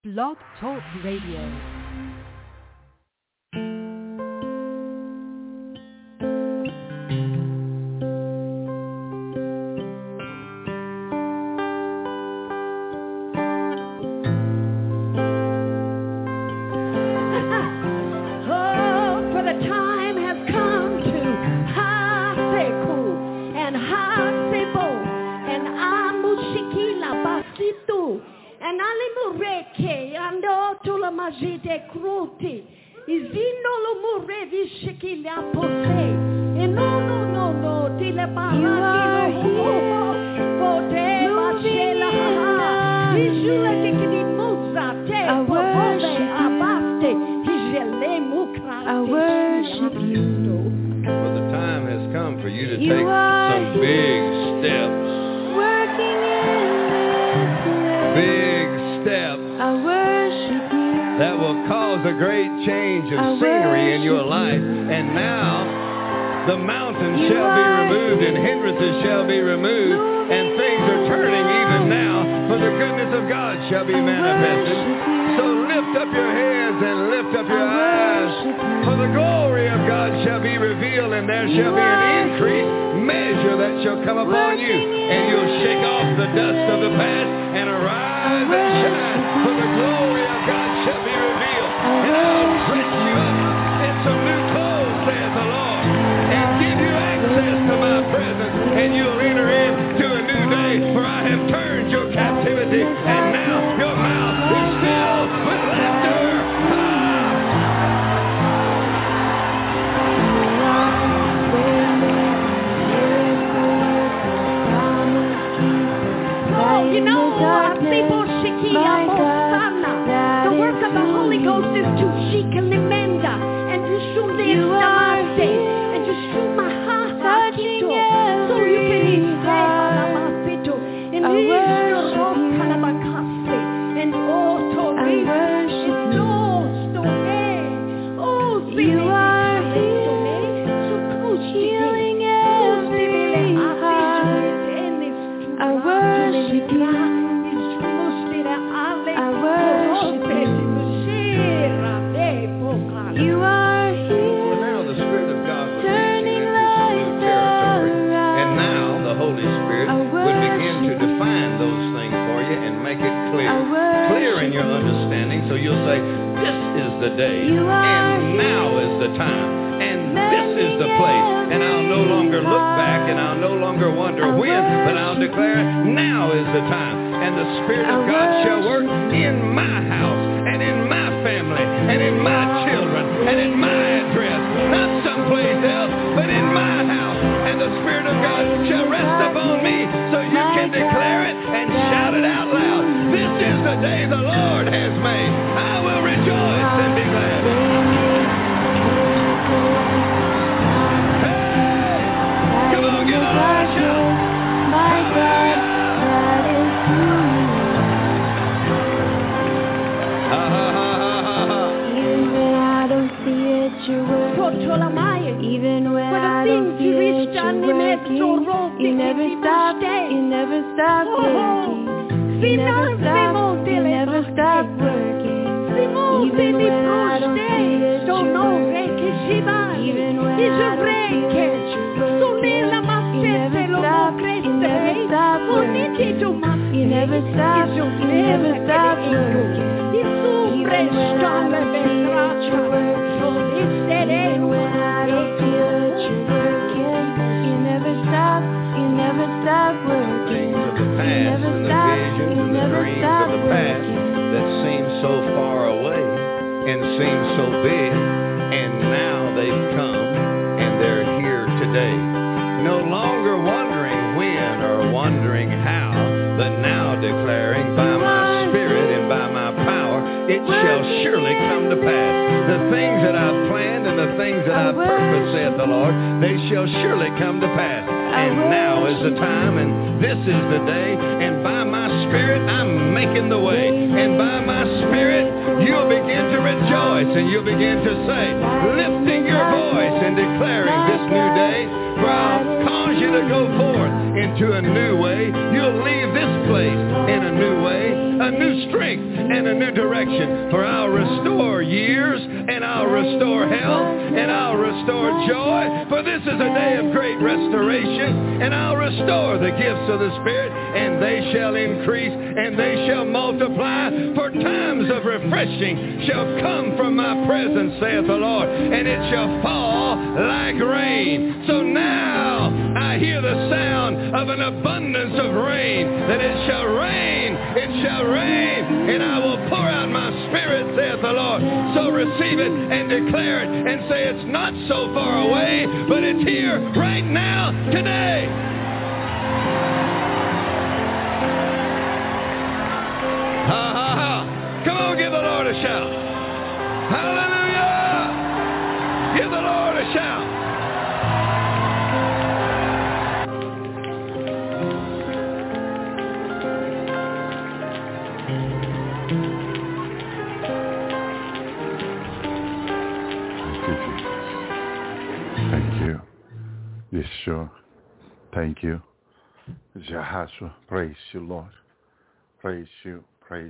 Blog Talk Radio. into a new way. You'll leave this place in a new way, a new strength and a new direction. For I'll restore years, and I'll restore health, and I'll restore joy. For this is a day of great restoration, and I'll restore the gifts of the Spirit, and they shall increase, and they shall multiply. For times of refreshing shall come from my presence, saith the Lord, and it shall fall like rain. So now I hear the sound of an abundance of rain, that it shall rain, and I will pour out my Spirit, saith the Lord. So receive it and declare it and say it's not so far away, but it's here right now, today. Ha, ha, ha. Come on, give the Lord a shout. Hallelujah. Give the Lord a shout. Yeshua, thank you. Jehoshua, praise you, Lord. Praise you,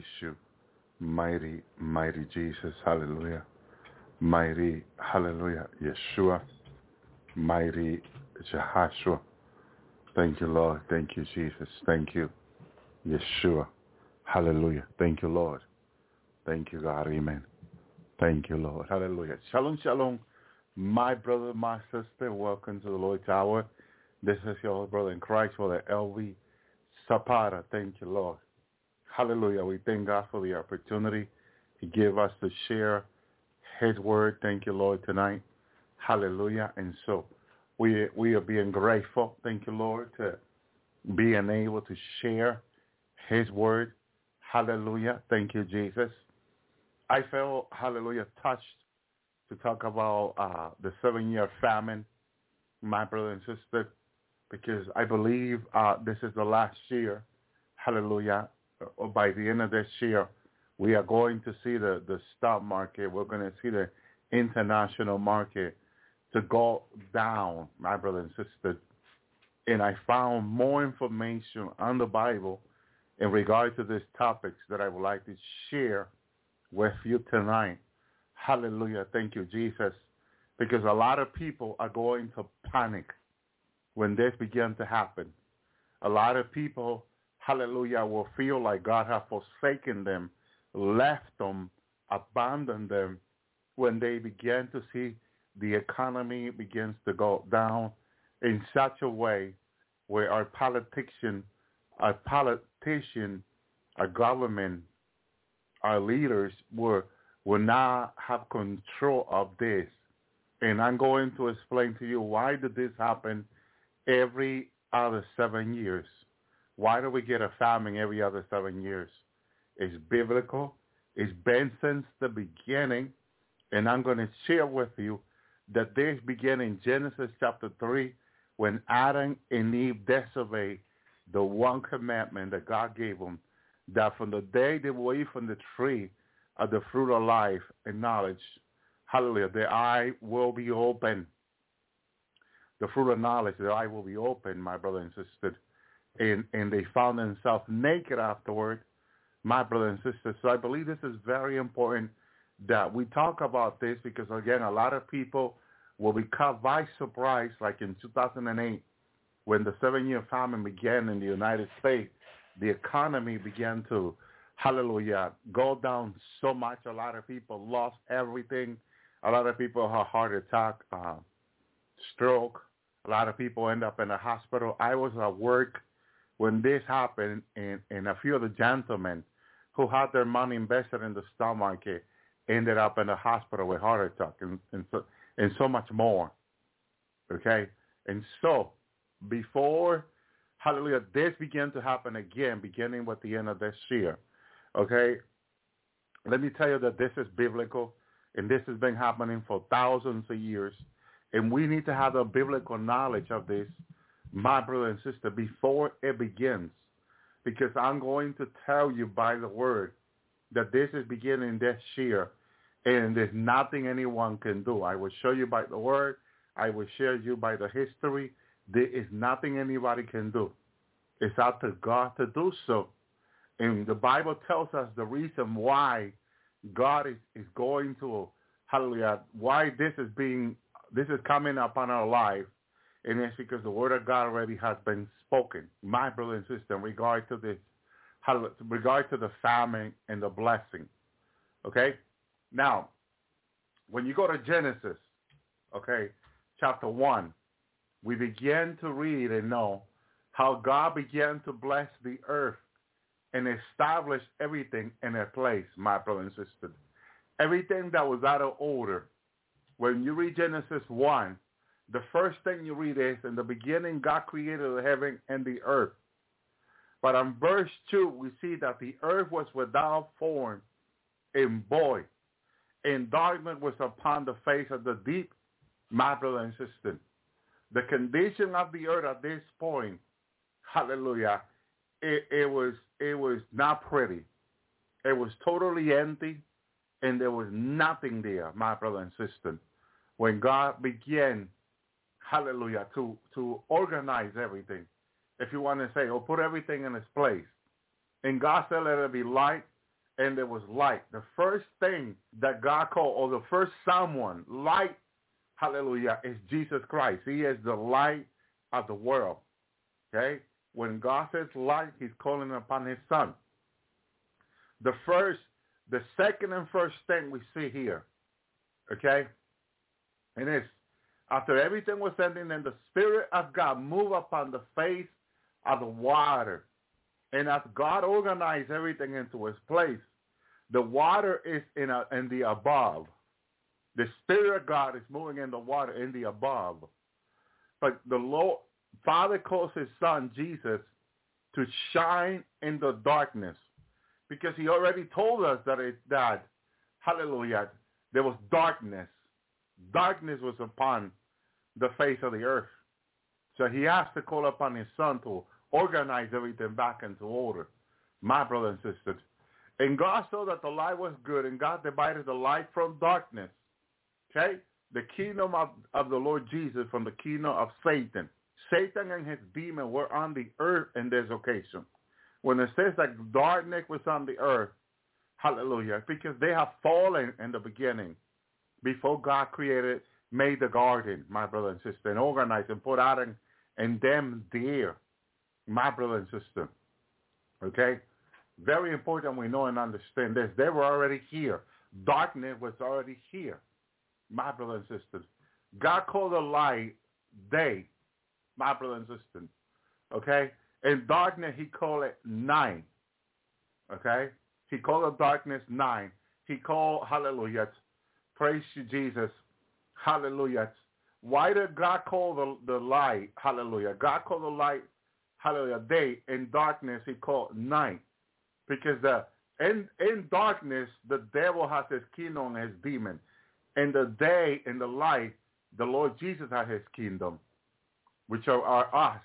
mighty, mighty Jesus, hallelujah. Mighty, hallelujah, Yeshua, mighty Jehoshua. Thank you, Lord. Thank you, Jesus. Thank you, Yeshua. Hallelujah. Thank you, Lord. Thank you, God. Amen. Thank you, Lord. Hallelujah. Shalom, shalom. My brother, my sister, welcome to the Lord's Hour. This is your brother in Christ, Brother Elvi Zapata. Thank you, Lord. Hallelujah. We thank God for the opportunity He gave us to share His word. Thank you, Lord, tonight. Hallelujah. And so we are being grateful. Thank you, Lord, to being able to share His word. Hallelujah. Thank you, Jesus. I felt, hallelujah, touched to talk about the 7-year famine, my brother and sister, because I believe this is the last year, hallelujah, or by the end of this year, we are going to see the stock market, we're going to see the international market to go down, my brother and sister. And I found more information on the Bible in regard to these topics that I would like to share with you tonight. Hallelujah. Thank you, Jesus. Because a lot of people are going to panic when this begins to happen. A lot of people, hallelujah, will feel like God has forsaken them, left them, abandoned them when they begin to see the economy begins to go down in such a way where our politician, our government, our leaders will not have control of this. And I'm going to explain to you why did this happen every other 7 years. Why do we get a famine every other 7 years? It's biblical. It's been since the beginning. And I'm going to share with you that this began in Genesis chapter 3 when Adam and Eve disobeyed the one commandment that God gave them, that from the day they were eat from the tree of the fruit of life and knowledge, hallelujah, their eye will be open. The fruit of knowledge, their eye will be open, my brother and sister. And they found themselves naked afterward, my brother and sister. So I believe this is very important that we talk about this because, again, a lot of people will be caught by surprise, like in 2008, when the 7-year famine began in the United States. The economy began to, hallelujah, go down so much. A lot of people lost everything. A lot of people had heart attack, stroke. A lot of people end up in the hospital. I was at work when this happened, and a few of the gentlemen who had their money invested in the stock market ended up in the hospital with heart attack and so much more. Okay? And so before, hallelujah, this began to happen again, beginning with the end of this year. Okay? Let me tell you that this is biblical, and this has been happening for thousands of years. And we need to have the biblical knowledge of this, my brother and sister, before it begins. Because I'm going to tell you by the word that this is beginning this year, and there's nothing anyone can do. I will show you by the word. I will share you by the history. There is nothing anybody can do. It's up to God to do so. And the Bible tells us the reason why God is going to, hallelujah, why this is coming upon our life. And it's because the word of God already has been spoken. My brother and sister, in regard to this, regard to the famine and the blessing. Okay? Now, when you go to Genesis, okay, chapter 1, we begin to read and know how God began to bless the earth and establish everything in their place, my brother and sister. Everything that was out of order. When you read Genesis 1, the first thing you read is, in the beginning, God created the heaven and the earth. But in verse 2, we see that the earth was without form and void, and darkness was upon the face of the deep, my brother and sister. The condition of the earth at this point, hallelujah, it was not pretty. It was totally empty, and there was nothing there, my brother and sister. When God began, hallelujah, to organize everything, if you want to say, or put everything in its place. And God said, let there be light, and there was light. The first thing that God called, or the first someone, light, hallelujah, is Jesus Christ. He is the light of the world. Okay? When God says light, he's calling upon his son. The second and first thing we see here, okay, and it's, after everything was ending, and the Spirit of God moved upon the face of the water. And as God organized everything into its place, the water is in the above. The Spirit of God is moving in the water in the above. But the Lord, Father calls his son, Jesus, to shine in the darkness. Because he already told us that, hallelujah, there was darkness. Darkness was upon the face of the earth. So he has to call upon his son to organize everything back into order. My brothers and sisters. And God saw that the light was good, and God divided the light from darkness. Okay? The kingdom of the Lord Jesus from the kingdom of Satan. Satan and his demon were on the earth in this occasion. When it says that darkness was on the earth, hallelujah, because they have fallen in the beginning. Before God made the garden, my brother and sister, and organized and put Adam and them there, my brother and sister. Okay? Very important we know and understand this. They were already here. Darkness was already here, my brother and sister. God called the light day, my brother and sister. Okay? And darkness, he called it night. Okay? He called the darkness night. He called, hallelujah, praise you, Jesus. Hallelujah. Why did God call the light, hallelujah? God called the light, hallelujah, day. In darkness, he called night. Because in darkness, the devil has his kingdom and his demon. In the day, in the light, the Lord Jesus has his kingdom, which are us.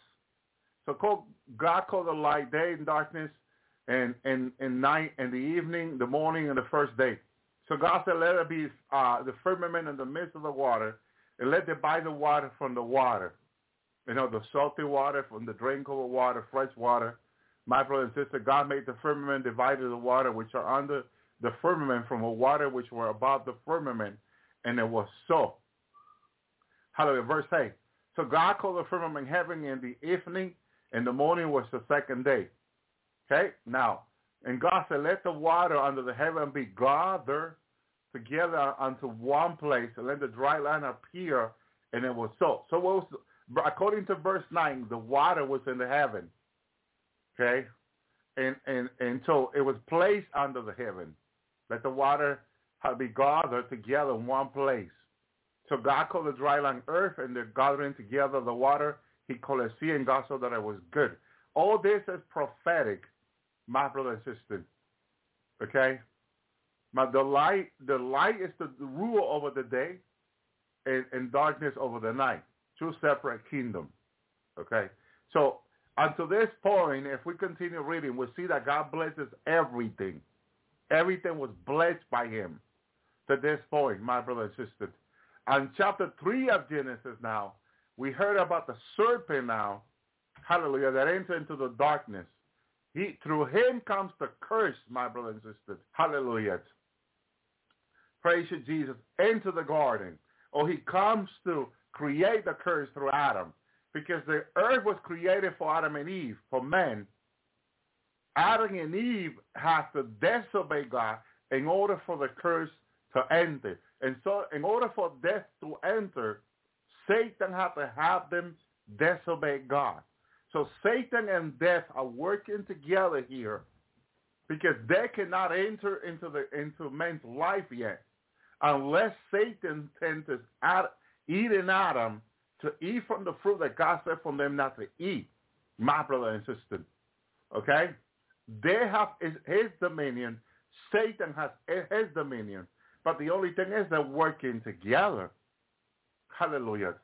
So God called the light day and darkness, and night and the evening, the morning, and the first day. So God said, let it be the firmament in the midst of the water, and let divide the water from the water. You know, the salty water from the drinkable water, fresh water. My brother and sister, God made the firmament, divided the water which are under the firmament from the water which were above the firmament, and it was so. Hallelujah. Verse 8. So God called the firmament heaven in the evening, and the morning was the second day. Okay? Now, and God said, let the water under the heaven be gathered together unto one place, and let the dry land appear, and it was so. So what was, according to verse 9, the water was in the heaven. Okay? And so it was placed under the heaven. Let the water be gathered together in one place. So God called the dry land earth, and the gathering together the water, he called it sea, and God saw that it was good. All this is prophetic, my brother and sister. Okay? But the light is the rule over the day, and darkness over the night. Two separate kingdoms. Okay? So until this point, if we continue reading, we'll see that God blesses everything. Everything was blessed by him to this point, my brother and sister. On chapter 3 of Genesis now, we heard about the serpent now, hallelujah, that entered into the darkness. Through him comes the curse, my brothers and sisters. Hallelujah. Praise you, Jesus, into the garden. Or he comes to create the curse through Adam. Because the earth was created for Adam and Eve, for men. Adam and Eve have to disobey God in order for the curse to enter. And so in order for death to enter, Satan had to have them disobey God. So Satan and death are working together here because they cannot enter into man's life yet unless Satan tempts eating Adam to eat from the fruit that God said for them not to eat, my brother and sister. Okay? They have his dominion. Satan has his dominion. But the only thing is they're working together. Hallelujah.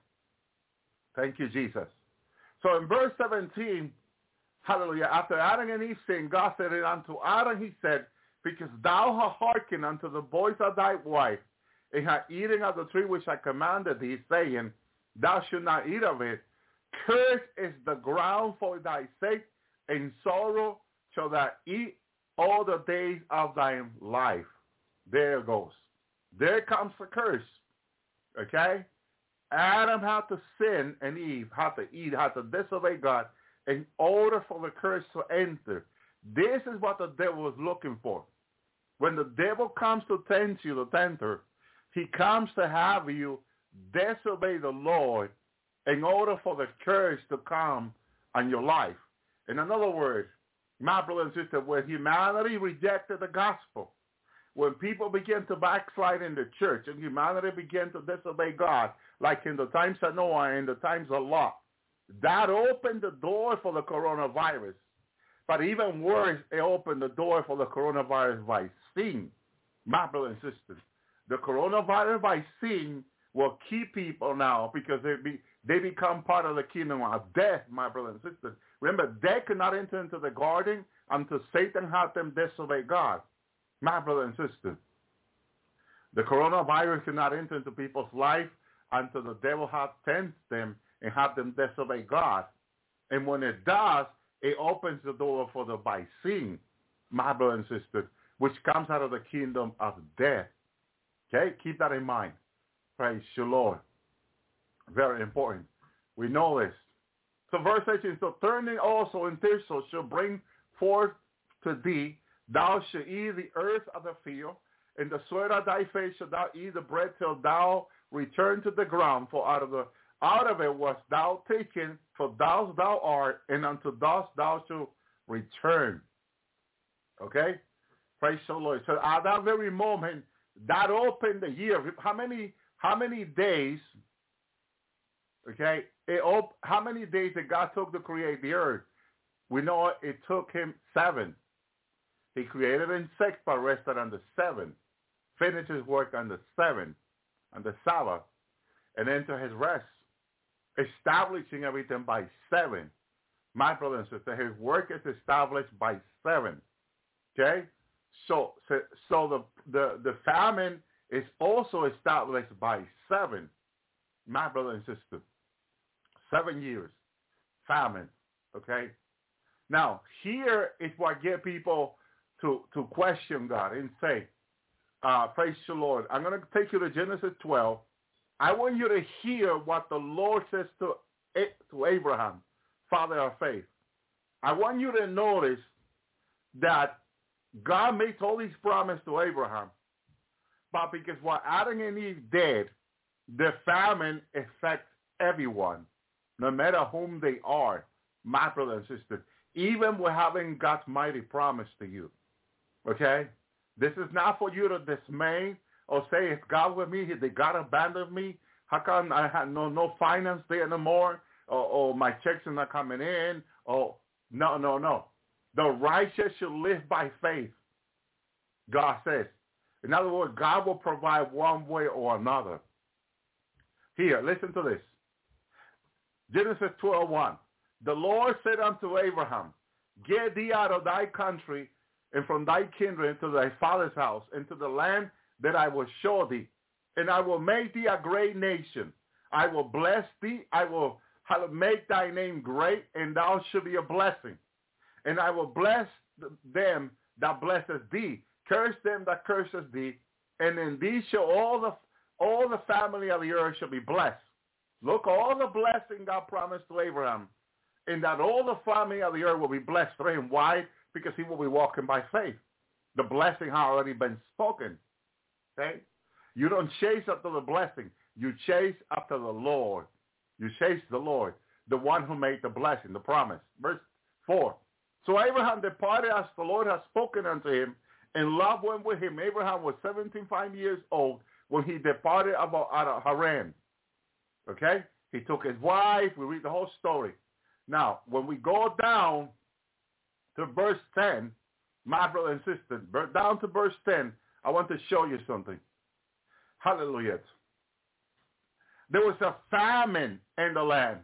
Thank you, Jesus. So in verse 17, hallelujah, after Adam and Eve sinned, God said it unto Adam, he said, because thou hast hearkened unto the voice of thy wife, and hast eaten of the tree which I commanded thee, saying, thou shalt not eat of it. Cursed is the ground for thy sake, in sorrow shalt thou eat all the days of thy life. There it goes. There comes the curse. Okay? Adam had to sin and Eve had to eat, had to disobey God in order for the curse to enter. This is what the devil was looking for. When the devil comes to tempt you, the tempter, he comes to have you disobey the Lord in order for the curse to come on your life. In other words, my brother and sister, when humanity rejected the gospel, when people begin to backslide in the church and humanity began to disobey God, like in the times of Noah and the times of Lot, that opened the door for the coronavirus. But even worse, it opened the door for the coronavirus by sin. My brother and sister, the coronavirus by sin will keep people now because they become part of the kingdom of death, my brother and sister. Remember, they could not enter into the garden until Satan had them disobey God. My brother and sister, the coronavirus cannot enter into people's life until the devil has tempted them and have them disobey God. And when it does, it opens the door for the by sin, my brother and sister, which comes out of the kingdom of death. Okay? Keep that in mind. Praise the Lord. Very important. We know this. So verse 18, so turning also in thistle shall bring forth to thee, thou shalt eat the earth of the field, in the sweat of thy face shalt thou eat the bread till thou return to the ground, for out of it wast thou taken, for thou art, and unto dust thou shalt return. Okay? Praise the Lord. So at that very moment, that opened the year. How many days, okay, how many days that God took to create the earth? We know it took him 7. He created in 6, but rested on the 7. Finished his work on the 7, on the Sabbath, and entered his rest, establishing everything by 7. My brother and sister, his work is established by 7. Okay? So the famine is also established by 7. My brother and sister, 7 years, famine. Okay? Now, here is what get people to question God and say, praise the Lord. I'm going to take you to Genesis 12. I want you to hear what the Lord says to Abraham, father of faith. I want you to notice that God makes all these promises to Abraham, but because what Adam and Eve did, the famine affects everyone, no matter whom they are, my brother and sister, even with having God's mighty promise to you. Okay? This is not for you to dismay or say, is God with me? Did God abandon me? How come I have no finance there anymore? Or my checks are not coming in? Oh, no. The righteous shall live by faith, God says. In other words, God will provide one way or another. Here, listen to this. Genesis 12:1. The Lord said unto Abraham, get thee out of thy country and from thy kindred into thy father's house, into the land that I will show thee, and I will make thee a great nation. I will bless thee. I will make thy name great, and thou shalt be a blessing. and I will bless them that blesses thee. Curse them that curses thee, and in thee shall all the family of the earth shall be blessed. Look, all the blessing God promised to Abraham, and that all the family of the earth will be blessed through him. Why? Because he will be walking by faith. The blessing has already been spoken. Okay? You don't chase after the blessing. You chase after the Lord. You chase the Lord, the one who made the blessing, the promise. Verse 4. So Abraham departed as the Lord had spoken unto him, and Lot went with him. Abraham was 75 years old when he departed out of Haran. Okay? He took his wife. We read the whole story. Now, when we go down to verse 10, my brother and sister, down to verse 10, I want to show you something. Hallelujah. There was a famine in the land.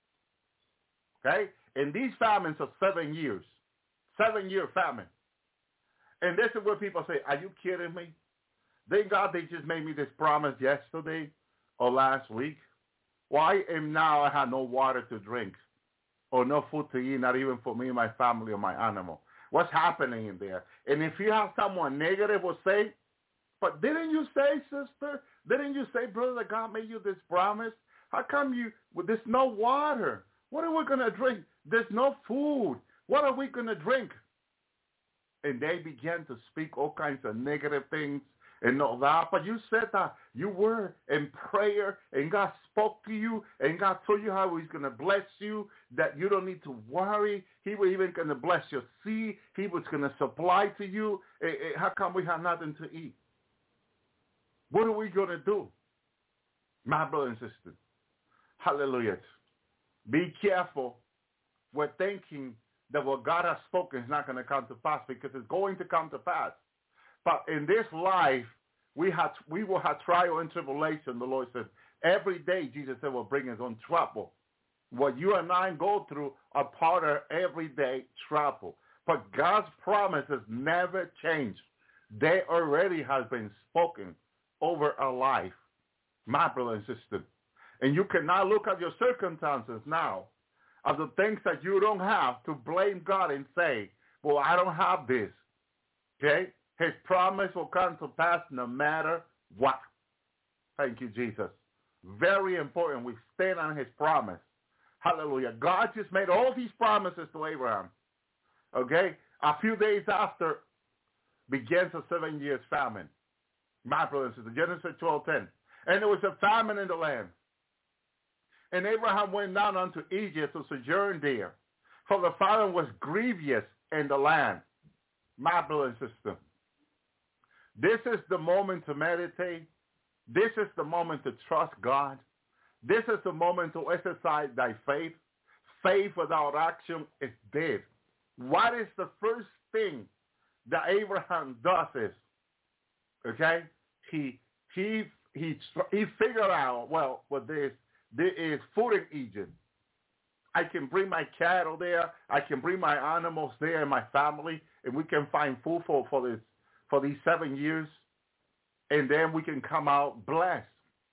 Okay? And these famines are 7 years. 7-year famine. And this is where people say, are you kidding me? Thank God they just made me this promise yesterday or last week. Why am now I have no water to drink or no food to eat, not even for me, my family, or my animal? What's happening in there? And if you have someone negative will say, but didn't you say, sister? Didn't you say, brother, that God made you this promise? How come there's no water? What are we going to drink? There's no food. What are we going to drink? And they began to speak all kinds of negative things and all that. But you said that you were in prayer and God spoke to you and God told you how he's going to bless you, that you don't need to worry. He was even going to bless your seed. He was going to supply to you. How come we have nothing to eat? What are we going to do? My brother and sister, hallelujah. Be careful with thinking that what God has spoken is not going to come to pass, because it's going to come to pass. But in this life, we will have trial and tribulation, the Lord said. Every day, Jesus said, will bring his own trouble. What you and I go through are part of everyday trouble. But God's promises never change. They already have been spoken over our life, my brother and sister. And you cannot look at your circumstances now, of the things that you don't have, to blame God and say, well, I don't have this. Okay? His promise will come to pass no matter what. Thank you, Jesus. Very important. We stand on his promise. Hallelujah. God just made all these promises to Abraham. Okay? A few days after begins a 7 years famine. My brothers and sisters, Genesis 12:10. And there was a famine in the land. And Abraham went down unto Egypt to sojourn there, for the famine was grievous in the land. My brother and sister, this is the moment to meditate. This is the moment to trust God. This is the moment to exercise thy faith. Faith without action is dead. What is the first thing that Abraham does is, okay, he figured out, well, what there is food in Egypt. I can bring my cattle there. I can bring my animals there and my family, and we can find food for these 7 years, and then we can come out blessed.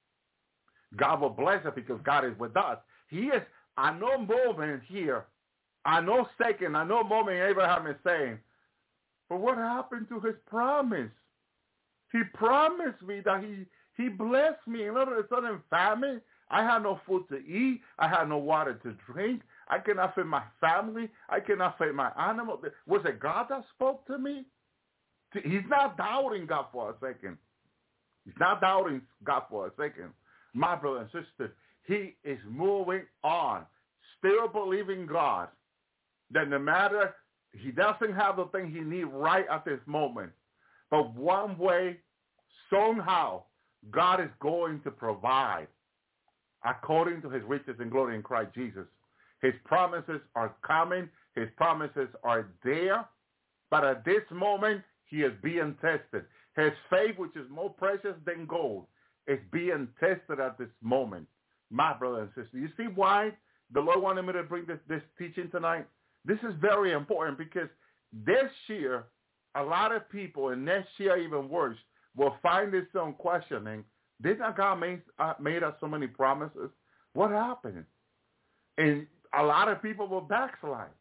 God will bless us because God is with us. He is, I know moment here, I know second, I know moment Abraham is saying, but what happened to his promise? He promised me that he blessed me. In other sudden famine, I had no food to eat. I had no water to drink. I cannot feed my family. I cannot feed my animal. Was it God that spoke to me? He's not doubting God for a second. He's not doubting God for a second. My brother and sister, he is moving on, still believing God that no matter, he doesn't have the thing he needs right at this moment, but one way, somehow, God is going to provide according to his riches and glory in Christ Jesus. His promises are coming. His promises are there. But at this moment, he is being tested. His faith, which is more precious than gold, is being tested at this moment. My brother and sister, you see why the Lord wanted me to bring this teaching tonight? This is very important because this year, a lot of people, and next year even worse, will find this on questioning, didn't God made us so many promises? What happened? And a lot of people will backslide.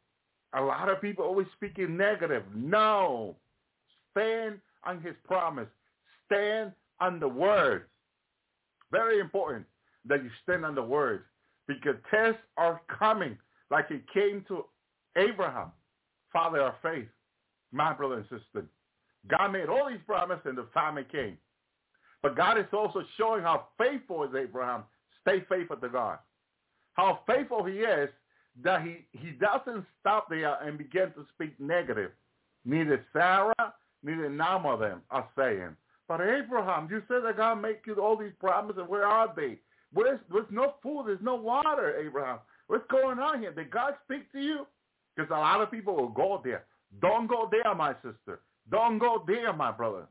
A lot of people always speaking negative. No. Stand on his promise. Stand on the word. Very important that you stand on the word, because tests are coming like it came to Abraham, father of faith. My brother and sister, God made all these promises and the famine came. But God is also showing how faithful is Abraham. Stay faithful to God. How faithful he is, that he doesn't stop there and begin to speak negative. Neither Sarah, neither none of them are saying, but Abraham, you said that God made you all these promises. Where are they? There's no food. There's no water, Abraham. What's going on here? Did God speak to you? Because a lot of people will go there. Don't go there, my sister. Don't go there, my brother.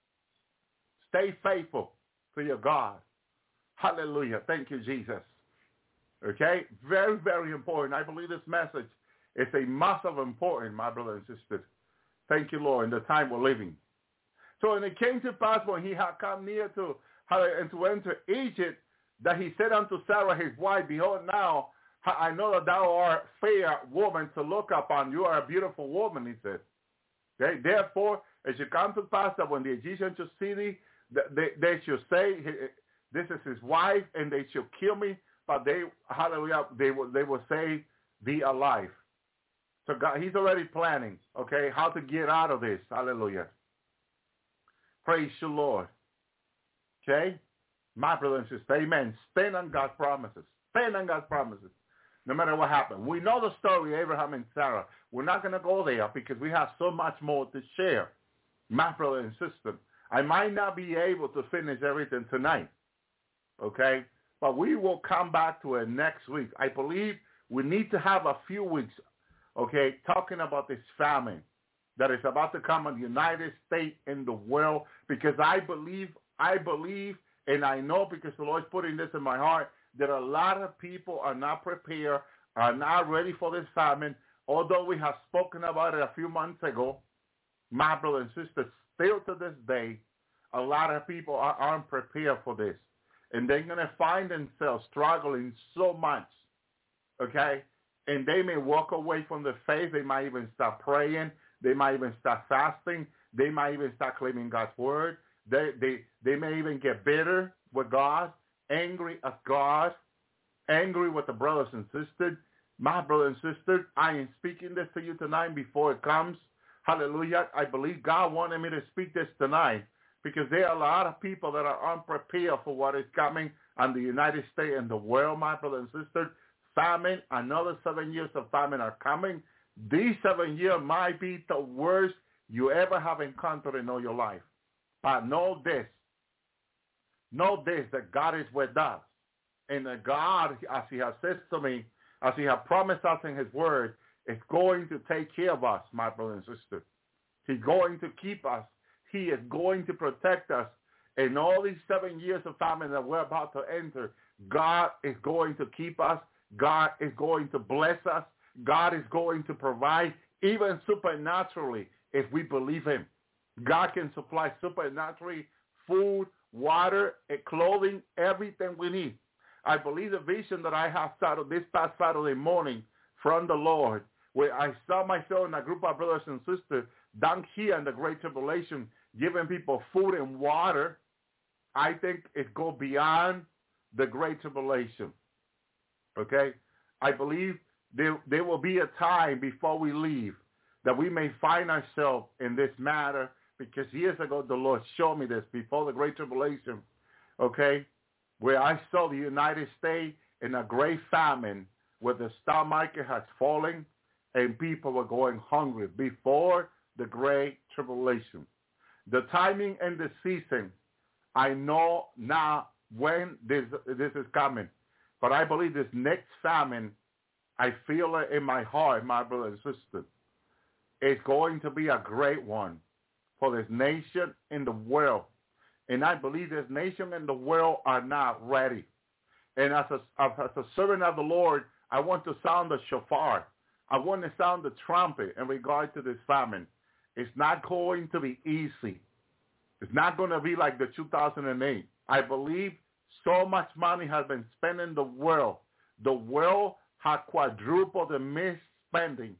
Stay faithful to your God. Hallelujah. Thank you, Jesus. Okay? Very, very important. I believe this message is a massive important, my brother and sister. Thank you, Lord, in the time we're living. So, and it came to pass when he had come near to enter Egypt, that he said unto Sarah his wife, behold, now I know that thou art fair woman to look upon. You are a beautiful woman, he said. Okay? Therefore, it should come to pass that when the Egyptians shall see thee, they shall say, this is his wife, and they shall kill me, but they, hallelujah, they will say, thee alive. So God, he's already planning, okay, how to get out of this. Hallelujah. Praise the Lord. Okay? My brother and sister, amen. Stand on God's promises. Stand on God's promises. No matter what happened. We know the story, Abraham and Sarah. We're not going to go there because we have so much more to share. My brother and sister, I might not be able to finish everything tonight. Okay? But we will come back to it next week. I believe we need to have a few weeks, okay, talking about this famine that is about to come in the United States and the world, because I believe, and I know because the Lord's putting this in my heart, that a lot of people are not prepared, are not ready for this famine. Although we have spoken about it a few months ago, my brothers and sisters, still to this day, a lot of people aren't prepared for this. And they're going to find themselves struggling so much, okay? And they may walk away from the faith. They might even start praying. They might even start fasting. They might even start claiming God's word. They may even get bitter with God, angry at God, angry with the brothers and sisters. My brothers and sisters, I am speaking this to you tonight before it comes. Hallelujah. I believe God wanted me to speak this tonight because there are a lot of people that are unprepared for what is coming on the United States and the world, my brothers and sisters. Famine, another 7 years of famine are coming. These 7 years might be the worst you ever have encountered in all your life. But know this, that God is with us. And that God, as he has said to me, as he has promised us in his word, is going to take care of us, my brothers and sisters. He's going to keep us. He is going to protect us. In all these 7 years of famine that we're about to enter, God is going to keep us. God is going to bless us. God is going to provide, even supernaturally, if we believe him. God can supply supernaturally food, water, and clothing, everything we need. I believe the vision that I have started this past Saturday morning from the Lord, where I saw myself and a group of brothers and sisters down here in the Great Tribulation, giving people food and water. I think it goes beyond the Great Tribulation. Okay? I believe there will be a time before we leave that we may find ourselves in this matter, because years ago the Lord showed me this before the Great Tribulation, okay, where I saw the United States in a great famine where the stock market has fallen and people were going hungry before the Great Tribulation. The timing and the season, I know now when this is coming, but I believe this next famine, I feel it in my heart, my brother and sister, it's going to be a great one for this nation and the world. And I believe this nation and the world are not ready. And as a servant of the Lord, I want to sound the shofar. I want to sound the trumpet in regard to this famine. It's not going to be easy. It's not going to be like the 2008. I believe so much money has been spent in the world. The world has quadrupled the misspending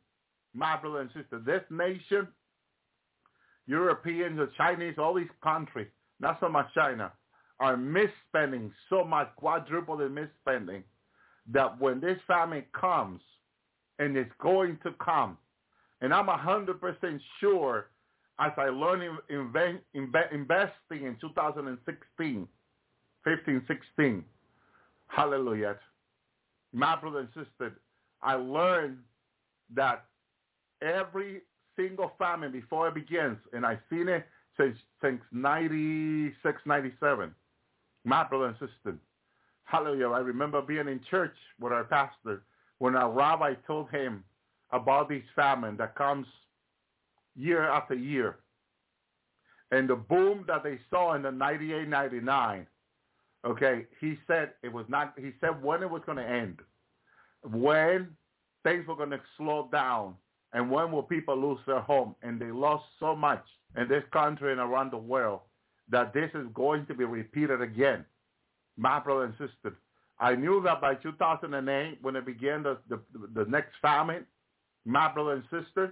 my brother and sister, this nation, Europeans, the Chinese, all these countries, not so much China, are misspending so much, quadruple in misspending, that when this famine comes, and it's going to come, and I'm 100% sure, as I learned investing in 2016, 15, 16, hallelujah, my brother and sister, I learned that every single famine before it begins, and I've seen it since 96, 97, my brother and sister, hallelujah. I remember being in church with our pastor when our rabbi told him about this famine that comes year after year. And the boom that they saw in the 98, 99, okay, he said when it was going to end, when things were going to slow down, and when will people lose their home. And they lost so much in this country and around the world that this is going to be repeated again. My brother and sister, I knew that by 2008, when it began the next famine, my brother and sister,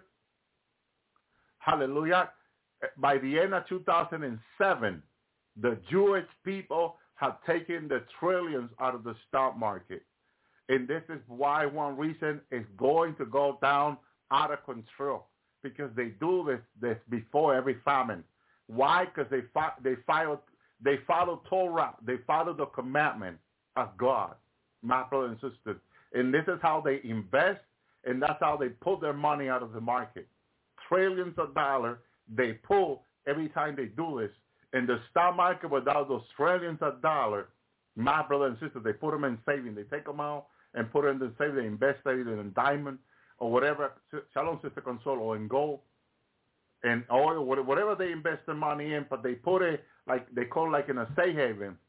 hallelujah, by the end of 2007, the Jewish people have taken the trillions out of the stock market. And this is why one reason is going to go down out of control, because they do this before every famine. Why? Because they follow Torah. They follow the commandment of God, my brother and sister. And this is how they invest, and that's how they pull their money out of the market. Trillions of dollars they pull every time they do this. In the stock market, without those trillions of dollars, my brother and sister, they put them in savings. They take them out and put them in savings. They invest it in diamond or whatever, Shalom Sister Console, or in gold and oil, whatever they invest their money in, but they put it, like they call it, like in a safe haven.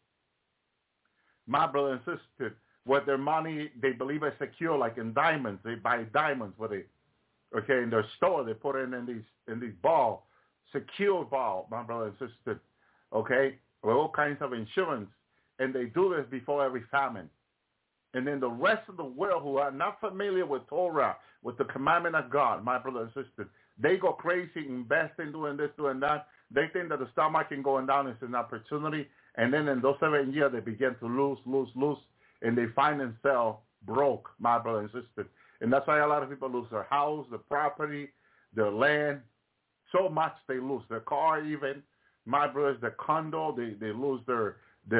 My brother and sister, with their money, they believe is secure, like in diamonds. They buy diamonds with it. Okay, in their store, they put it in these ball, secure ball, my brother and sister. Okay, with all kinds of insurance, and they do this before every famine. And then the rest of the world who are not familiar with Torah, with the commandment of God, my brother and sister, they go crazy, investing, doing this, doing that. They think that the stock market going down is an opportunity. And then in those 7 years, they begin to lose, and they find themselves broke, my brother and sister. And that's why a lot of people lose their house, their property, their land. So much they lose. Their car even. My brothers, their condo, they lose their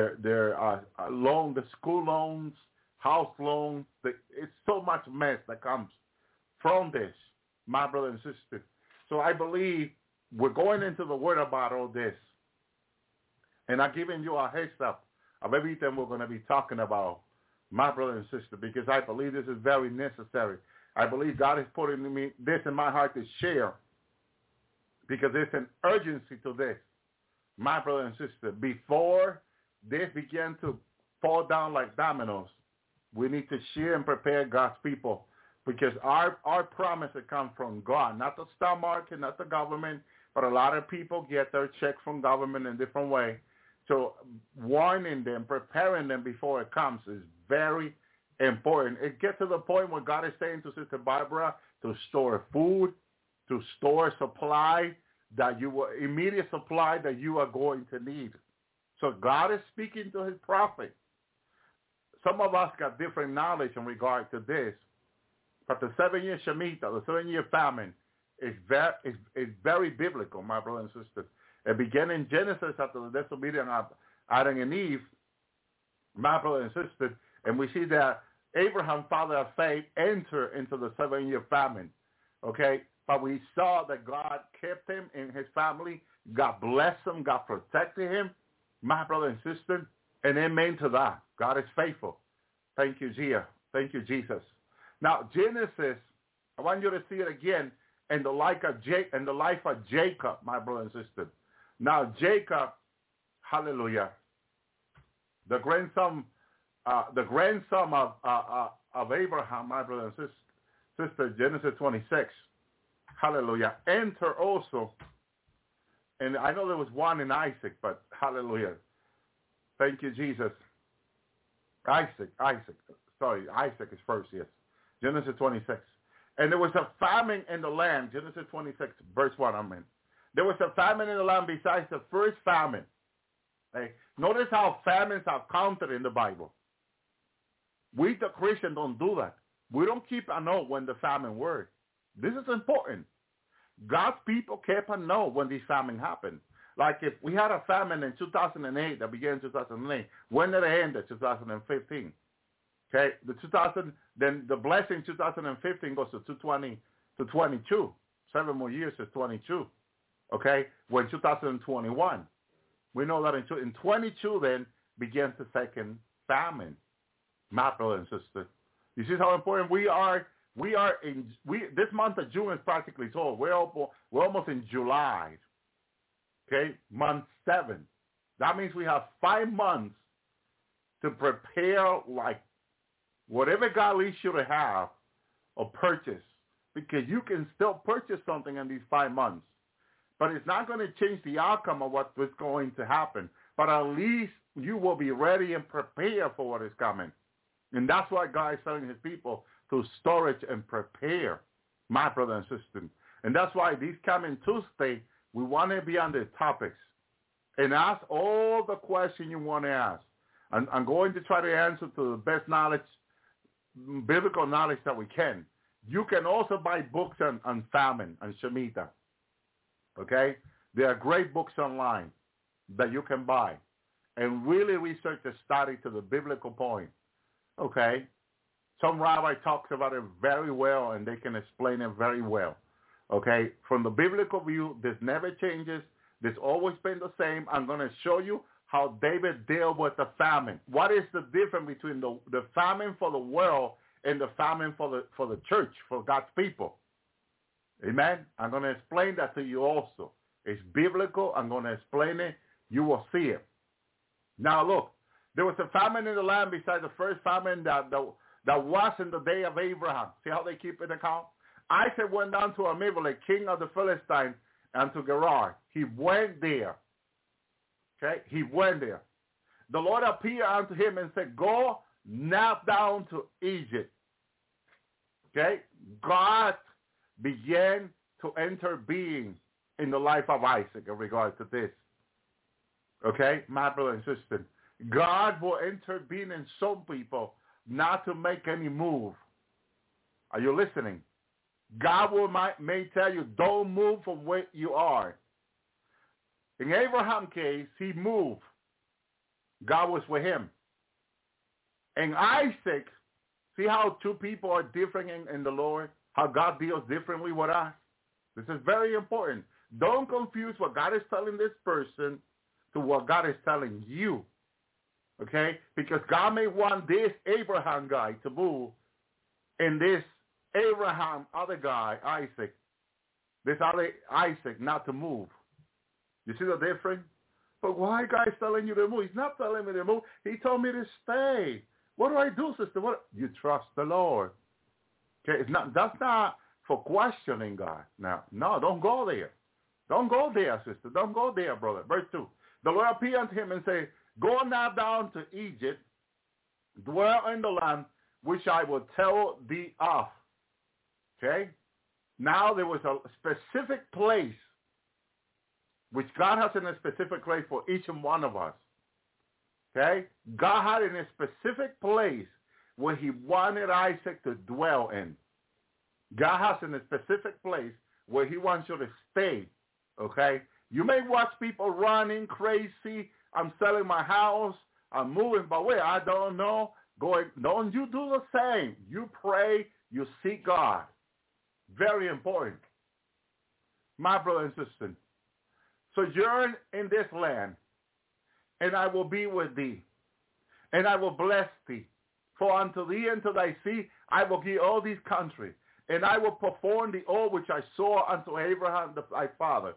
loan, the school loans, house loans. It's so much mess that comes from this, my brother and sister. So I believe we're going into the word about all this. And I'm giving you a heads up of everything we're going to be talking about, my brother and sister, because I believe this is very necessary. I believe God is putting this in my heart to share, because there's an urgency to this, my brother and sister. Before this began to fall down like dominoes, we need to share and prepare God's people, because our promise has come from God, not the stock market, not the government, but a lot of people get their check from government in a different way. So warning them, preparing them before it comes is very important. It gets to the point where God is saying to Sister Barbara to store food, to store supply, that you will, immediate supply that you are going to need. So God is speaking to his prophet. Some of us got different knowledge in regard to this, but the 7-year Shemitah, the 7-year famine, is very biblical, my brother and sister. It began in Genesis after the disobedience of Adam and Eve, my brother and sister, and we see that Abraham, father of faith, entered into the 7-year famine, okay? But we saw that God kept him and his family. God blessed him. God protected him, my brother and sister, and amen to that. God is faithful. Thank you, Gia. Thank you, Jesus. Now, Genesis, I want you to see it again in the life of Jacob, my brother and sister. Now, Jacob, hallelujah, the grandson of Abraham, my brother and sister, Genesis 26, hallelujah, enter also, and I know there was one in Isaac, but hallelujah, thank you, Jesus. Isaac is first, yes. Genesis 26. And there was a famine in the land. Genesis 26, verse 1, amen. There was a famine in the land besides the first famine. Okay? Notice how famines are counted in the Bible. We, the Christians, don't do that. We don't keep a note when the famine were. This is important. God's people kept a note when this famine happened. Like if we had a famine in 2008 that began in 2008, when did it end in 2015? Okay, then the blessing 2015 goes to 22. 7 more years is 22. Okay, when 2021, we know that in 22 then begins the second famine. My brother and sister, you see how important we are. This month of June is practically sold. We're almost in July. Okay, month 7. That means we have 5 months to prepare, like whatever God leads you to have or purchase, because you can still purchase something in these 5 months, but it's not going to change the outcome of what is going to happen. But at least you will be ready and prepared for what is coming. And that's why God is telling his people to storage and prepare, my brother and sister. And that's why this coming Tuesday, we want to be on the topics and ask all the questions you want to ask. I'm going to try to answer to the best knowledge, biblical knowledge that we can. You can also buy books on famine and Shemitah. Okay? There are great books online that you can buy and really research and study to the biblical point. Okay? Some rabbi talks about it very well, and they can explain it very well. Okay? From the biblical view, this never changes. This always been the same. I'm going to show you how David dealt with the famine. What is the difference between the famine for the world and the famine for the church, for God's people? Amen? I'm going to explain that to you also. It's biblical. I'm going to explain it. You will see it. Now, look. There was a famine in the land besides the first famine that was in the day of Abraham. See how they keep it account? Isaac went down to Abimelech, king of the Philistines, and to Gerar. He went there. Okay? He went there. The Lord appeared unto him and said, go now down to Egypt. Okay? God began to intervene in the life of Isaac in regard to this. Okay? My brother and sister. God will intervene in some people not to make any move. Are you listening? God may tell you, don't move from where you are. In Abraham's case, he moved. God was with him. In Isaac, see how two people are different in the Lord? How God deals differently with us? This is very important. Don't confuse what God is telling this person to what God is telling you. Okay? Because God may want this Abraham guy to move and this Abraham other guy, Isaac, this other Isaac not to move. You see the difference? But why God is telling you to move? He's not telling me to move. He told me to stay. What do I do, sister? You trust the Lord. Okay? That's not for questioning God. Now, no, don't go there. Don't go there, sister. Don't go there, brother. Verse 2. The Lord appeared unto him and said, go now down to Egypt, dwell in the land which I will tell thee of. Okay? Now there was a specific place which God has in a specific place for each and one of us. Okay? God had in a specific place where he wanted Isaac to dwell in. God has in a specific place where he wants you to stay. Okay? You may watch people running crazy. I'm selling my house. I'm moving, but wait, I don't know. Don't you do the same. You pray. You seek God. Very important. My brother and sister, sojourn in this land, and I will be with thee, and I will bless thee. For unto thee and to thy seed I will give all these countries, and I will perform the oath which I swore unto Abraham thy father.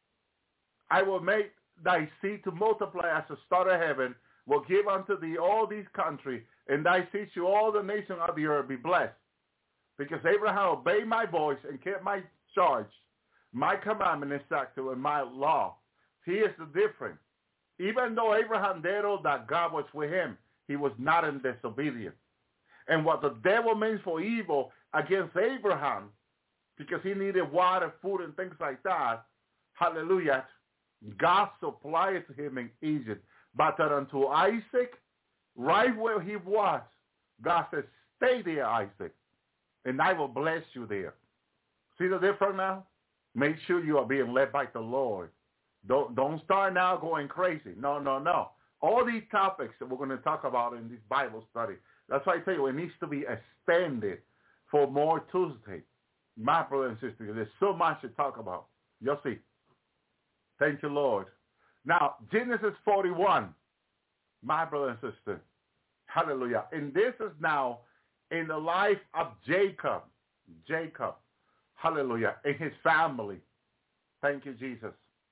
I will make thy seed to multiply as the star of heaven, will give unto thee all these countries, and thy seed shall all the nations of the earth be blessed. Because Abraham obeyed my voice and kept my charge, my commandment and statute, and my law. Here's the difference. Even though Abraham did all that, God was with him. He was not in disobedience. And what the devil means for evil against Abraham, because he needed water, food, and things like that, hallelujah, God supplied to him in Egypt. But unto Isaac, right where he was, God says, stay there, Isaac, and I will bless you there. See the difference now? Make sure you are being led by the Lord. Don't start now going crazy. No. All these topics that we're going to talk about in this Bible study, that's why I tell you, it needs to be extended for more Tuesday. My brother and sister, there's so much to talk about. You'll see. Thank you, Lord. Now, Genesis 41, my brother and sister. Hallelujah. And this is now in the life of Jacob. Hallelujah. And his family. Thank you, Jesus.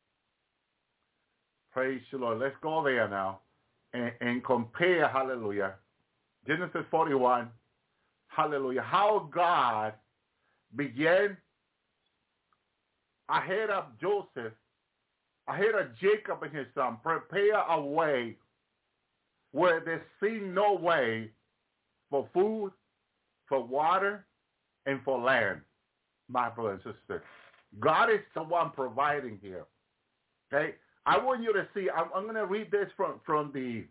Praise the Lord. Let's go there now and compare, hallelujah, Genesis 41, hallelujah, how God began ahead of Joseph, ahead of Jacob and his son, prepare a way where there seemed no way for food, for water, and for land, my brother and sister. God is the one providing here, okay? I want you to see, I'm going to read this from the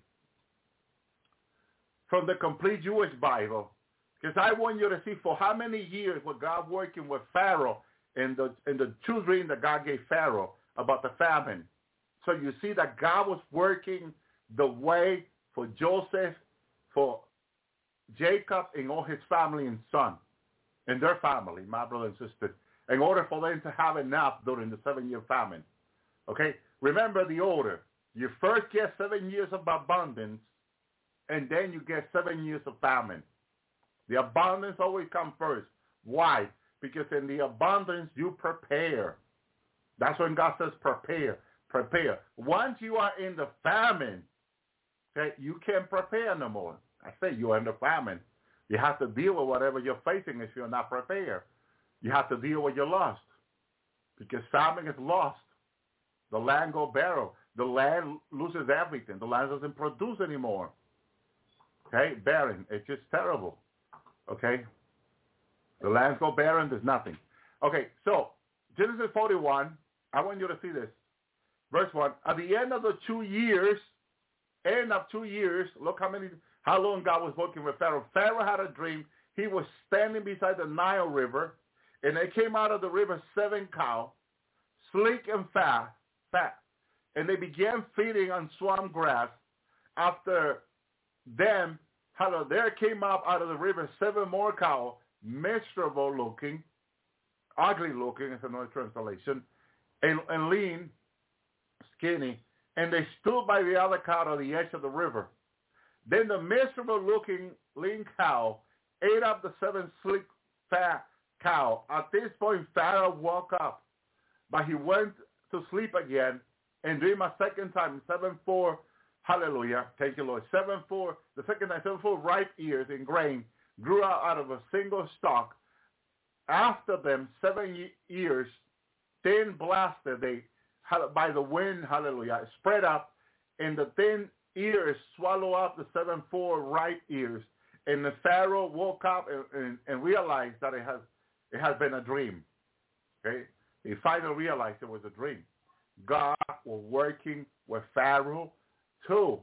Complete Jewish Bible, because I want you to see for how many years was God working with Pharaoh in the two dreams that God gave Pharaoh about the famine. So you see that God was working the way for Joseph, for Jacob, and all his family and son, and their family, my brother and sister, in order for them to have enough during the 7-year famine. Okay? Remember the order. You first get 7 years of abundance, and then you get 7 years of famine. The abundance always comes first. Why? Because in the abundance, you prepare. That's when God says prepare. Once you are in the famine, okay, you can't prepare no more. I say you are in the famine. You have to deal with whatever you're facing if you're not prepared. You have to deal with your loss, because famine is lost. The land go barren. The land loses everything. The land doesn't produce anymore. Okay, barren. It's just terrible. Okay, the lands go barren. There's nothing. Okay, so Genesis 41. I want you to see this. Verse 1. At the end of the 2 years, look how long God was working with Pharaoh. Pharaoh had a dream. He was standing beside the Nile River, and they came out of the river 7 cows, sleek and fat, and they began feeding on swamp grass. After them, there came up out of the river 7 more cows, miserable looking, ugly looking is another translation, and lean, skinny, and they stood by the other cow on the edge of the river. Then the miserable looking lean cow ate up the 7 sleek fat cow. At this point, Pharaoh woke up, but he went to sleep again and dreamed a second time. 7-4, hallelujah, thank you, Lord. 7-4, the second time, 7-4 ripe ears in grain grew out of a single stalk. After them, 7 ears, thin blasted, they by the wind, hallelujah, spread up, and the thin ears swallow up the 7-4 ripe ears. And the Pharaoh woke up and realized that it has been a dream. Okay, he finally realized it was a dream. God was working with Pharaoh to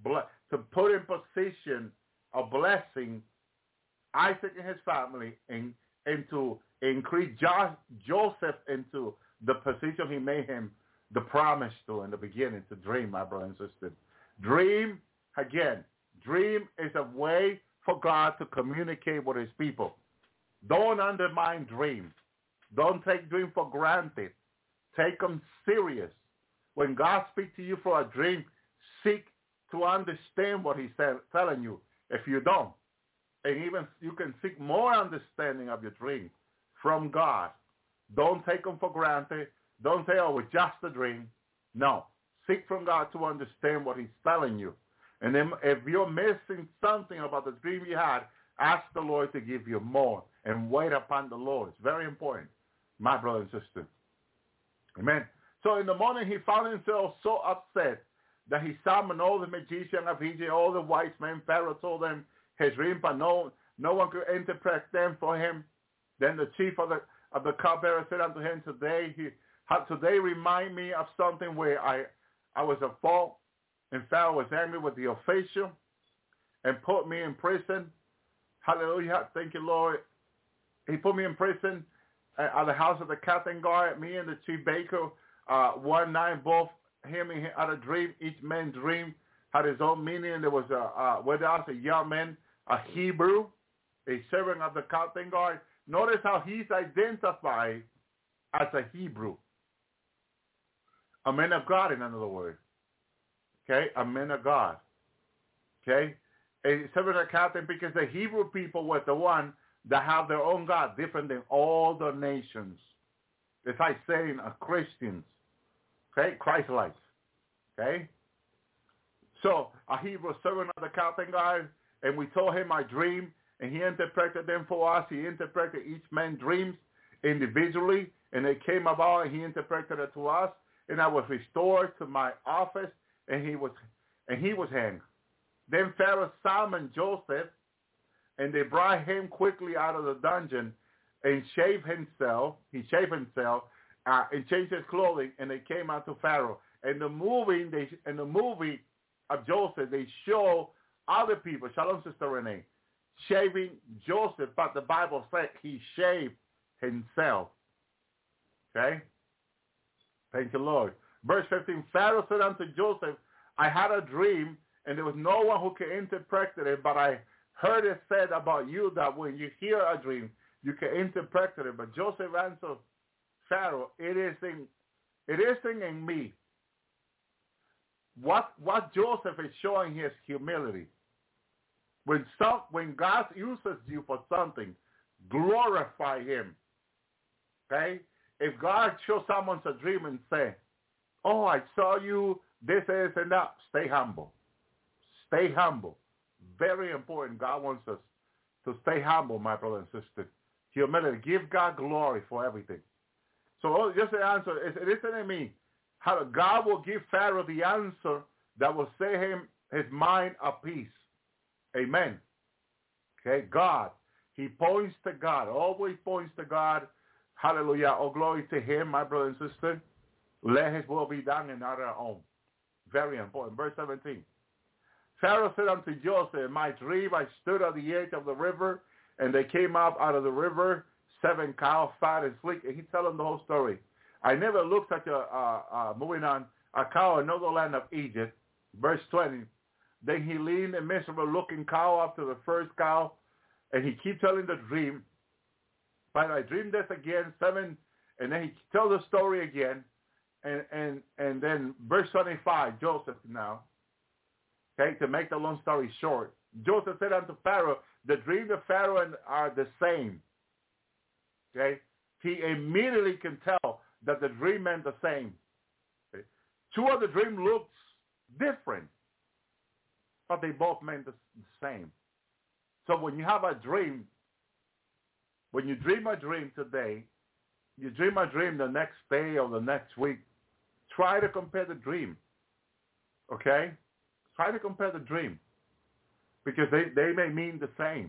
put in position a blessing Isaac and his family and to increase Joseph into the position he made him the promise to in the beginning to dream, my brother and sister. Dream, again, dream is a way for God to communicate with his people. Don't undermine dreams. Don't take dreams for granted. Take them serious. When God speaks to you for a dream, seek to understand what he's telling you. If you don't, and even you can seek more understanding of your dream from God. Don't take them for granted. Don't say, oh, it's just a dream. No. Seek from God to understand what he's telling you. And then if you're missing something about the dream you had, ask the Lord to give you more and wait upon the Lord. It's very important, my brother and sister. Amen. So in the morning, he found himself so upset that he summoned all the magicians of Egypt, all the wise men. Pharaoh told them his dream, but No one could interpret them for him. Then the chief of the cupbearer said unto him, today remind me of something where I was at fault, and Pharaoh was angry with the official and put me in prison. Hallelujah. Thank you, Lord. He put me in prison at the house of the captain guard, me and the chief baker. One night, both him and he had a dream. Each man dream had his own meaning. There was a young man, a Hebrew, a servant of the captain guard. Notice how he's identified as a Hebrew. A man of God, in other words. Okay, a man of God. Okay, a servant of the captain, because the Hebrew people were the one that have their own God, different than all the nations. It's like saying Christians. Okay, Christ-like. Okay, so a Hebrew servant of the captain guard, and we told him our dream, and he interpreted them for us. He interpreted each man's dreams individually, and they came about, and he interpreted it to us, and I was restored to my office, and he was hanged. Then Pharaoh summoned Joseph, and they brought him quickly out of the dungeon and shaved himself. He shaved himself and changed his clothing, and they came out to Pharaoh. In the movie of Joseph, they show other people, Shalom, Sister Renee, shaving Joseph, but the Bible said he shaved himself. Okay? Thank you, Lord. Verse 15, Pharaoh said unto Joseph, I had a dream, and there was no one who could interpret it, but I heard it said about you that when you hear a dream, you can interpret it. But Joseph answered Pharaoh, it is in me. What Joseph is showing here is humility. When God uses you for something, glorify him. Okay? If God shows someone a dream and say, oh, I saw you, this is and that, stay humble. Stay humble. Very important. God wants us to stay humble, my brother and sister. Humility. Give God glory for everything. So just the answer is, it isn't in me. How God will give Pharaoh the answer that will set him his mind at peace. Amen. Okay, God. He points to God. Always points to God. Hallelujah. All glory to him, my brother and sister. Let his will be done and not our own. Very important. Verse 17. Pharaoh said unto Joseph, in my dream I stood at the edge of the river, and they came up out of the river, 7 cows, fat and sleek. And he's telling the whole story. I never looked at moving on, a cow in another land of Egypt. Verse 20. Then he leaned a miserable looking cow up to the first cow, and he keeps telling the dream. But I dreamed this again, 7, and then he tells the story again. And then verse 25, Joseph now. Okay, to make the long story short. Joseph said unto Pharaoh, the dream of Pharaoh are the same. Okay? He immediately can tell that the dream meant the same. Okay? 2 of the dream looks different, but they both meant the same. So when you have a dream, when you dream a dream today, you dream a dream the next day or the next week, try to compare the dream. Okay? Try to compare the dream, because they may mean the same.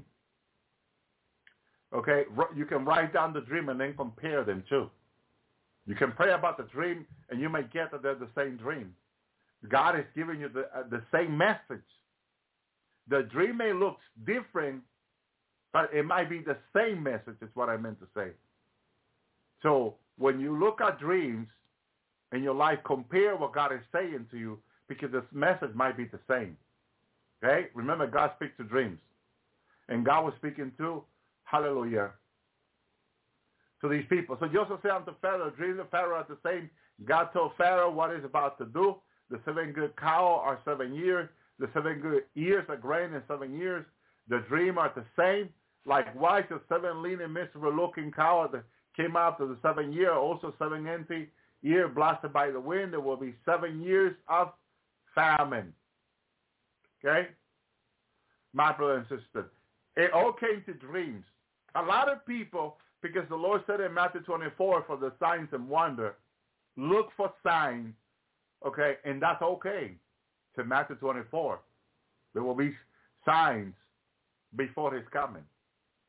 Okay? You can write down the dream and then compare them too. You can pray about the dream, and you may get that they're the same dream. God is giving you the same message. The dream may look different, but it might be the same message is what I meant to say. So when you look at dreams in your life, compare what God is saying to you, because this message might be the same. Okay? Remember, God speaks to dreams. And God was speaking to, hallelujah, to these people. So Joseph said unto Pharaoh, the dreams of Pharaoh are the same. God told Pharaoh what he's about to do. The 7 good cows are 7 years. The 7 good ears are grain in 7 years. The dream are the same. Likewise, the 7 lean and miserable looking cows that came after the 7 year, also 7 empty year blasted by the wind. There will be 7 years of famine. Okay? My brother and sister, it all came to dreams. A lot of people, because the Lord said in Matthew 24, for the signs and wonder, look for signs, okay? And that's okay. To Matthew 24. There will be signs before his coming.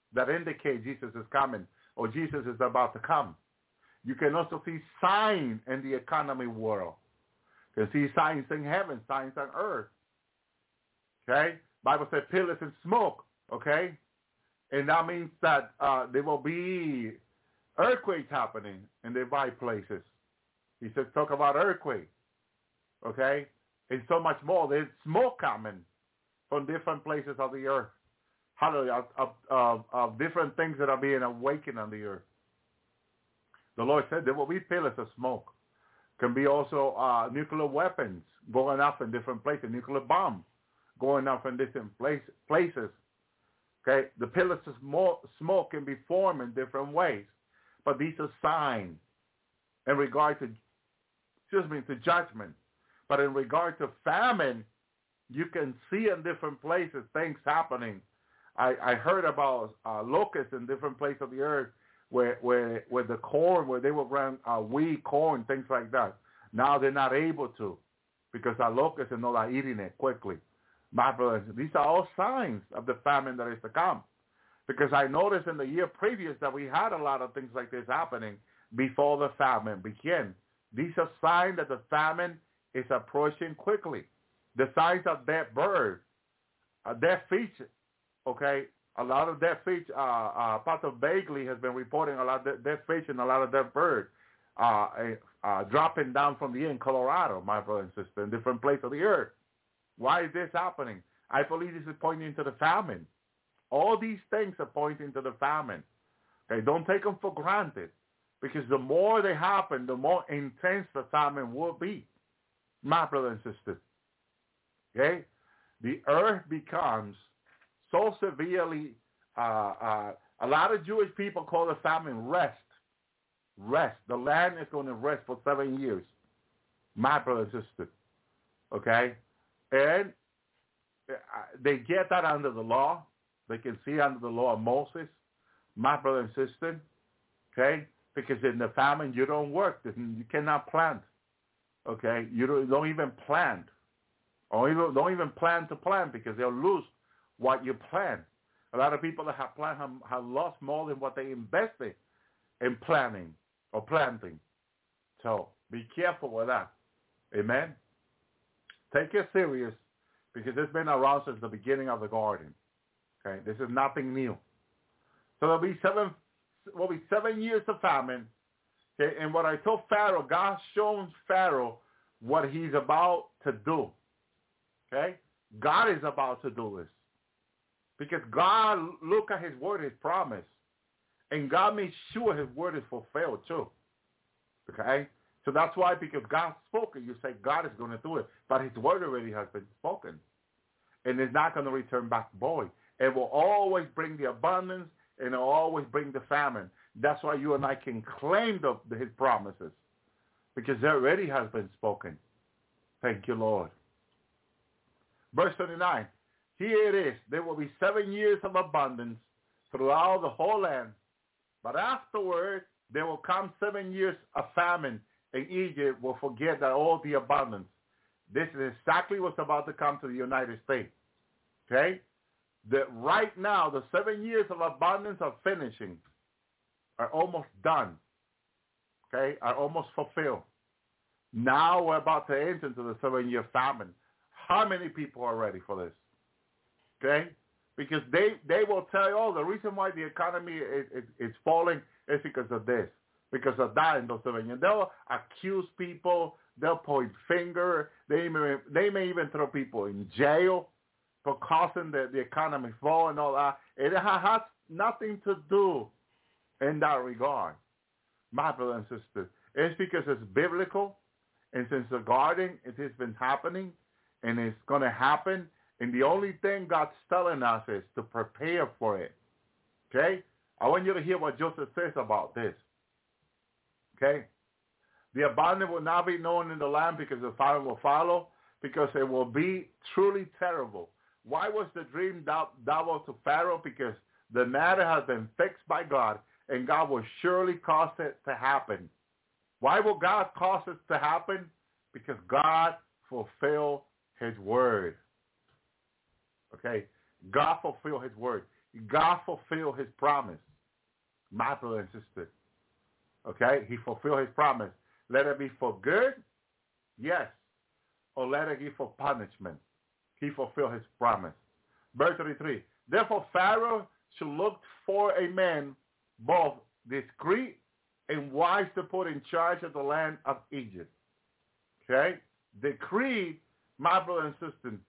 that indicate Jesus is coming or Jesus is about to come. You can also see signs in the economy world. You can see signs in heaven, signs on earth. Okay? Bible says pillars and smoke. Okay? And that means that there will be earthquakes happening in the right places. He says talk about earthquake. Okay? And so much more. There's smoke coming from different places of the earth. Hallelujah. Of different things that are being awakened on the earth. The Lord said there will be pillars of smoke. Can be also nuclear weapons going off in different places, nuclear bombs going off in different places. Okay, the pillars of smoke can be formed in different ways, but these are signs in regard to, to judgment. But in regard to famine, you can see in different places things happening. I heard about locusts in different places of the earth where the corn, where they would run wheat, corn, things like that. Now they're not able to because our locusts are not eating it quickly. My brothers, these are all signs of the famine that is to come. Because I noticed in the year previous that we had a lot of things like this happening before the famine began. These are signs that the famine is approaching quickly. The signs of dead birds, dead fish, okay? A lot of dead fish, Pastor Bagley has been reporting a lot of dead fish and a lot of dead birds dropping down from the air in Colorado, my brother and sister, in different places of the earth. Why is this happening? I believe this is pointing to the famine. All these things are pointing to the famine. Okay, don't take them for granted because the more they happen, the more intense the famine will be, my brother and sister. Okay? The earth becomes so severely, a lot of Jewish people call the famine rest. Rest. The land is going to rest for 7 years, my brother and sister. Okay? And they get that under the law. They can see under the law of Moses, my brother and sister, okay? Because in the famine, you don't work. You cannot plant, okay? You don't even plant. Or don't even plan to plant because they'll lose what you plant. A lot of people that have planted have lost more than what they invested in planting or planting. So be careful with that. Amen? Take it serious because it's been around since the beginning of the garden. Okay, this is nothing new. So there'll be 7 years of famine. Okay, and what I told Pharaoh, God shows Pharaoh what he's about to do. Okay, God is about to do this because God look at his word, his promise, and God made sure his word is fulfilled too. Okay. So that's why, because God spoke it, you say God is going to do it. But his word already has been spoken. And it's not going to return back void. It will always bring the abundance and it will always bring the famine. That's why you and I can claim his promises. Because it already has been spoken. Thank you, Lord. Verse 29. Here it is. There will be 7 years of abundance throughout the whole land. But afterward, there will come 7 years of famine. And Egypt will forget that all the abundance. This is exactly what's about to come to the United States. Okay? Right now, the 7 years of abundance are finishing, are almost done. Okay? Are almost fulfilled. Now we're about to enter into the 7-year famine. How many people are ready for this? Okay? Because they will tell you, the reason why the economy is falling is because of this. Because of that in those 7 years. They'll accuse people. They'll point finger. They may even throw people in jail for causing the economy fall and all that. It has nothing to do in that regard, my brother and sister. It's because it's biblical. And since the garden, it has been happening. And it's going to happen. And the only thing God's telling us is to prepare for it. Okay? I want you to hear what Joseph says about this. Okay? The abundance will not be known in the land because the fire will follow, because it will be truly terrible. Why was the dream double to Pharaoh? Because the matter has been fixed by God, and God will surely cause it to happen. Why will God cause it to happen? Because God fulfilled his word. Okay? God fulfilled his word. God fulfilled his promise, my brother and sister. Okay? He fulfilled his promise. Let it be for good, yes, or let it be for punishment. He fulfilled his promise. Verse 33. Therefore, Pharaoh should look for a man both discreet and wise to put in charge of the land of Egypt. Okay? Decree, my brother and sister,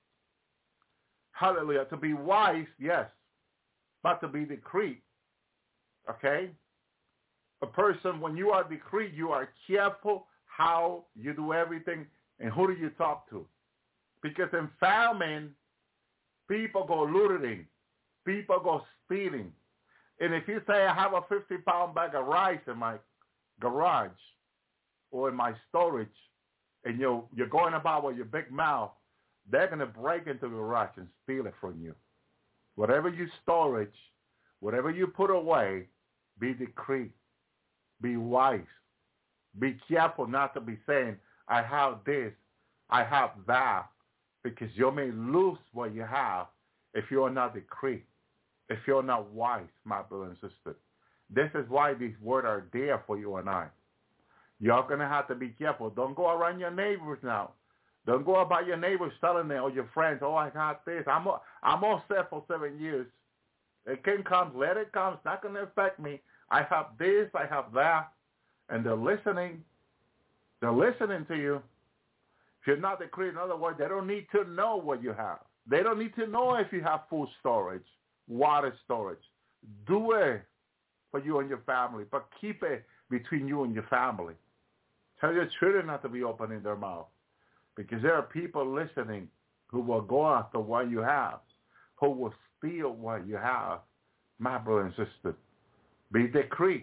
hallelujah, to be wise, yes, but to be discreet. Okay? A person, when you are discreet, you are careful how you do everything and who do you talk to. Because in famine, people go looting. People go stealing. And if you say, I have a 50-pound bag of rice in my garage or in my storage, and you're going about with your big mouth, they're going to break into the garage and steal it from you. Whatever you storage, whatever you put away, be discreet. Be wise. Be careful not to be saying, I have this, I have that, because you may lose what you have if you are not discreet, if you're not wise, my brother and sister. This is why these words are there for you and I. You're going to have to be careful. Don't go around your neighbors now. Don't go about your neighbors telling them or your friends, oh, I got this. I'm all set for 7 years. It can come. Let it come. It's not going to affect me. I have this. I have that. And they're listening. They're listening to you. If you're not decreeing, in other words, they don't need to know what you have. They don't need to know if you have food storage, water storage. Do it for you and your family, but keep it between you and your family. Tell your children not to be opening their mouth, because there are people listening who will go after what you have, who will steal what you have. My brother and sister, be discreet,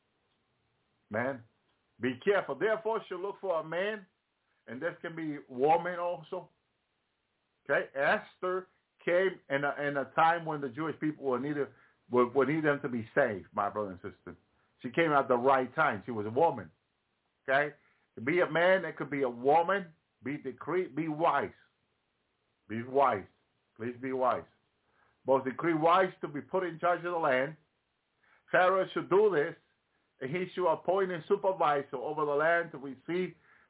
man. Be careful. Therefore, you look for a man, and this can be woman also. Okay, Esther came in a time when the Jewish people would need them to be saved, my brother and sister. She came at the right time. She was a woman. Okay, to be a man, it could be a woman. Be discreet. Be wise. Be wise. Please be wise. Both decree wise to be put in charge of the land. Pharaoh should do this, and he should appoint a supervisor over the land to receive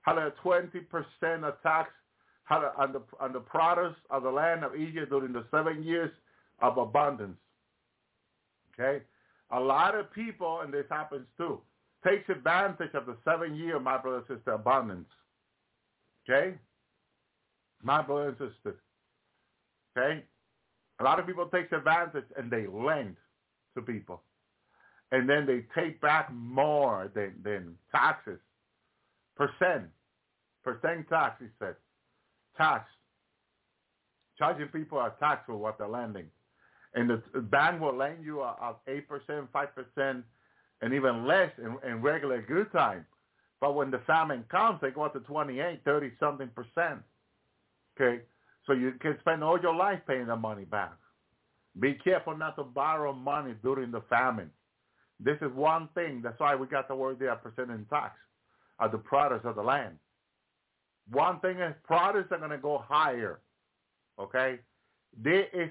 20% of tax on the produce of the land of Egypt during the 7 years of abundance. Okay? A lot of people, and this happens too, takes advantage of the 7 year, my brother and sister, abundance. Okay? My brother and sister. Okay? A lot of people take advantage and they lend to people. And then they take back more than taxes. Percent tax, he said. Tax. Charging people a tax for what they're lending. And the bank will lend you a 8%, 5%, and even less in regular good time. But when the famine comes, they go up to 28, 30-something%. Okay? So you can spend all your life paying the money back. Be careful not to borrow money during the famine. This is one thing. That's why we got the word there, percent in tax of the products of the land. One thing is products are going to go higher. Okay? There is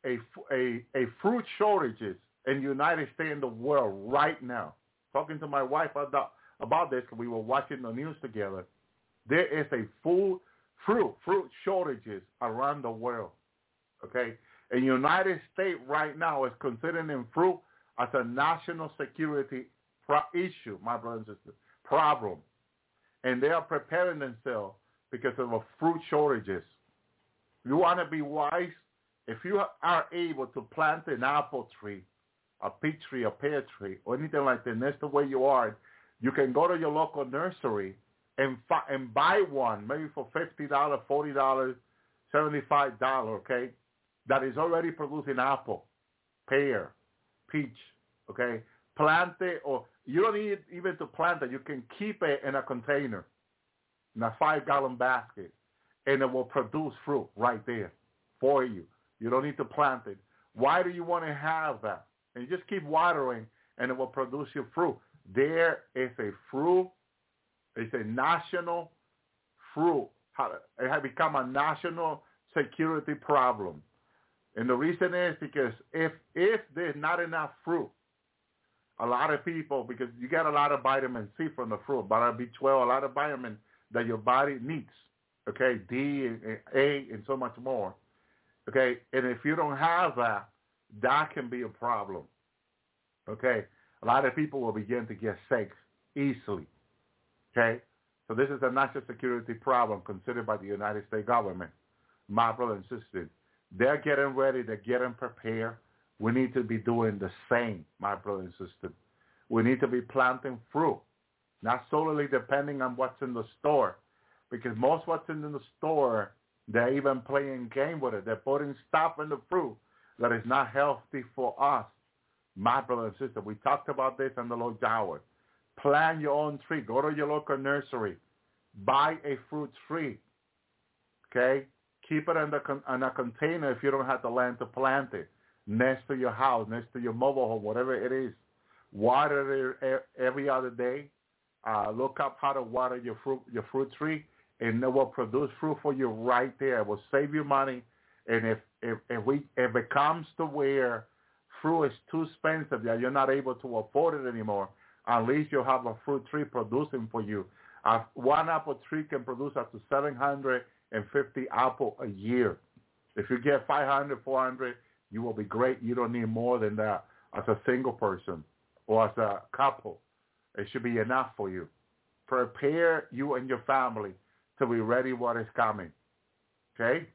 a fruit shortages in the United States and the world right now. Talking to my wife about this, we were watching the news together. There is a fruit shortages around the world. Okay? And the United States right now is considering fruit as a national security issue, my brothers and sisters, problem. And they are preparing themselves because of the fruit shortages. You want to be wise? If you are able to plant an apple tree, a peach tree, a pear tree, or anything like that, and that's the way you are, you can go to your local nursery and buy one, maybe for $50, $40, $75, okay, that is already producing apple, pear, peach, okay? Plant it, or you don't need even to plant it. You can keep it in a container, in a 5-gallon basket, and it will produce fruit right there for you. You don't need to plant it. Why do you want to have that? And you just keep watering, and it will produce your fruit. There is a fruit. It's a national fruit. It has become a national security problem. And the reason is because if there's not enough fruit, a lot of people, because you get a lot of vitamin C from the fruit, vitamin B12, a lot of vitamin that your body needs, okay, D and A and so much more, okay? And if you don't have that, that can be a problem, okay? A lot of people will begin to get sick easily, okay? So this is a national security problem considered by the United States government. My brother and sister, they're getting ready, they're getting prepared. We need to be doing the same, my brother and sister. We need to be planting fruit, not solely depending on what's in the store, because most what's in the store, they're even playing game with it. They're putting stuff in the fruit that is not healthy for us, my brother and sister. We talked about this on the Lord's Hour. Plant your own tree. Go to your local nursery. Buy a fruit tree, okay? Keep it in a container if you don't have the land to plant it. Next to your house, next to your mobile home, whatever it is. Water it every other day. Look up how to water your fruit tree, and it will produce fruit for you right there. It will save you money. And if it comes to where fruit is too expensive that you're not able to afford it anymore, at least you'll have a fruit tree producing for you. One apple tree can produce up to 750 apples a year. If you get 500, 400, you will be great. You don't need more than that as a single person or as a couple. It should be enough for you. Prepare you and your family to be ready what is coming. Okay?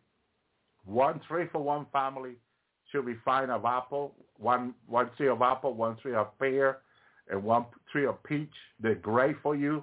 One tree for one family should be fine of apple, one tree of apple, one tree of pear, and one tree of peach. They're great for you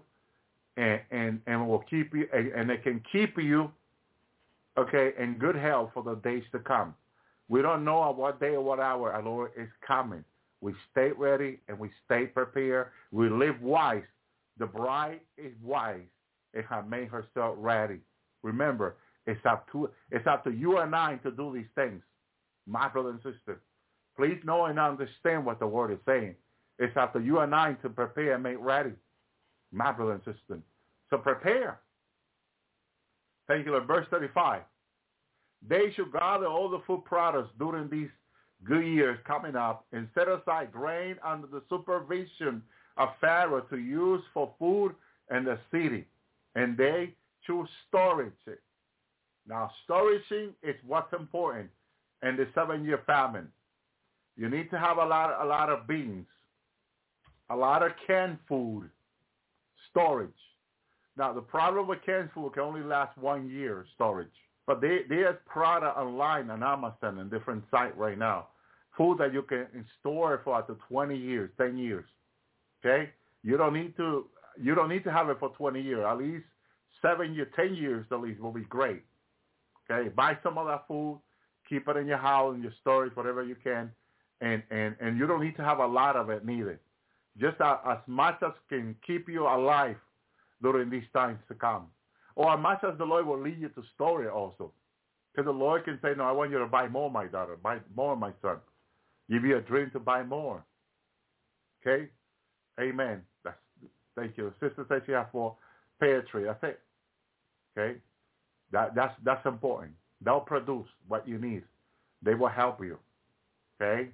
and will keep you, and they can keep you, okay, in good health for the days to come. We don't know at what day or what hour our Lord is coming. We stay ready and we stay prepared. We live wise. The bride is wise and has made herself ready. Remember, it's up to you and I to do these things, my brother and sister. Please know and understand what the word is saying. It's up to you and I to prepare and make ready, my brother and sister. So prepare. Thank you, Lord. Verse 35. They should gather all the food products during these good years coming up and set aside grain under the supervision of Pharaoh to use for food in the city. And they should storage it. Now, storaging is what's important in the 7-year famine. You need to have a lot of beans, a lot of canned food, storage. Now, the problem with canned food can only last 1 year storage. But there's product online on Amazon and different sites right now. Food that you can store for up to 20 years, 10 years. Okay? You don't need to have it for 20 years. At least 7 years, 10 years at least will be great. Okay? Buy some of that food, keep it in your house, in your storage, whatever you can, and you don't need to have a lot of it neither. Just as much as can keep you alive during these times to come. Or as much as the Lord will lead you to store it also. Because the Lord can say, no, I want you to buy more, my daughter. Buy more, my son. Give you a dream to buy more. Okay? Amen. Thank you. Sister says she has 4 pear tree. That's it. Okay? That's important. They'll produce what you need. They will help you. Okay?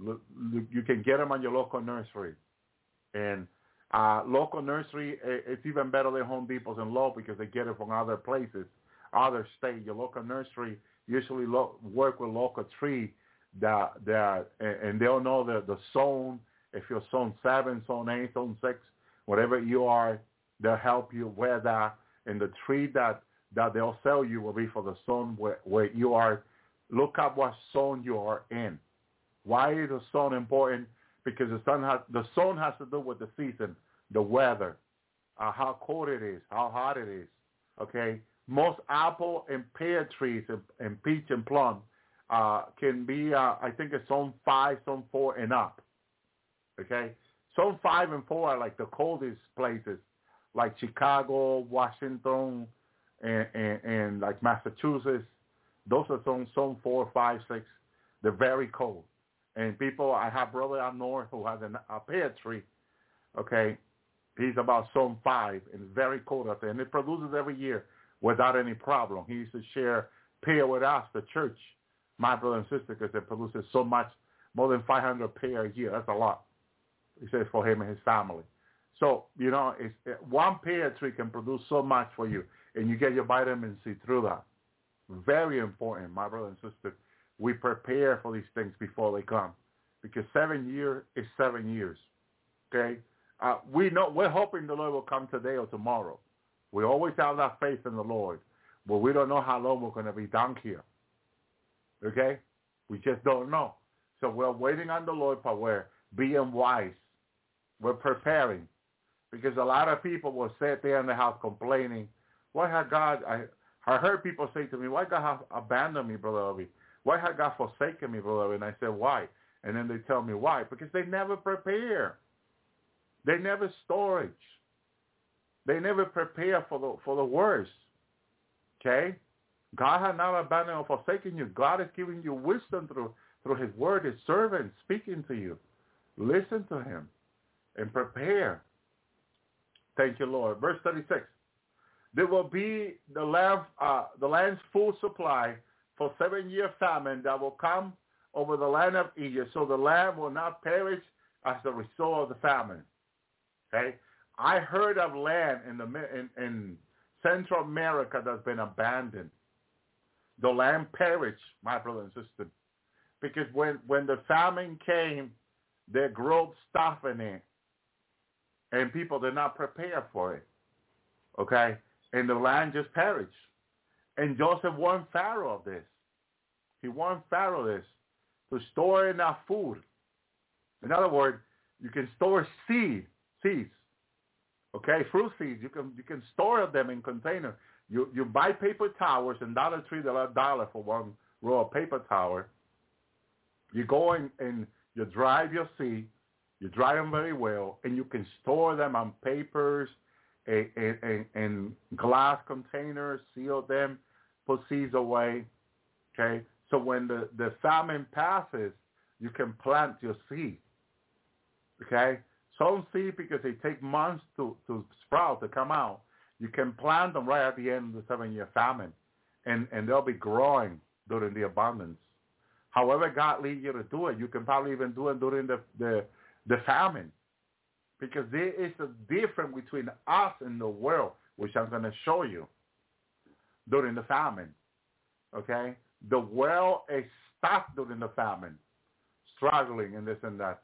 You can get them on your local nursery. And local nursery, it's even better than Home Depots and Lowe's because they get it from other places, other states. Your local nursery usually work with local tree and they'll know the zone. If you're zone 7, zone 8, zone 6, whatever you are, they'll help you where that. And the tree that they'll sell you will be for the zone where you are. Look up what zone you are in. Why is the zone important? Because the zone has to do with the season, the weather, how cold it is, how hot it is. Okay, most apple and pear trees and peach and plum can be, I think it's zone 5, zone 4 and up. Okay, zone 5 and 4 are like the coldest places, like Chicago, Washington, and like Massachusetts. Those are zone 4, 5, 6. They're very cold. And people, I have a brother up north who has a pear tree, okay? He's about zone 5 and it's very cold out there. And it produces every year without any problem. He used to share pear with us, the church, my brother and sister, because it produces so much, more than 500 pear a year. That's a lot, he says, for him and his family. So, one pear tree can produce so much for you, and you get your vitamin C through that. Very important, my brother and sister. We prepare for these things before they come, because 7 years is 7 years. Okay, we're hoping the Lord will come today or tomorrow. We always have that faith in the Lord, but we don't know how long we're going to be down here. Okay, we just don't know. So we're waiting on the Lord, but we're being wise. We're preparing, because a lot of people will sit there in the house complaining, why has God, I heard people say to me, why God have abandoned me, Brother Obi? Why has God forsaken me, Brother Obi? And I said, why? And then they tell me why. Because they never prepare. They never storage. They never prepare for the worst. Okay? God has not abandoned or forsaken you. God is giving you wisdom through his word, his servant speaking to you. Listen to him and prepare. Thank you, Lord. Verse 36. There will be the land's full supply for 7-year famine that will come over the land of Egypt, so the land will not perish as a result of the famine. Okay, I heard of land in Central America that's been abandoned. The land perished, my brother and sister, because when the famine came, their growth stopped in it, and people did not prepare for it. Okay, and the land just perished. And Joseph warned Pharaoh of this. He warned Pharaoh this, to store enough food. In other words, you can store seeds, okay, fruit seeds. You can store them in containers. You buy paper towels, and Dollar Tree, they're $1 for one roll of paper towel. You go and you dry your seed. You dry them very well, and you can store them on papers and glass containers, seal them, put seeds away. Okay, so when the famine passes, you can plant your seed. Okay, some seed, because they take months to sprout, to come out. You can plant them right at the end of the 7-year famine, and they'll be growing during the abundance. However God leads you to do it, you can probably even do it during the famine, because there is a difference between us and the world, which I'm going to show you during the famine. Okay, the world is stuck during the famine, struggling and this and that.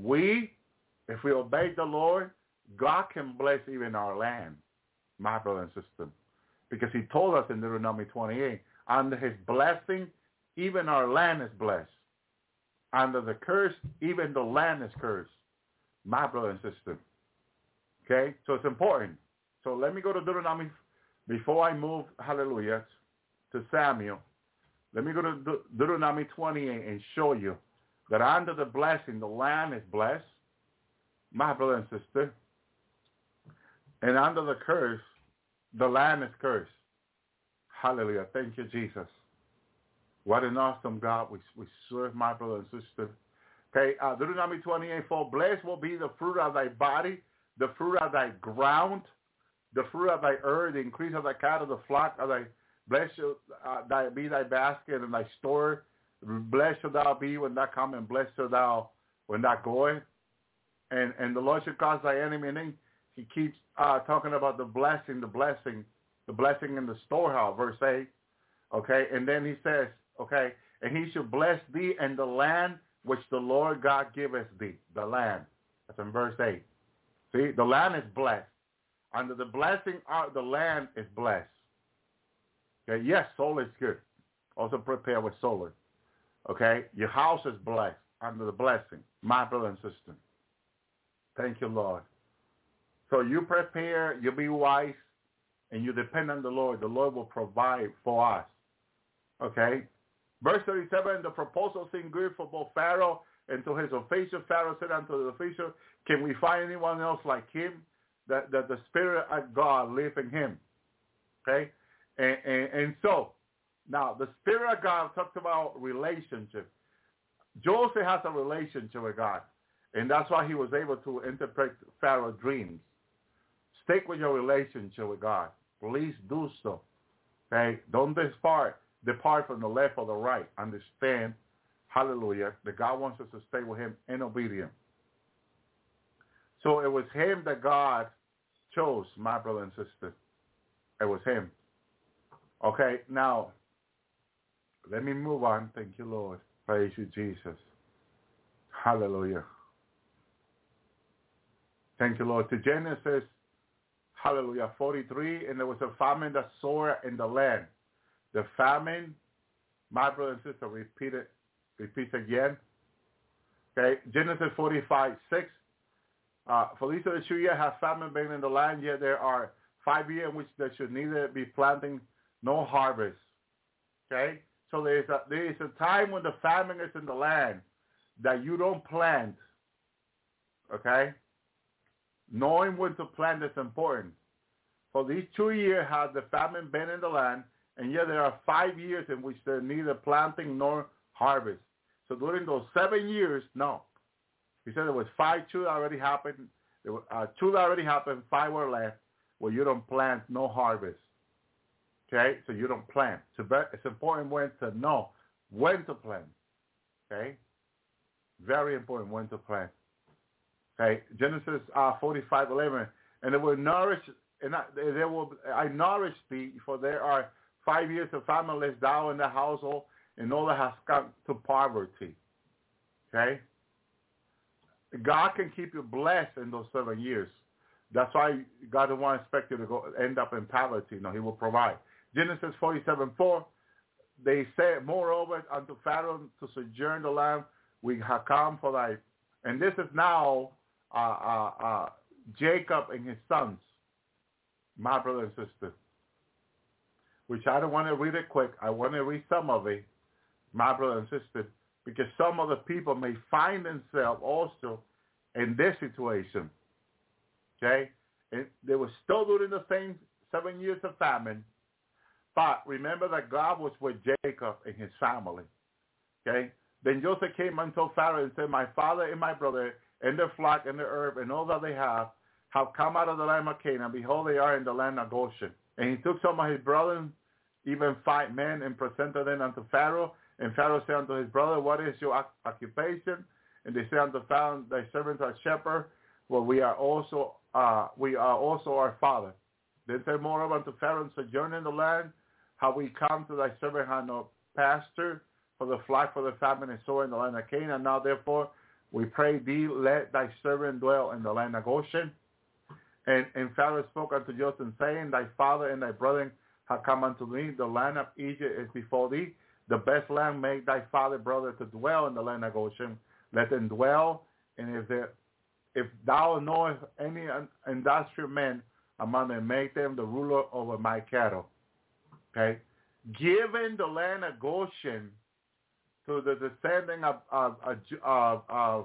If we obey the Lord, God can bless even our land, my brother and sister, because he told us in Deuteronomy 28, under his blessing, even our land is blessed. Under the curse, even the land is cursed, my brother and sister. Okay, so it's important. So let me go to Deuteronomy, before I move, hallelujah, to Samuel. Let me go to Deuteronomy 28 and show you that under the blessing, the land is blessed, my brother and sister. And under the curse, the land is cursed. Hallelujah. Thank you, Jesus. What an awesome God we serve, my brother and sister. Okay, Deuteronomy 28, for blessed will be the fruit of thy body, the fruit of thy ground, the fruit of thy earth, the increase of thy cattle, the flock of thy, blessed shall be thy basket and thy store. Blessed shall thou be when thou come, and blessed shall thou when thou goest. And the Lord shall cause thy enemy, and then he keeps talking about the blessing in the storehouse, verse 8. Okay, and then he says, okay, and he shall bless thee in the land which the Lord God giveth thee, the land. That's in verse 8. See, the land is blessed. Under the blessing, the land is blessed. Okay, yes, solar is good. Also prepare with solar. Okay, your house is blessed under the blessing, my brother and sister. Thank you, Lord. So you prepare, you be wise, and you depend on the Lord. The Lord will provide for us. Okay? Verse 37, the proposal seemed good for both Pharaoh and to his official. Pharaoh said unto the official, can we find anyone else like him, that the Spirit of God live in him? Okay? And so, now, the Spirit of God talks about relationship. Joseph has a relationship with God, and that's why he was able to interpret Pharaoh's dreams. Stick with your relationship with God. Please do so. Okay? Don't depart depart from the left or the right. Understand, hallelujah, that God wants us to stay with him in obedience. So it was him that God chose, my brother and sister. It was him. Okay, now, let me move on. Thank you, Lord. Praise you, Jesus. Hallelujah. Thank you, Lord. To Genesis, hallelujah, 43, and there was a famine that sore in the land. The famine, my brother and sister, repeats again. Okay, Genesis 45, 6. For these are the 2 years have famine been in the land, yet there are 5 years in which there should neither be planting nor harvest. Okay, so there is a time when the famine is in the land that you don't plant. Okay, knowing when to plant is important. For these 2 years has the famine been in the land, and yet there are 5 years in which there neither planting nor harvest. So during those 7 years, no. He said there was 5, 2 already happened. There were 2 that already happened, 5 were left, where you don't plant, no harvest. Okay, so you don't plant. So it's important when to know when to plant. Okay, very important when to plant. Okay, Genesis 45:11, and they will nourish, and I nourish thee, for there are 5 years of famine left thou in the household, and all that has come to poverty. Okay, God can keep you blessed in those 7 years. That's why God doesn't want to expect you to end up in poverty. No, he will provide. Genesis 47:4, they said, moreover, unto Pharaoh to sojourn the land, we have come for thy, and this is now Jacob and his sons, my brother and sister, which I don't want to read it quick. I want to read some of it, my brother and sister, because some of the people may find themselves also in this situation. Okay? And they were still during the same 7 years of famine, but remember that God was with Jacob and his family. Okay? Then Joseph came unto Pharaoh and said, my father and my brother and their flock and their herb and all that they have come out of the land of Canaan. Behold, they are in the land of Goshen. And he took some of his brothers, even 5 men, and presented them unto Pharaoh. And Pharaoh said unto his brother, what is your occupation? And they said unto Pharaoh, thy servants are shepherds, well, we are also our father. Then said moreover unto Pharaoh, sojourn in the land, how we come to thy servant had no pasture for the flock, for the famine, and so in the land of Canaan. Now therefore we pray thee, let thy servant dwell in the land of Goshen. And Pharaoh spoke unto Joseph, saying, thy father and thy brethren have come unto me. The land of Egypt is before thee. The best land make thy father brother to dwell in the land of Goshen. Let them dwell. And if thou knowest any industrial men among them, make them the ruler over my cattle. Okay, giving the land of Goshen to the descendant of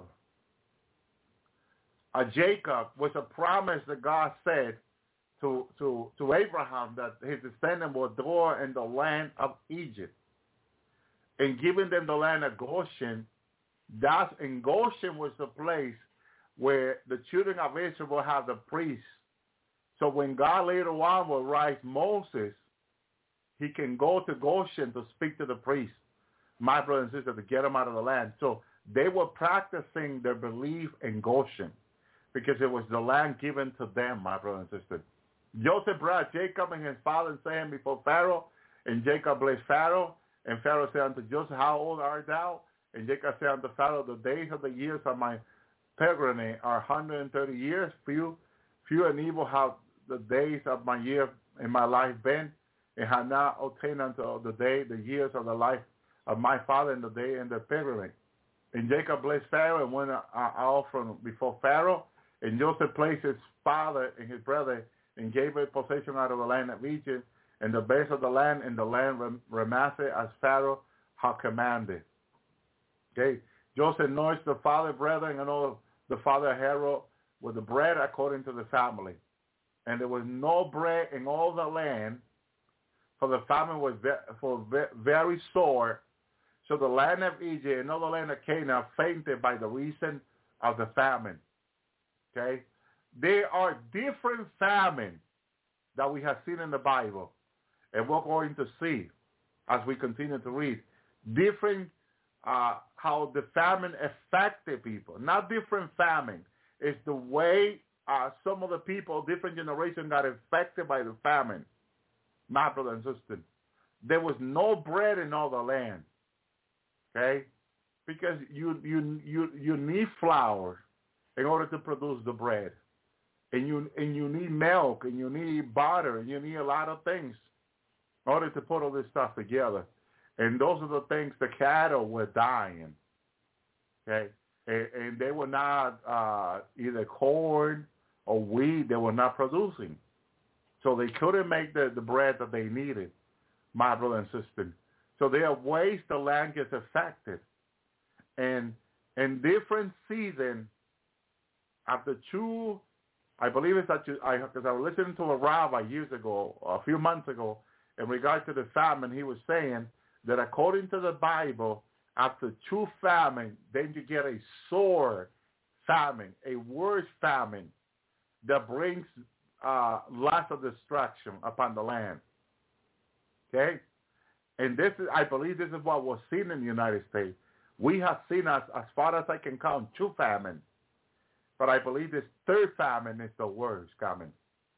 Jacob was a promise that God said to Abraham that his descendant will dwell in the land of Egypt. And giving them the land of Goshen, and Goshen was the place where the children of Israel will have the priests. So when God later on will rise Moses, he can go to Goshen to speak to the priests, my brother and sister, to get them out of the land. So they were practicing their belief in Goshen because it was the land given to them, my brother and sister. Joseph brought Jacob and his father and set him before Pharaoh, and Jacob blessed Pharaoh. And Pharaoh said unto Joseph, how old art thou? And Jacob said unto Pharaoh, the days of the years of my pilgrimage are 130 years. Few and evil have the days of my year in my life been, and have not obtained unto the day the years of the life of my father in the day and the pilgrimage. And Jacob blessed Pharaoh and went out from before Pharaoh. And Joseph placed his father and his brother and gave it possession out of the land of Egypt and the base of the land and the land Manasseh as Pharaoh had commanded. Okay. Joseph nourished the father, brethren, and all the father Herod with the bread according to the family. And there was no bread in all the land, for the famine was very sore. So the land of Egypt and all the land of Canaan fainted by the reason of the famine. Okay? There are different famines that we have seen in the Bible, and we're going to see. as we continue to read. Different how the famine affected people. Not different famine. It's the way some of the people, different generations, got affected by the famine. My brother and sister, there was no bread in all the land. Okay, because you need flour in order to produce the bread, and you need milk, and you need butter, and you need a lot of things in order to put all this stuff together. And those are the things the cattle were dying. Okay, and they were not either corn or wheat. They were not producing, so they couldn't make the bread that they needed. My brother and sister. So there are ways the land gets affected, and in different seasons. After two, I believe it's because I was listening to a rabbi years ago, a few months ago, in regard to the famine. He was saying that according to the Bible, after two famine, then you get a sore famine, a worse famine that brings lots of destruction upon the land. Okay? And this is, I believe this is what was seen in the United States. We have seen, as far as I can count, two famines. But I believe this third famine is the worst coming.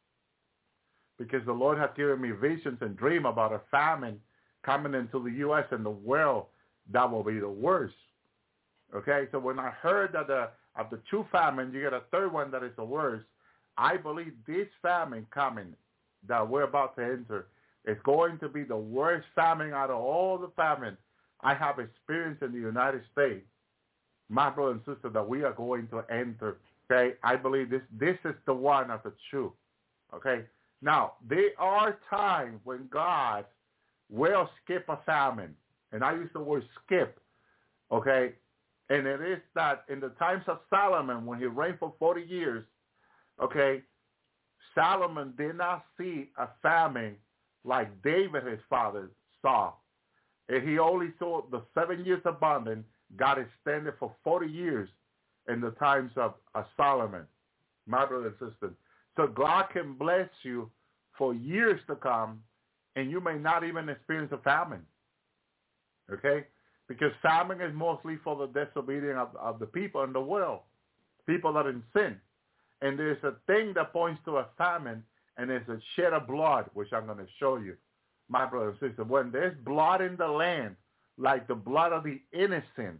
Because the Lord has given me visions and dreams about a famine coming into the U.S. and the world that will be the worst. Okay, so when I heard that of the two famines, you get a third one that is the worst, I believe this famine coming that we're about to enter is going to be the worst famine out of all the famine I have experienced in the United States. My brother and sister, that we are going to enter. Okay, I believe this is the one of the truth. Okay, now there are times when God will skip a famine, and I use the word skip. Okay, and it is that in the times of Solomon, when he reigned for 40 years, okay, Solomon did not see a famine like David, his father, saw. And he only saw the 7 years abundance. God extended for 40 years in the times of Solomon, my brother and sister. So God can bless you for years to come, and you may not even experience a famine. Okay? Because famine is mostly for the disobedience of the people in the world, people that are in sin. And there's a thing that points to a famine, and it's a shed of blood, which I'm going to show you, my brother and sister. When there's blood in the land, like the blood of the innocent,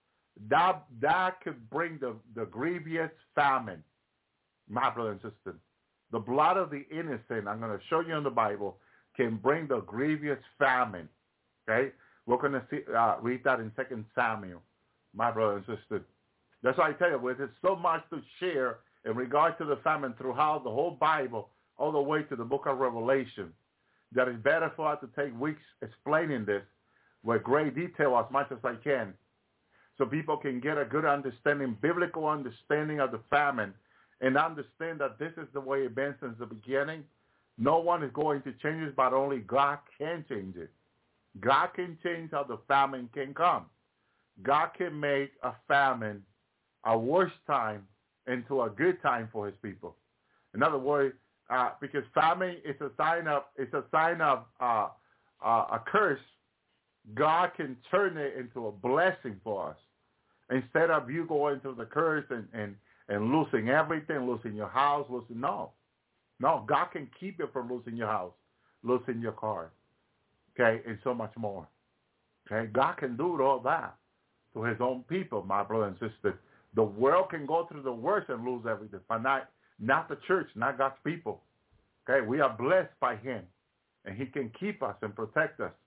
that could bring the grievous famine, my brother and sister. The blood of the innocent, I'm going to show you in the Bible, can bring the grievous famine. Okay? We're going to read that in 2 Samuel, my brother and sister. That's why I tell you, there's so much to share in regard to the famine throughout the whole Bible, all the way to the book of Revelation, that it's better for us to take weeks explaining this with great detail as much as I can, so people can get a good understanding, biblical understanding of the famine, and understand that this is the way it's been since the beginning. No one is going to change it, but only God can change it. God can change how the famine can come. God can make a famine, a worse time, into a good time for his people. In other words, because famine is a sign of a curse, God can turn it into a blessing for us. Instead of you going through the curse and losing everything, losing your house, no, God can keep you from losing your house, losing your car, okay, and so much more. Okay, God can do all that to his own people, my brother and sister. The world can go through the worst and lose everything, but not the church, not God's people. Okay, we are blessed by him, and he can keep us and protect us,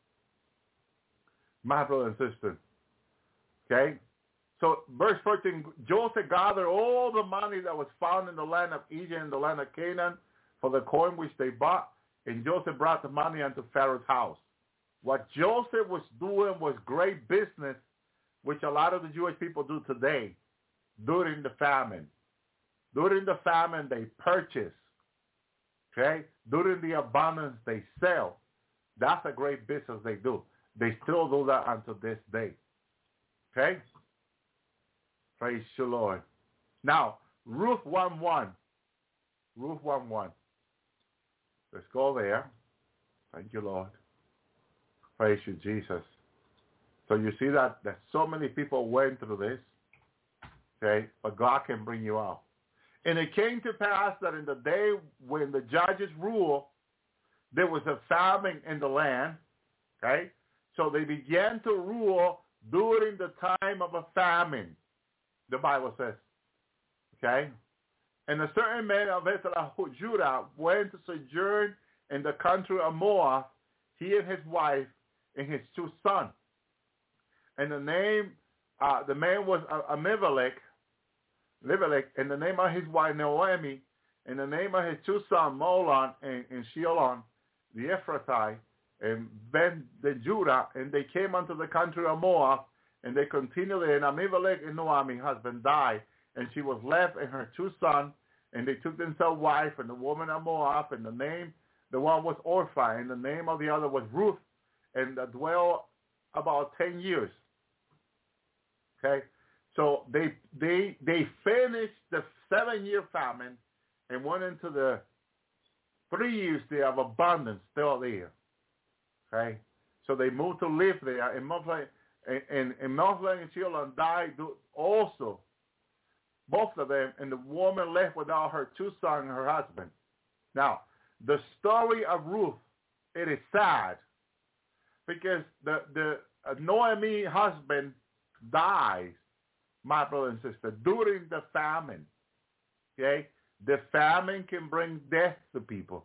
my brother and sister. Okay, so verse 14, Joseph gathered all the money that was found in the land of Egypt and the land of Canaan for the coin which they bought, and Joseph brought the money unto Pharaoh's house. What Joseph was doing was great business, which a lot of the Jewish people do today during the famine. During the famine, they purchase. Okay? During the abundance, they sell. That's a great business they do. They still do that until this day. Okay? Praise the Lord. Now, Ruth 1:1. Ruth 1:1. Let's go there. Thank you, Lord. Praise you, Jesus. So you see that so many people went through this, okay? But God can bring you out. And it came to pass that in the day when the judges ruled, there was a famine in the land, okay? So they began to rule during the time of a famine, the Bible says, okay? And a certain man of Judah went to sojourn in the country of Moab, he and his wife and his 2 sons. And the man was Elimelech, and the name of his wife Naomi, and the name of his 2 sons Mahlon and Chilion, the Ephrathite, and Ben the Judah, and they came unto the country of Moab, and they continued there. And Elimelech and Naomi, husband, died, and she was left and her 2 sons, and they took themselves wife, and the woman of Moab, and the one was Orpah, and the name of the other was Ruth, and dwell about 10 years. Okay, so they finished the 7-year famine and went into the 3 years there of abundance still there. Okay, so they moved to live there, and Mahlon and Chilion died also, both of them, and the woman left without her 2 sons and her husband. Now, the story of Ruth, it is sad, because the Naomi husband dies, my brother and sister, during the famine. Okay? The famine can bring death to people.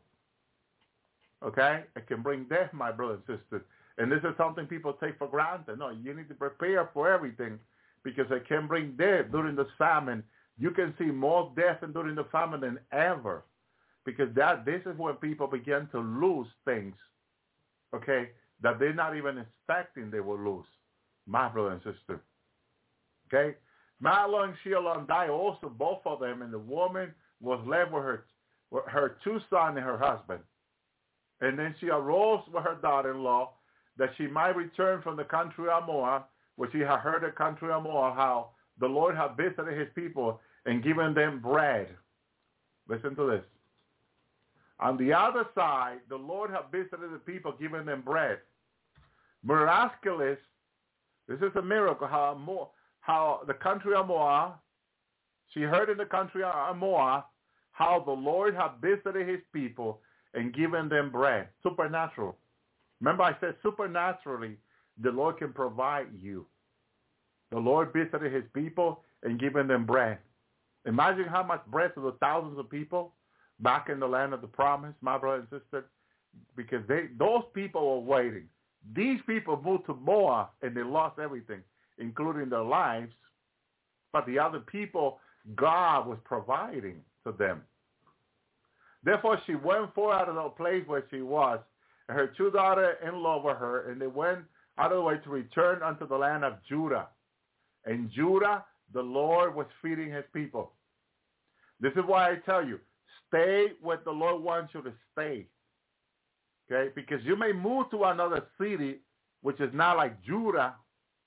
Okay? It can bring death, my brother and sister. And this is something people take for granted. No, you need to prepare for everything, because it can bring death during the famine. You can see more death during the famine than ever, because this is when people begin to lose things, okay, that they're not even expecting they will lose, my brother and sister. Okay? Mahlon and Chilion died also, both of them, and the woman was left with her 2 sons and her husband. And then she arose with her daughter-in-law, that she might return from the country of Moab, where she had heard the country of Moab, how the Lord had visited his people and given them bread. Listen to this. On the other side, the Lord had visited the people, giving them bread. Miraculous, this is a miracle, how the country of Moab, she heard in the country of Moab, how the Lord had visited his people and given them bread. Supernatural. Remember I said supernaturally, the Lord can provide you. The Lord visited his people and given them bread. Imagine how much bread to the thousands of people back in the land of the promise, my brother and sister, because those people were waiting. These people moved to Moab and they lost everything, including their lives. But the other people, God was providing to them. Therefore, she went forth out of the place where she was, and her 2 daughters-in-law were her, and they went out of the way to return unto the land of Judah. And Judah, the Lord was feeding his people. This is why I tell you, stay where the Lord wants you to stay. Okay? Because you may move to another city, which is not like Judah.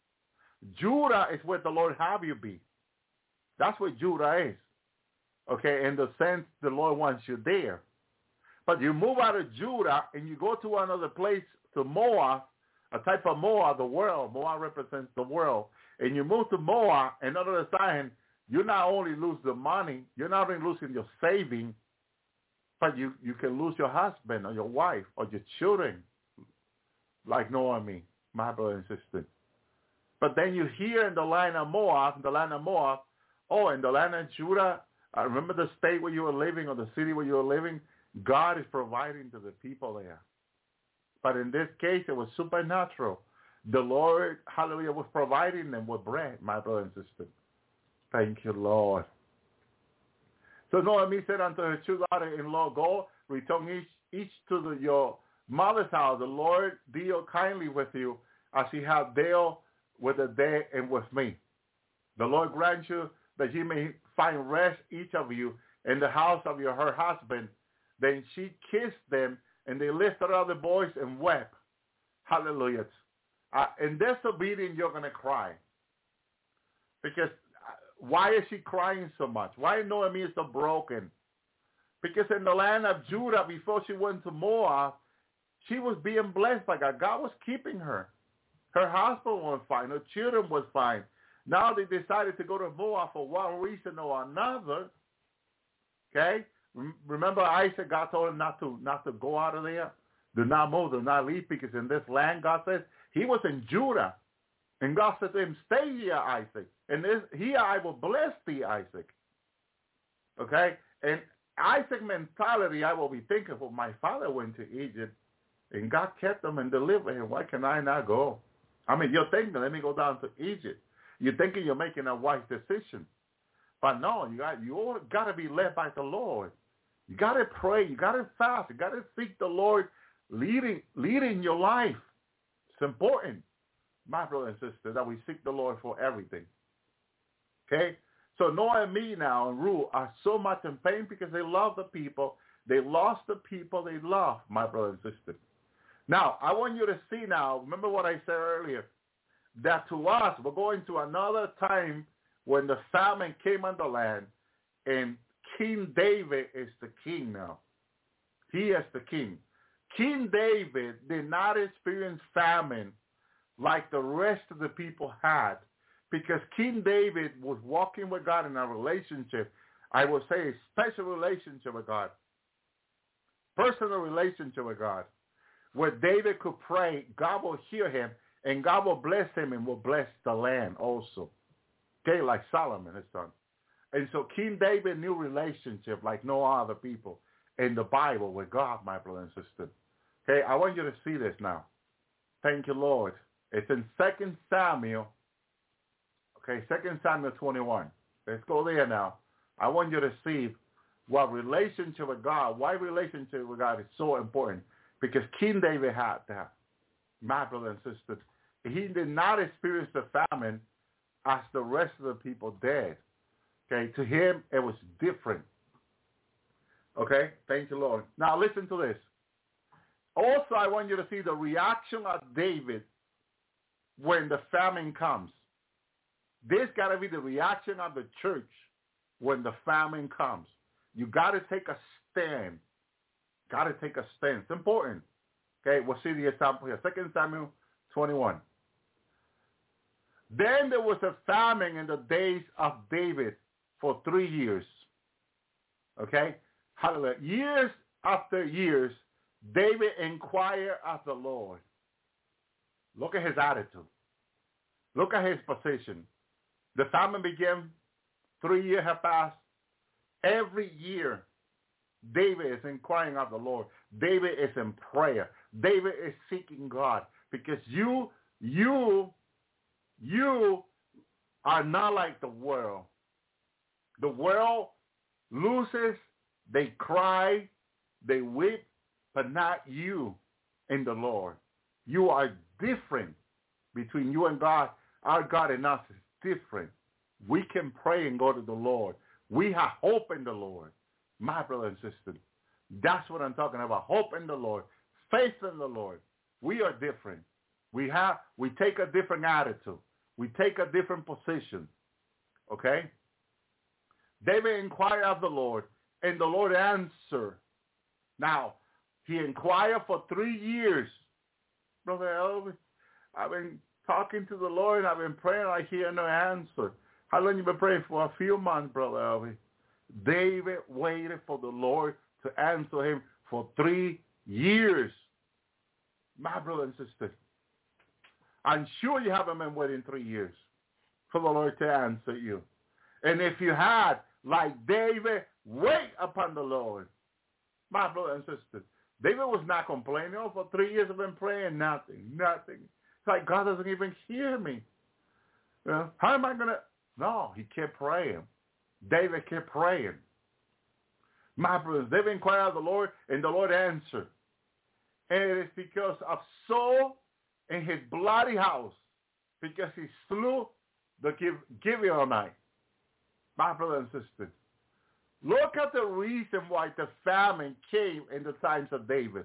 Judah is where the Lord have you be. That's where Judah is. Okay? In the sense the Lord wants you there. But you move out of Judah and you go to another place, to Moab, a type of Moab, the world. Moab represents the world. And you move to Moab, and all of a sudden, you not only lose the money, you're not only losing your saving, but you can lose your husband or your wife or your children, like Naomi, my brother and sister. But then you hear in the land of Moab, in the land of Judah, remember the state where you were living or the city where you were living? God is providing to the people there. But in this case, it was supernatural. The Lord, hallelujah, was providing them with bread, my brother and sister. Thank you, Lord. So Naomi said unto her 2 daughters-in-law, go, return each to your mother's house. The Lord deal kindly with you as he hath dealt with the dead and with me. The Lord grant you that ye may find rest, each of you, in the house of her husband. Then she kissed them, and they lifted up the voice and wept. Hallelujah. In disobedience, you're going to cry. Because why is she crying so much? Why Naomi is so broken? Because in the land of Judah, before she went to Moab, She was being blessed by God. God was keeping her. Her husband was fine. Her children was fine. Now they decided to go to Moab for one reason or another. Okay? Remember Isaac, God told him not to go out of there. Do not move, do not leave, because in this land, God says, he was in Judah. And God said to him, stay here, Isaac. And here I will bless thee, Isaac. Okay? And Isaac's mentality, I will be thinking, well, my father went to Egypt, and God kept him and delivered him. Why can I not go? I mean, you're thinking, let me go down to Egypt. You're thinking you're making a wise decision. But no, you got to be led by the Lord. You got to pray. You got to fast. You got to seek the Lord leading your life. It's important, my brother and sister, that we seek the Lord for everything. Okay? So Noah and me now and Ruth are so much in pain because they love the people. They lost the people they love, my brother and sister. Now, I want you to see now, remember what I said earlier, that to us, we're going to another time when the famine came on the land, and King David is the king now. He is the king. King David did not experience famine like the rest of the people had, because King David was walking with God in a relationship, I would say a special relationship with God, personal relationship with God, where David could pray, God will hear him, and God will bless him and will bless the land also. Okay, like Solomon, his son. And so King David knew relationship like no other people in the Bible with God, my brother and sister. Okay, I want you to see this now. Thank you, Lord. It's in 2 Samuel. Okay, 2 Samuel 21. Let's go there now. I want you to see what relationship with God, why relationship with God is so important. Because King David had that, my brother and sister. He did not experience the famine as the rest of the people did. Okay, to him, it was different. Okay, thank you, Lord. Now listen to this. Also, I want you to see the reaction of David when the famine comes. This got to be the reaction of the church when the famine comes. You got to take a stand. Got to take a stand. It's important. Okay, we'll see the example here. 2 Samuel 21. Then there was a famine in the days of David for 3 years. Okay? Hallelujah. Years after years, David inquired of the Lord. Look at his attitude. Look at his position. The famine began. 3 years have passed. Every year, David is inquiring of the Lord. David is in prayer. David is seeking God, because you are not like the world. The world loses, they cry, they weep, but not you in the Lord. You are different between you and God. Our God and us is different. We can pray and go to the Lord. We have hope in the Lord. My brother and sister, that's what I'm talking about. Hope in the Lord, faith in the Lord. We are different. We take a different attitude. We take a different position. Okay? David inquired of the Lord, and the Lord answered. Now, he inquired for 3 years. Brother Elvis, I've been talking to the Lord. I've been praying. I hear no answer. How long you been praying for? A few months, Brother Elvis. David waited for the Lord to answer him for 3 years. My brother and sister, I'm sure you haven't been waiting 3 years for the Lord to answer you. And if you had, like David, wait upon the Lord. My brother and sister, David was not complaining. Oh, for 3 years I've been praying, nothing. It's like God doesn't even hear me. You know, how am I going to? No, he kept praying. David kept praying. My brothers, David inquired of the Lord, and the Lord answered. And it is because of Saul and his bloody house, because he slew the Gibeonite. My brother and sister, look at the reason why the famine came in the times of David.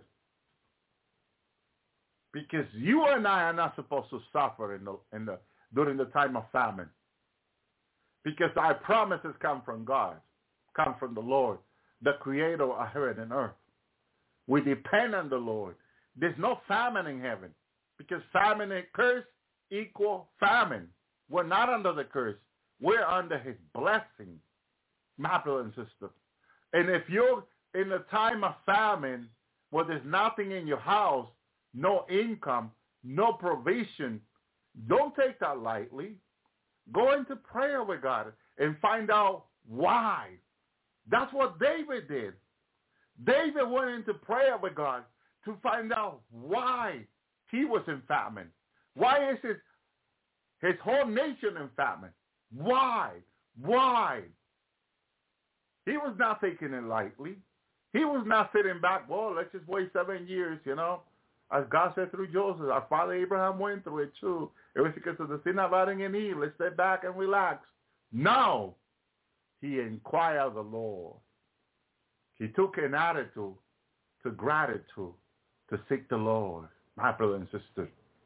Because you and I are not supposed to suffer during the time of famine. Because our promises come from God, come from the Lord, the creator of heaven and earth. We depend on the Lord. There's no famine in heaven because famine and curse equal famine. We're not under the curse. We're under his blessing, my brother and sister. And if you're in a time of famine where there's nothing in your house, no income, no provision, don't take that lightly. Go into prayer with God and find out why. That's what David did. David went into prayer with God to find out why he was in famine. Why is his whole nation in famine? Why? Why? He was not taking it lightly. He was not sitting back, well, let's just wait 7 years, As God said through Joseph, our father Abraham went through it too. It was because of the sin of Adam and Eve. Let's step back and relax. No. He inquired of the Lord. He took an attitude to gratitude to seek the Lord, my brother and sister.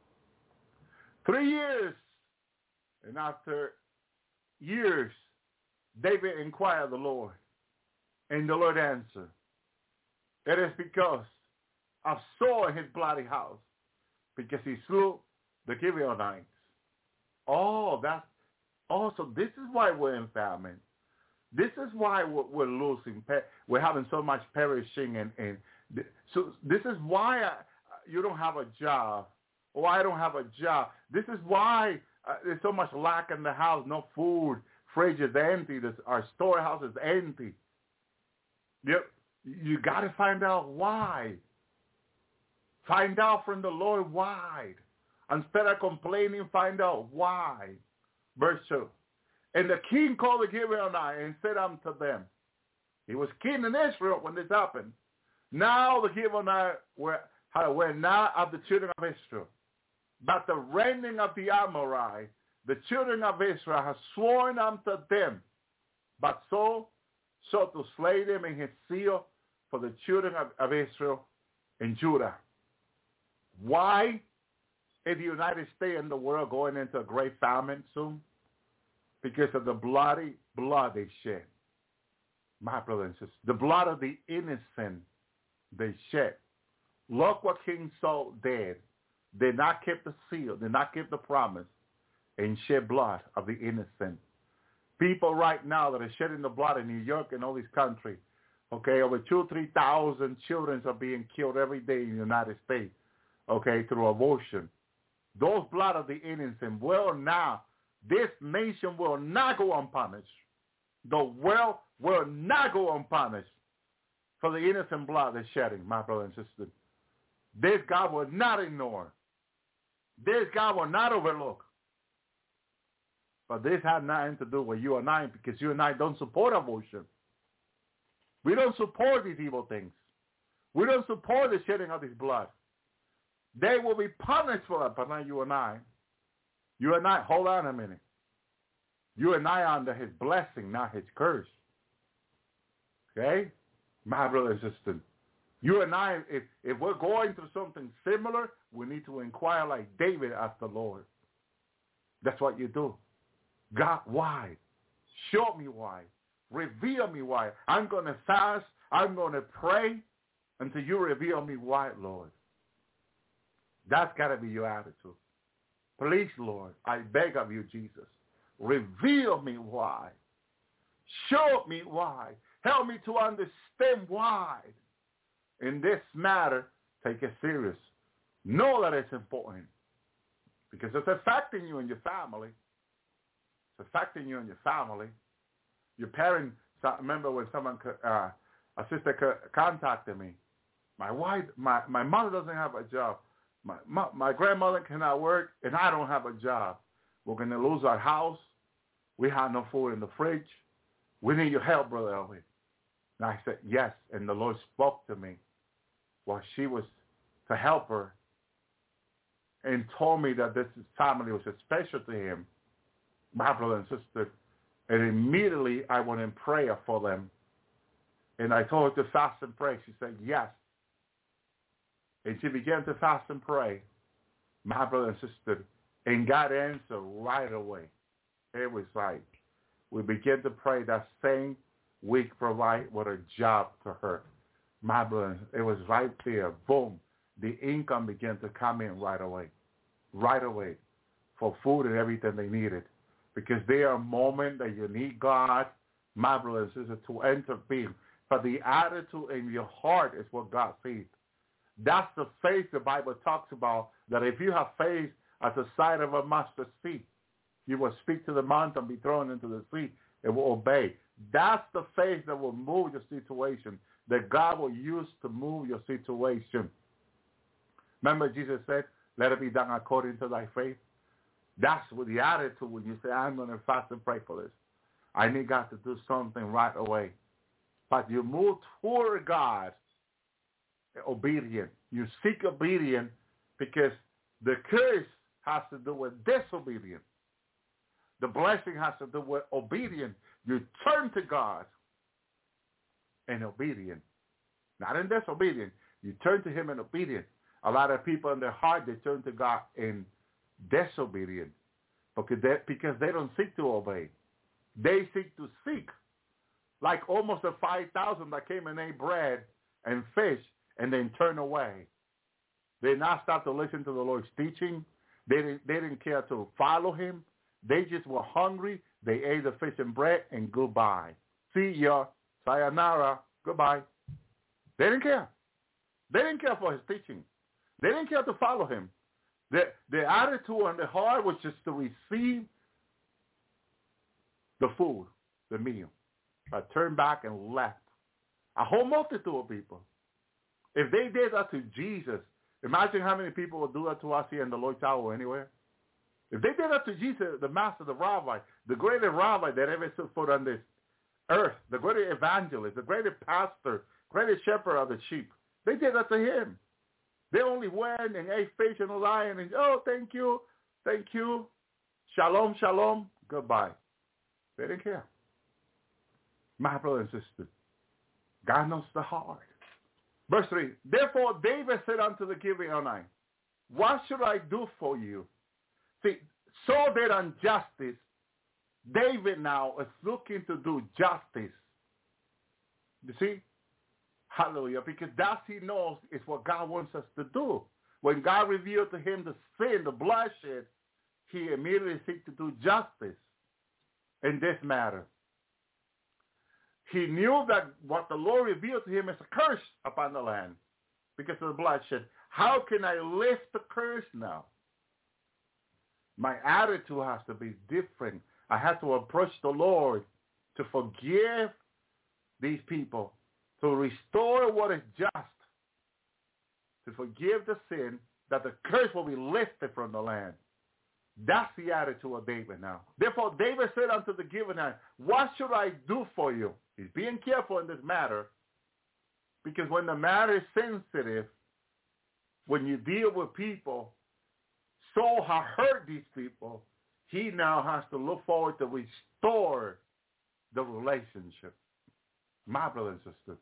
3 years. And after years, David inquired of the Lord. And the Lord answered, it is because of Saul in his bloody house, because he slew the Gibeonites. So this is why we're in famine. This is why we're losing. We're having so much perishing. So this is why you don't have a job. Or I don't have a job. This is why there's so much lack in the house. No food. Fridge is empty. Our storehouse is empty. You got to find out why. Find out from the Lord why. Instead of complaining, find out why. Verse 2. And the king called the Gibeonites and said unto them, he was king in Israel when this happened. Now the Gibeonites were not of the children of Israel, but the remnant of the Amorites, the children of Israel, have sworn unto them, but so to slay them in his zeal for the children of Israel and Judah. Why is the United States and the world going into a great famine soon? Because of the bloody blood they shed. My brothers and sisters, the blood of the innocent they shed. Look what King Saul did. Did not keep the seal, did not keep the promise, and shed blood of the innocent. People right now that are shedding the blood in New York and all these countries, over 2,000-3,000 children are being killed every day in the United States, through abortion. Those blood of the innocent this nation will not go unpunished. The world will not go unpunished for the innocent blood they're shedding, my brother and sister. This God will not ignore. This God will not overlook. But this has nothing to do with you and I, because you and I don't support abortion. We don't support these evil things. We don't support the shedding of this blood. They will be punished for it, but not you and I. You and I, hold on a minute. You and I are under his blessing, not his curse. Okay? My brother and sister. You and I, if we're going through something similar, we need to inquire like David asked the Lord. That's what you do. God, why? Show me why. Reveal me why. I'm going to fast. I'm going to pray until you reveal me why, Lord. That's got to be your attitude. Please, Lord, I beg of you, Jesus, reveal me why. Show me why. Help me to understand why. In this matter, take it serious. Know that it's important because it's affecting you and your family. It's affecting you and your family. Your parents, I remember when someone, a sister contacted me. My wife, my mother doesn't have a job. My grandmother cannot work, and I don't have a job. We're going to lose our house. We have no food in the fridge. We need your help, Brother Elvin. And I said, yes. And the Lord spoke to me while she was to help her and told me that this family was special to him, my brother and sister. And immediately I went in prayer for them. And I told her to fast and pray. She said, yes. And she began to fast and pray, my brother and sister, and God answered right away. It was like we began to pray that same week, provide what a job for her. My brother, it was right there, boom. the income began to come in right away for food and everything they needed. Because there are moments that you need God, my brothers and sisters, to intervene. But the attitude in your heart is what God sees. That's the faith the Bible talks about, that if you have faith as the size of a mustard seed, you will speak to the mountain, be thrown into the sea, it will obey. That's the faith that will move your situation, that God will use to move your situation. Remember Jesus said, let it be done according to thy faith. That's what the attitude when you say, I'm going to fast and pray for this. I need God to do something right away. But you move toward God, obedient. You seek obedience because the curse has to do with disobedience. The blessing has to do with obedience. You turn to God in obedience. Not in disobedience. You turn to him in obedience. A lot of people in their heart, they turn to God in disobedience because they don't seek to obey. They seek to seek. Like almost the 5,000 that came and ate bread and fish and then turned away. They not stopped to listen to the Lord's teaching. They didn't care to follow him. They just were hungry. They ate the fish and bread and goodbye. See ya, sayonara, goodbye. They didn't care. They didn't care for his teaching. They didn't care to follow him. The attitude and the heart was just to receive the food, the meal. I turned back and left. A whole multitude of people. If they did that to Jesus, imagine how many people would do that to us here in the Lord's Tower or anywhere. If they did that to Jesus, the master, the rabbi, the greatest rabbi that ever stood foot on this earth, the greatest evangelist, the greatest pastor, greatest shepherd of the sheep, they did that to him. They only went and ate fish and a lion and, oh, thank you, shalom, shalom, goodbye. They didn't care. My brother and sister, God knows the heart. Verse 3, therefore David said unto the Gibeonites, what should I do for you? See, so that on justice, David now is looking to do justice. You see? Hallelujah. Because that he knows is what God wants us to do. When God revealed to him the sin, the bloodshed, he immediately seeks to do justice in this matter. He knew that what the Lord revealed to him is a curse upon the land because of the bloodshed. How can I lift the curse now? My attitude has to be different. I have to approach the Lord to forgive these people, to restore what is just, to forgive the sin, that the curse will be lifted from the land. That's the attitude of David now. Therefore, David said unto the Gibeonites, what should I do for you? He's being careful in this matter, because when the matter is sensitive, when you deal with people, Saul has hurt these people, he now has to look forward to restore the relationship. My brother and sister.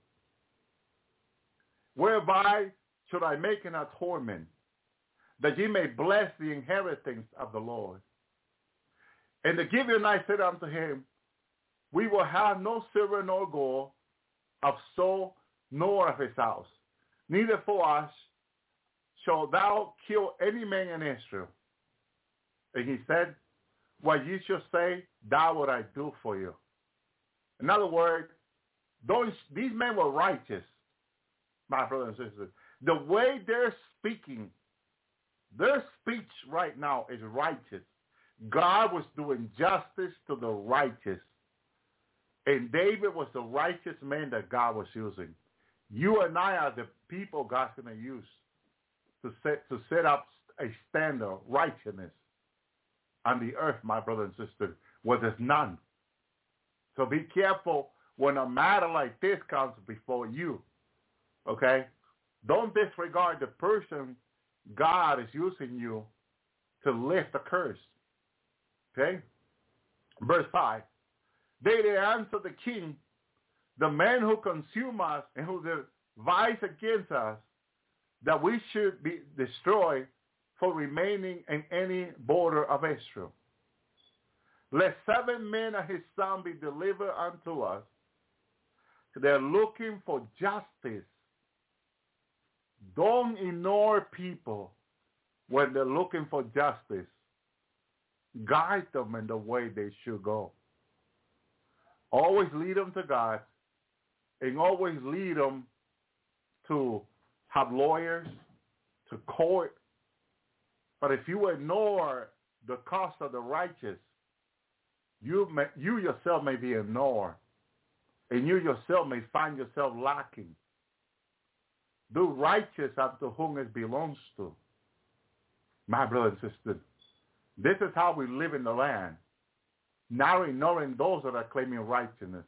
Whereby should I make an atonement, that ye may bless the inheritance of the Lord? And the Gibeonites said unto him, we will have no silver nor gold of Saul nor of his house. Neither for us shalt thou kill any man in Israel. And he said, what you shall say, that would I do for you. In other words, these men were righteous, my brothers and sisters. The way they're speaking, their speech right now is righteous. God was doing justice to the righteous. And David was the righteous man that God was using. You and I are the people God's going to use to set up a standard of righteousness on the earth, my brother and sister, where there's none. So be careful when a matter like this comes before you, okay? Don't disregard the person God is using you to lift the curse, okay? Verse 5, they answered the king, the men who consume us and who devise against us, that we should be destroyed for remaining in any border of Israel. Let 7 men and his son be delivered unto us. They're looking for justice. Don't ignore people when they're looking for justice. Guide them in the way they should go. Always lead them to God, and always lead them to have lawyers, to court. But if you ignore the cost of the righteous, you yourself may be ignored, and you yourself may find yourself lacking. Do righteous unto whom it belongs to. My brother and sister, this is how we live in the land. Now ignoring those that are claiming righteousness.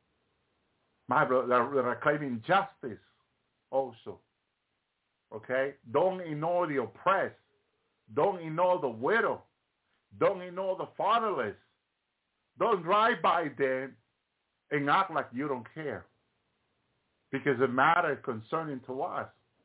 My brother, that are claiming justice also. Okay? Don't ignore the oppressed. Don't ignore the widow. Don't ignore the fatherless. Don't drive by them and act like you don't care. Because the matter is concerning to us.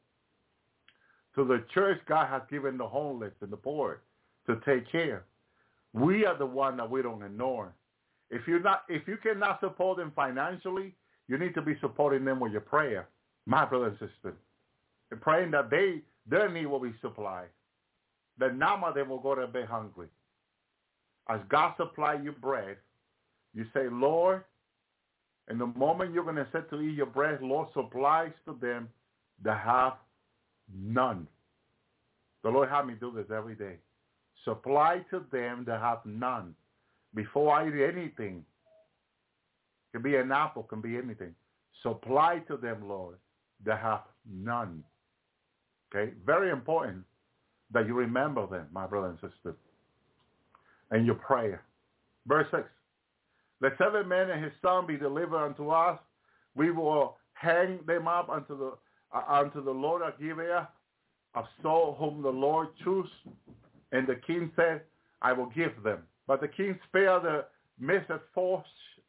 To the church, God has given the homeless and the poor to take care. We are the one that we don't ignore. If you cannot support them financially, you need to be supporting them with your prayer, my brother and sister. And praying that their need will be supplied. That none of them will go to bed hungry. As God supply you bread, you say, Lord, and the moment you're going to set to eat your bread, Lord supplies to them that have none. The Lord had me do this every day. Supply to them that have none. Before I eat anything, it can be an apple, can be anything. Supply to them, Lord, that have none. Okay? Very important that you remember them, my brother and sister, and your prayer. Verse 6. Let 7 men and his son be delivered unto us. We will hang them up unto the Lord of Gibeah of Saul, whom the Lord chose. And the king said, I will give them. But the king spared the Mephibosheth,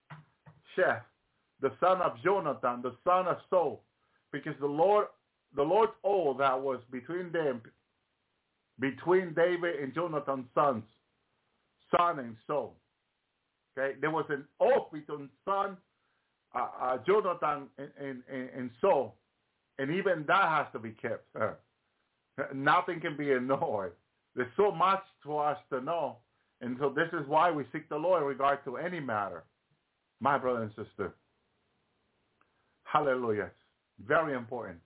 the son of Jonathan, the son of Saul, because the Lord's oath that was between them, between David and Jonathan's son and Saul. Okay, there was an oath between Jonathan and Saul, and even that has to be kept. Nothing can be ignored. There's so much for us to know, and so this is why we seek the Lord in regard to any matter, my brother and sister. Hallelujah. Very important.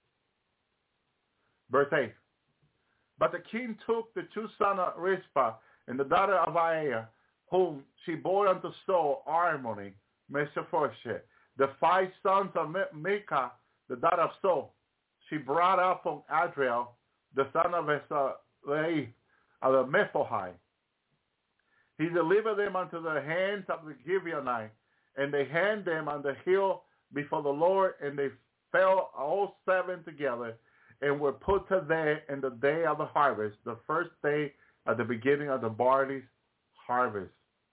Verse 8. But the king took the 2 sons of Rizpah and the daughter of Aiah, whom she bore unto Saul, Armoni, Mephibosheth, the 5 sons of Micah, the daughter of Saul, she brought out from Adriel, the son of Esau, of the Mephohai. He delivered them unto the hands of the Gibeonites, and they hanged them on the hill before the Lord, and they fell all 7 together, and were put to death in the day of the harvest, the first day at the beginning of the barley harvest.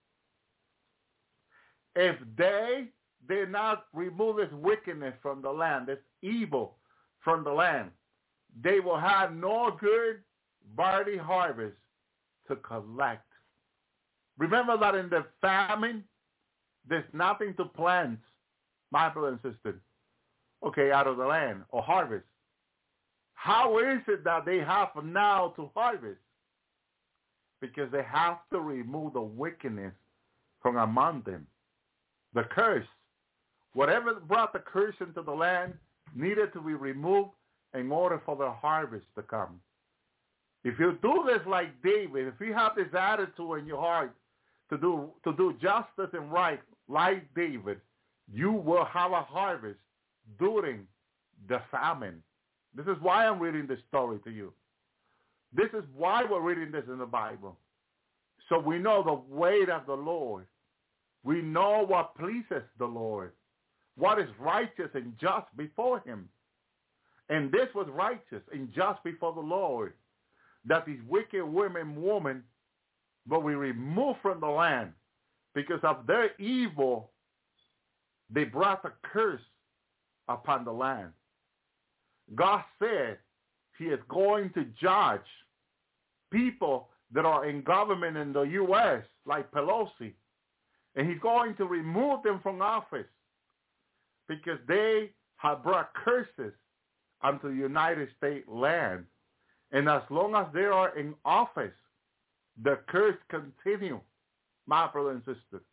If they did not remove this wickedness from the land, this evil from the land, they will have no good barley harvest to collect. Remember that in the famine, there's nothing to plant, my brother and sister, okay, out of the land or harvest. How is it that they have now to harvest? Because they have to remove the wickedness from among them. The curse. Whatever brought the curse into the land needed to be removed in order for the harvest to come. If you do this like David, if you have this attitude in your heart to do justice and right like David, you will have a harvest during the famine. This is why I'm reading this story to you. This is why we're reading this in the Bible. So we know the way of the Lord. We know what pleases the Lord, what is righteous and just before him. And this was righteous and just before the Lord, that these wicked women, but we removed from the land because of their evil, they brought a curse upon the land. God said he is going to judge people that are in government in the U.S., like Pelosi, and he's going to remove them from office because they have brought curses onto the United States land. And as long as they are in office, the curse continue, my brother and sister.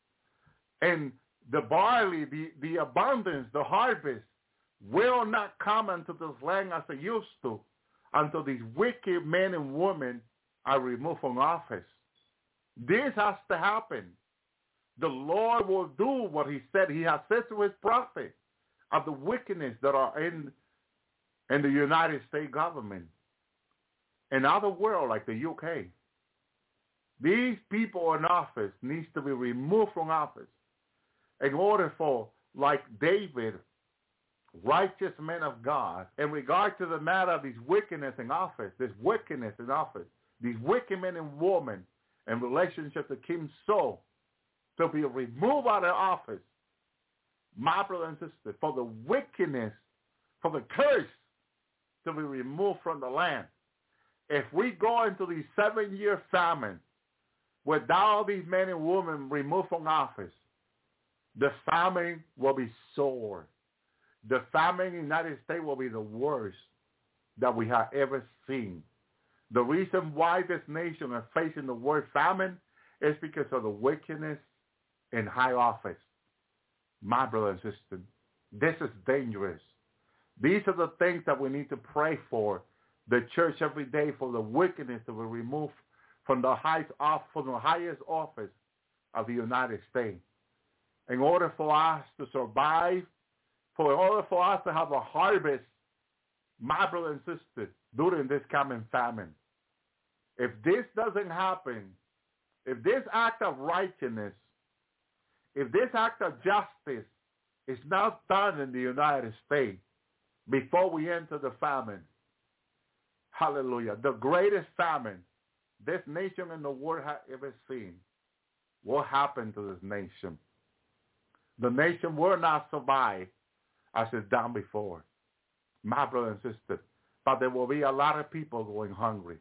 And the barley, the abundance, the harvest will not come into this land as it used to until these wicked men and women are removed from office. This has to happen. The Lord will do what he said. He has said to his prophet of the wickedness that are in the United States government and other world like the UK. These people in office needs to be removed from office in order for, like David, righteous men of God, in regard to the matter of these wickedness in office, these wicked men and women in relationship to King Saul, to be removed out of office, my brother and sister, for the wickedness, for the curse to be removed from the land. If we go into these 7-year famine without these men and women removed from office, the famine will be sore. The famine in the United States will be the worst that we have ever seen. The reason why this nation is facing the worst famine is because of the wickedness in high office. My brother and sister, this is dangerous. These are the things that we need to pray for the church every day, for the wickedness to be removed from the highest office of the United States. In order for us to survive, in order for us to have a harvest, my brother and sister, during this coming famine. If this doesn't happen, if this act of righteousness, if this act of justice is not done in the United States before we enter the famine, hallelujah, the greatest famine this nation in the world has ever seen, what happened to this nation? The nation will not survive as it's done before, my brother and sister. But there will be a lot of people going hungry.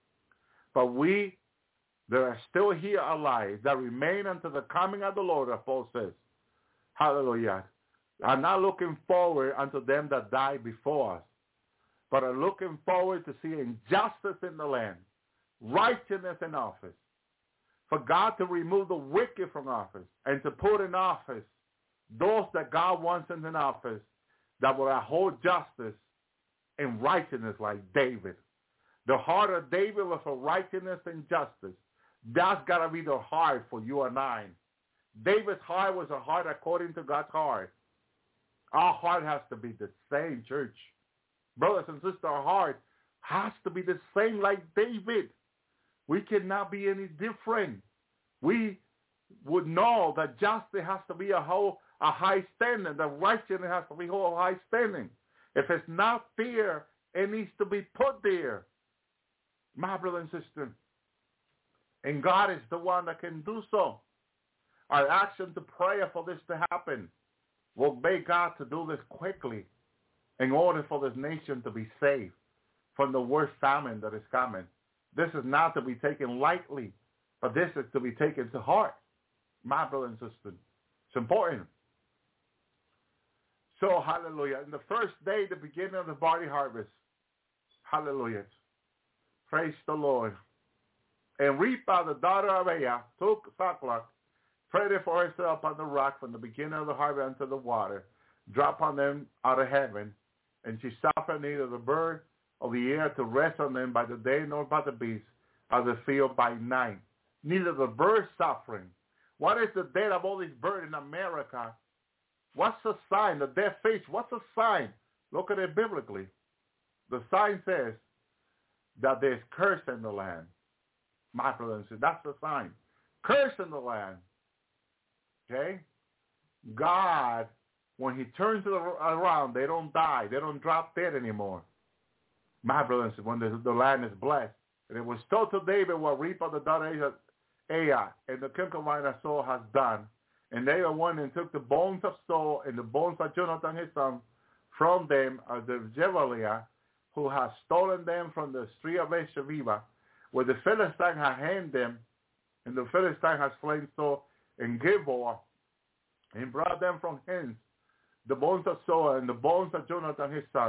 But we that are still here alive, that remain until the coming of the Lord, as Paul says, hallelujah, are not looking forward unto them that died before us, but are looking forward to seeing justice in the land, righteousness in office, for God to remove the wicked from office and to put in office those that God wants in office that will uphold justice and righteousness like David. The heart of David was for righteousness and justice. That's got to be the heart for you and I. David's heart was a heart according to God's heart. Our heart has to be the same, church. Brothers and sisters, our heart has to be the same like David. We cannot be any different. We would know that justice has to be a high standing. The righteousness has to be a high standing. If it's not there, it needs to be put there. My brother and sister. And God is the one that can do so. Our action to pray for this to happen will beg God to do this quickly in order for this nation to be saved from the worst famine that is coming. This is not to be taken lightly, but this is to be taken to heart. My brother and sister. It's important. So, hallelujah. In the first day, the beginning of the barley harvest. Hallelujah. Praise the Lord. And Reba, the daughter of Aiah, took sackcloth, spread it for herself on the rock from the beginning of the harvest unto the water, drop on them out of heaven. And she suffered neither the bird of the air to rest on them by the day, nor by the beasts of the field by night. Neither the bird suffering. What is the death of all these birds in America? What's the sign? The dead fish. What's the sign? Look at it biblically. The sign says that there's curse in the land. My brother and sister, that's the sign. Curse in the land. Okay? God, when he turns it around, they don't die. They don't drop dead anymore. My brother and sister, when the land is blessed. And it was told to David what Reba, the daughter of Aiah, and the concubine of Saul has done. And they went and took the bones of Saul and the bones of Jonathan his son from them, of the Jebeliah, who has stolen them from the street of Beersheba, where the Philistine had handed them, and the Philistine has slain Saul in Gilboa, and brought them from hence, the bones of Saul and the bones of Jonathan his son,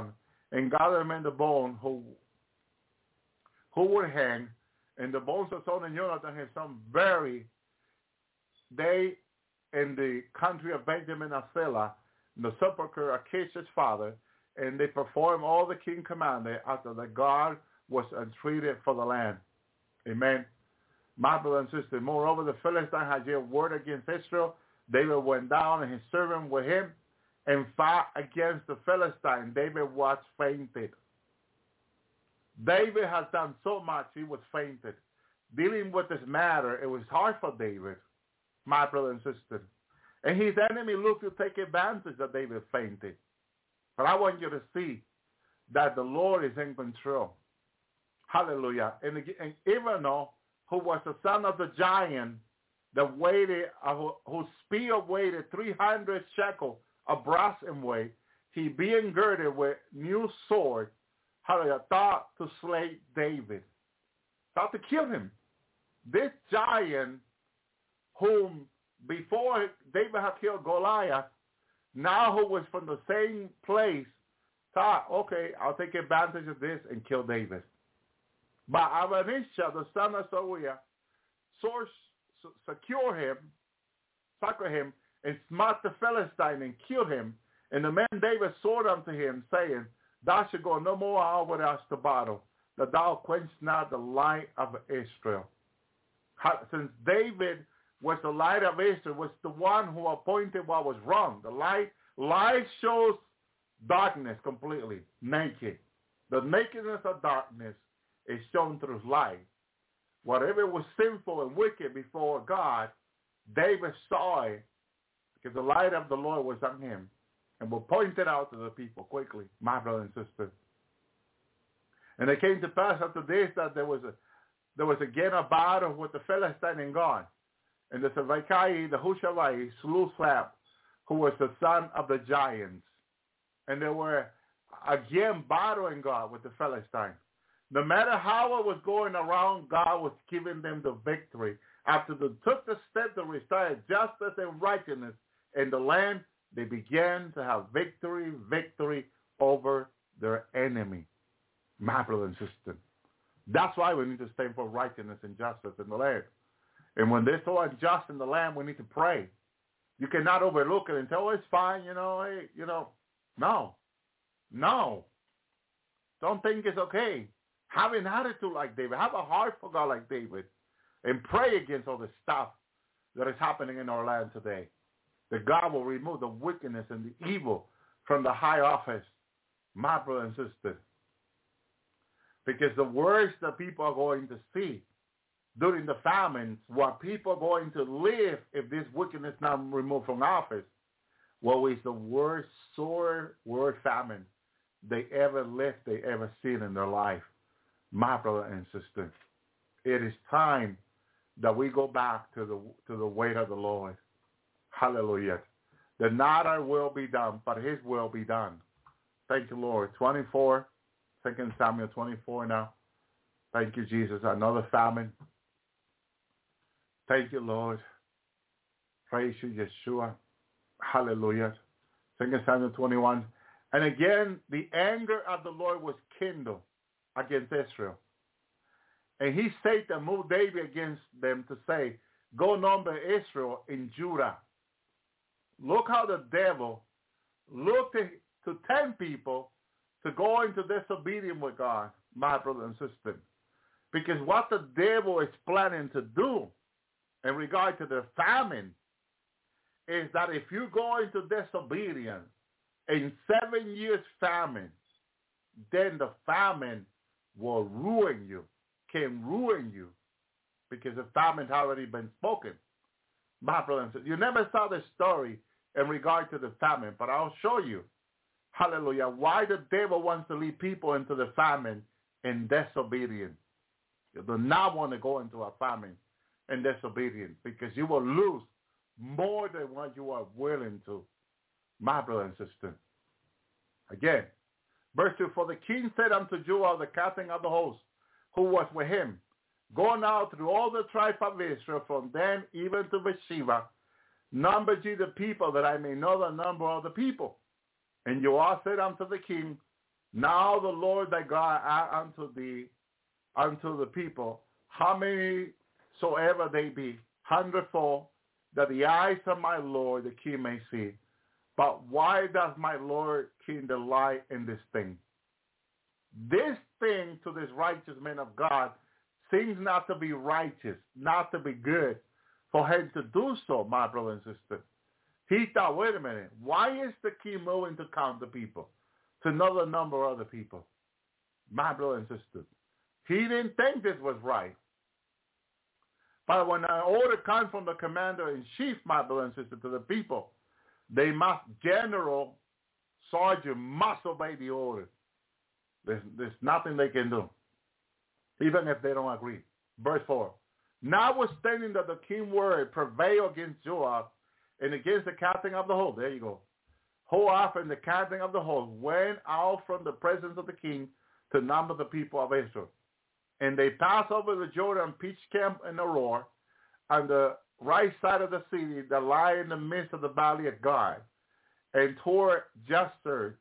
and gathered them in the bone who would hang, and the bones of Saul and Jonathan his son buried they in the country of Benjamin and Selah, in the sepulchre of Achish's father, and they performed all the king commanded after the God was entreated for the land. Amen. My brother and sister, moreover, the Philistine had yet word against Israel. David went down and his servant with him and fought against the Philistine. David was fainted. David has done so much, he was fainted. Dealing with this matter, it was hard for David, my brother and sister. And his enemy looked to take advantage that David fainted. But I want you to see that the Lord is in control. Hallelujah. And Ivanhoe, who was the son of the giant that weighted, whose spear weighed 300 shekels of brass in weight, he being girded with new sword, hallelujah, thought to slay David, thought to kill him. This giant, whom before David had killed Goliath, now who was from the same place, thought, okay, I'll take advantage of this and kill David. But Adonijah, the son of Zeruiah, succor him, and smote the Philistine and killed him. And the man David swore unto him, saying, Thou shalt go no more out with us to battle, that thou quench not the light of Israel. Since David was the light of Israel, was the one who appointed what was wrong. The light shows darkness completely, naked. The nakedness of darkness is shown through light. Whatever was sinful and wicked before God, David saw it because the light of the Lord was on him and will point it out to the people quickly, my brother and sister. And it came to pass after this that there was again a battle with the Philistine and God. And the Sibbecai, the Hushavai, slew Sab, who was the son of the giants. And they were again battling God with the Philistine. No matter how it was going around, God was giving them the victory. After they took the step to restore justice and righteousness in the land, they began to have victory over their enemy. My brother and sister. That's why we need to stand for righteousness and justice in the land. And when there's so unjust in the land, we need to pray. You cannot overlook it and tell, oh, it's fine, No. Don't think it's okay. Have an attitude like David. Have a heart for God like David. And pray against all the stuff that is happening in our land today. That God will remove the wickedness and the evil from the high office, my brother and sister. Because the worst that people are going to see during the famines, what people are going to live if this wickedness is not removed from office, is the worst famine they ever lived, they ever seen in their life. My brother and sister, it is time that we go back to the way of the Lord. Hallelujah. That not our will be done, but his will be done. Thank you, Lord. 24, 2 Samuel 24 now. Thank you, Jesus. Another famine. Thank you, Lord. Praise you, Yeshua. Hallelujah. 2 Samuel 21. And again, the anger of the Lord was kindled against Israel. And he said to move David against them to say, go number Israel in Judah. Look how the devil looked to 10 people to go into disobedience with God, my brother and sister. Because what the devil is planning to do in regard to the famine is that if you go into disobedience in 7 years famine, then the famine will ruin you, can ruin you, because the famine has already been spoken. My brother and sister, you never saw the story in regard to the famine, but I'll show you, hallelujah, why the devil wants to lead people into the famine in disobedience. You do not want to go into a famine in disobedience, because you will lose more than what you are willing to, my brother and sister. Again, verse 2, for the king said unto Joab, the captain of the host, who was with him, go now through all the tribe of Israel, from Dan even to Beersheba, number ye the people, that I may know the number of the people. And Joab said unto the king, Now the Lord thy God add unto the people, how many soever they be, hundredfold, that the eyes of my Lord the king may see. But why does my Lord king delight in this thing? This thing to this righteous man of God seems not to be righteous, not to be good for him to do so, my brother and sister. He thought, wait a minute, why is the king moving to count the people, to know the number of the people? My brother and sister. He didn't think this was right. But when an order comes from the commander-in-chief, my brother and sister, to the people, they must, general, sergeant, must obey the order. There's nothing they can do, even if they don't agree. Verse 4. Notwithstanding that the king's word prevailed against Joab and against the captain of the host. There you go. Joab and the captain of the host went out from the presence of the king to number the people of Israel. And they passed over the Jordan, pitched camp in Aroer, on the right side of the city that lie in the midst of the valley of God, and toward Jazer.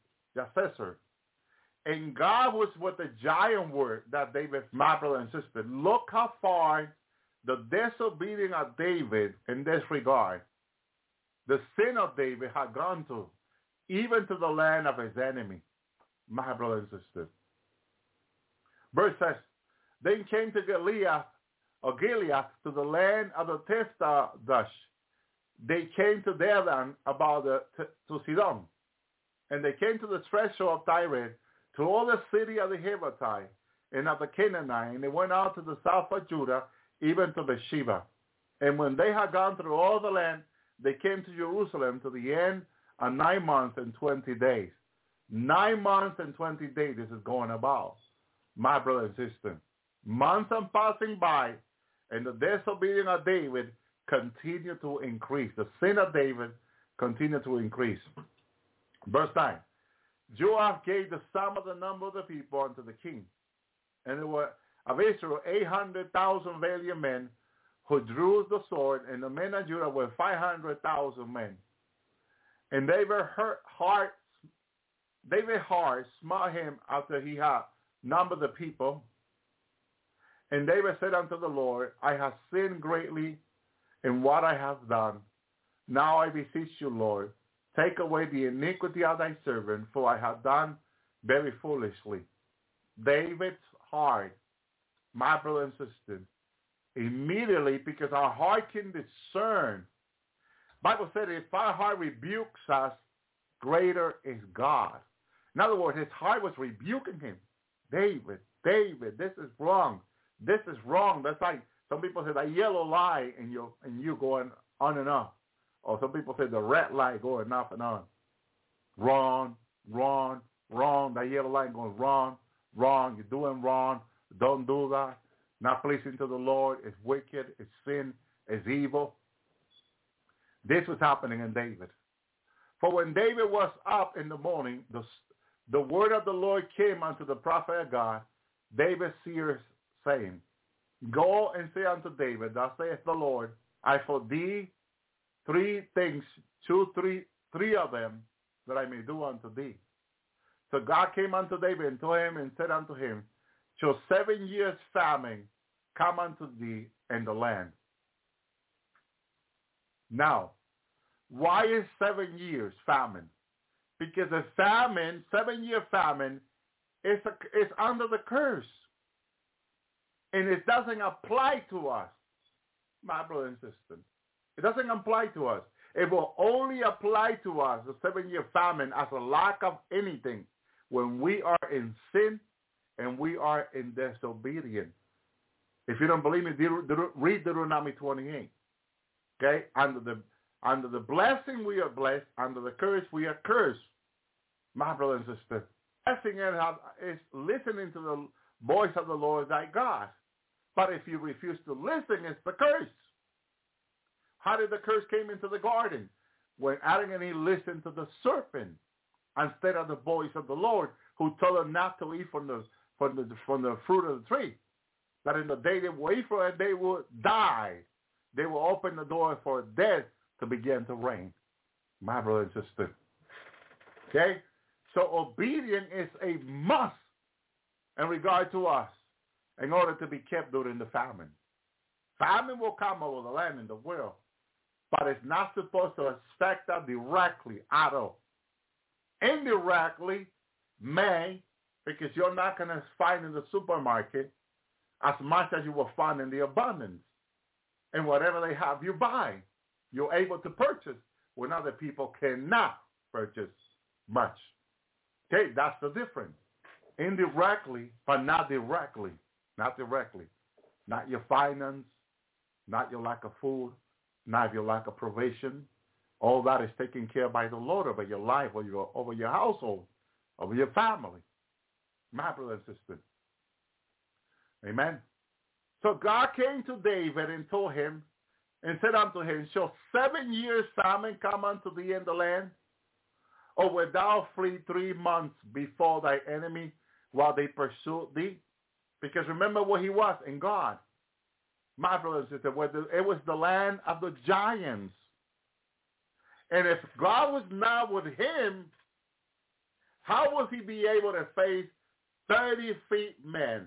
And God was with the giant word that David, my brother and sister. Look how far the disobedience of David in this regard, the sin of David had gone to, even to the land of his enemy, my brother and sister. Verse says, then came to Gilead, to the land of the Tiftadush. They came to Dedan, to Sidon. And they came to the threshold of Tyre, to all the city of the Hivites and of the Canaanite. And they went out to the south of Judah, even to Beersheba. And when they had gone through all the land, they came to Jerusalem to the end of 9 months and 20 days. 9 months and 20 days this is going about, my brother and sister. Months are passing by, and the disobedience of David continued to increase. The sin of David continued to increase. Verse 9. Joab gave the sum of the number of the people unto the king. And there were of Israel 800,000 valiant men who drew the sword, and the men of Judah were 500,000 men. And David heart smote him after he had numbered the people. And David said unto the Lord, I have sinned greatly in what I have done. Now I beseech you, Lord, take away the iniquity of thy servant, for I have done very foolishly. David's heart, my brother and sister, immediately, because our heart can discern. Bible said if our heart rebukes us, greater is God. In other words, his heart was rebuking him. David, this is wrong. This is wrong. That's like some people say that yellow light and you going on and on. Or some people say the red light going off and on. Wrong. That yellow light going wrong. You're doing wrong. Don't do that. Not pleasing to the Lord. It's wicked. It's sin. It's evil. This was happening in David. For when David was up in the morning, the word of the Lord came unto the prophet of God, David seer, saying, Go and say unto David, Thus saith the Lord, I for thee 3 things, three of them, that I may do unto thee. So God came unto David and to him and said unto him, Shall 7 years famine come unto thee in the land? Now, why is 7 years famine? Because a famine, 7-year famine, is under the curse. And it doesn't apply to us, my brother and sister. It doesn't apply to us. It will only apply to us, the 7-year famine, as a lack of anything when we are in sin and we are in disobedience. If you don't believe me, read Deuteronomy 28. Okay? Under the blessing we are blessed, under the curse we are cursed. My brother and sister. Blessing is listening to the voice of the Lord thy God. But if you refuse to listen, it's the curse. How did the curse came into the garden? When Adam and Eve listened to the serpent instead of the voice of the Lord, who told them not to eat from the fruit of the tree. That in the day they will eat from it, they will die. They will open the door for death to begin to reign. My brother and sister. Okay? So obedience is a must in regard to us in order to be kept during the famine. Famine will come over the land in the world, but it's not supposed to affect us directly at all. Indirectly may, because you're not going to find in the supermarket as much as you will find in the abundance. And whatever they have, you buy. You're able to purchase when other people cannot purchase much. Okay, that's the difference. Indirectly, but not directly. Not directly. Not your finance, not your lack of food, not your lack of provision. All that is taken care of by the Lord over your life, over your household, over your family. My brother and sister. Amen. So God came to David and told him, and said unto him, shall 7 years famine come unto thee in the land? Or wilt thou flee 3 months before thy enemy while they pursue thee? Because remember where he was, in God. My brother and sister, it was the land of the giants. And if God was not with him, how would he be able to face 30 feet men,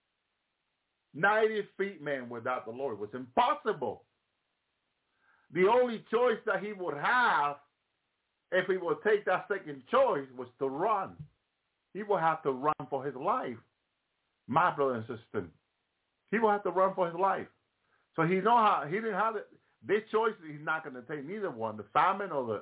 90 feet men without the Lord? It was impossible. The only choice that he would have, if he would take that second choice, was to run. He would have to run for his life. My brother and sister, he will have to run for his life. So he didn't have this choice. He's not going to take neither one, the famine or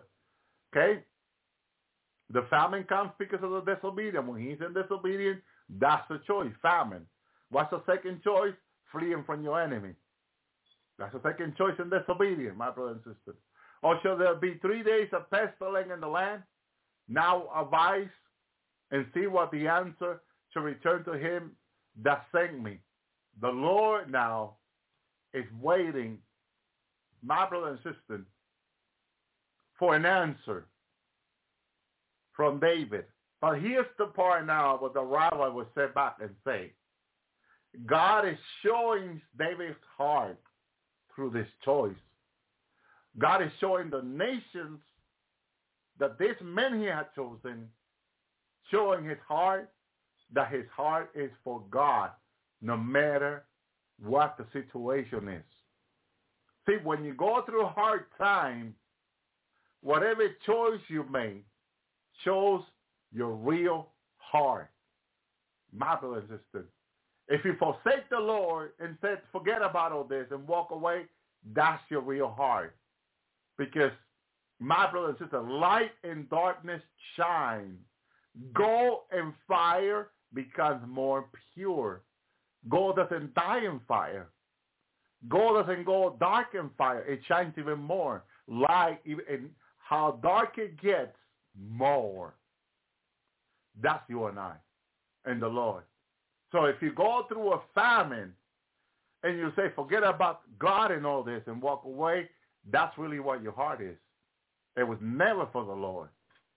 the famine comes because of the disobedience. When he's in disobedience, that's the choice, famine. What's the second choice? Fleeing from your enemy. That's the second choice in disobedience, my brother and sister. Or shall there be 3 days of pestilence in the land? Now arise and see what the answer shall return to him that sent me. The Lord now is waiting, my brother and sister, for an answer from David. But here's the part now where the rabbi will sit back and say, God is showing David's heart through this choice. God is showing the nations that this man he had chosen, showing his heart, that his heart is for God, no matter what the situation is. See, when you go through a hard time, whatever choice you make shows your real heart. My brother and sister, if you forsake the Lord and say, forget about all this and walk away, that's your real heart. Because, my brother and sister, light and darkness shine. Gold and fire becomes more pure. Gold doesn't die in fire. Gold doesn't go dark in fire. It shines even more. Light, and how dark it gets, more. That's you and I and the Lord. So if you go through a famine and you say, forget about God and all this and walk away, that's really what your heart is. It was never for the Lord.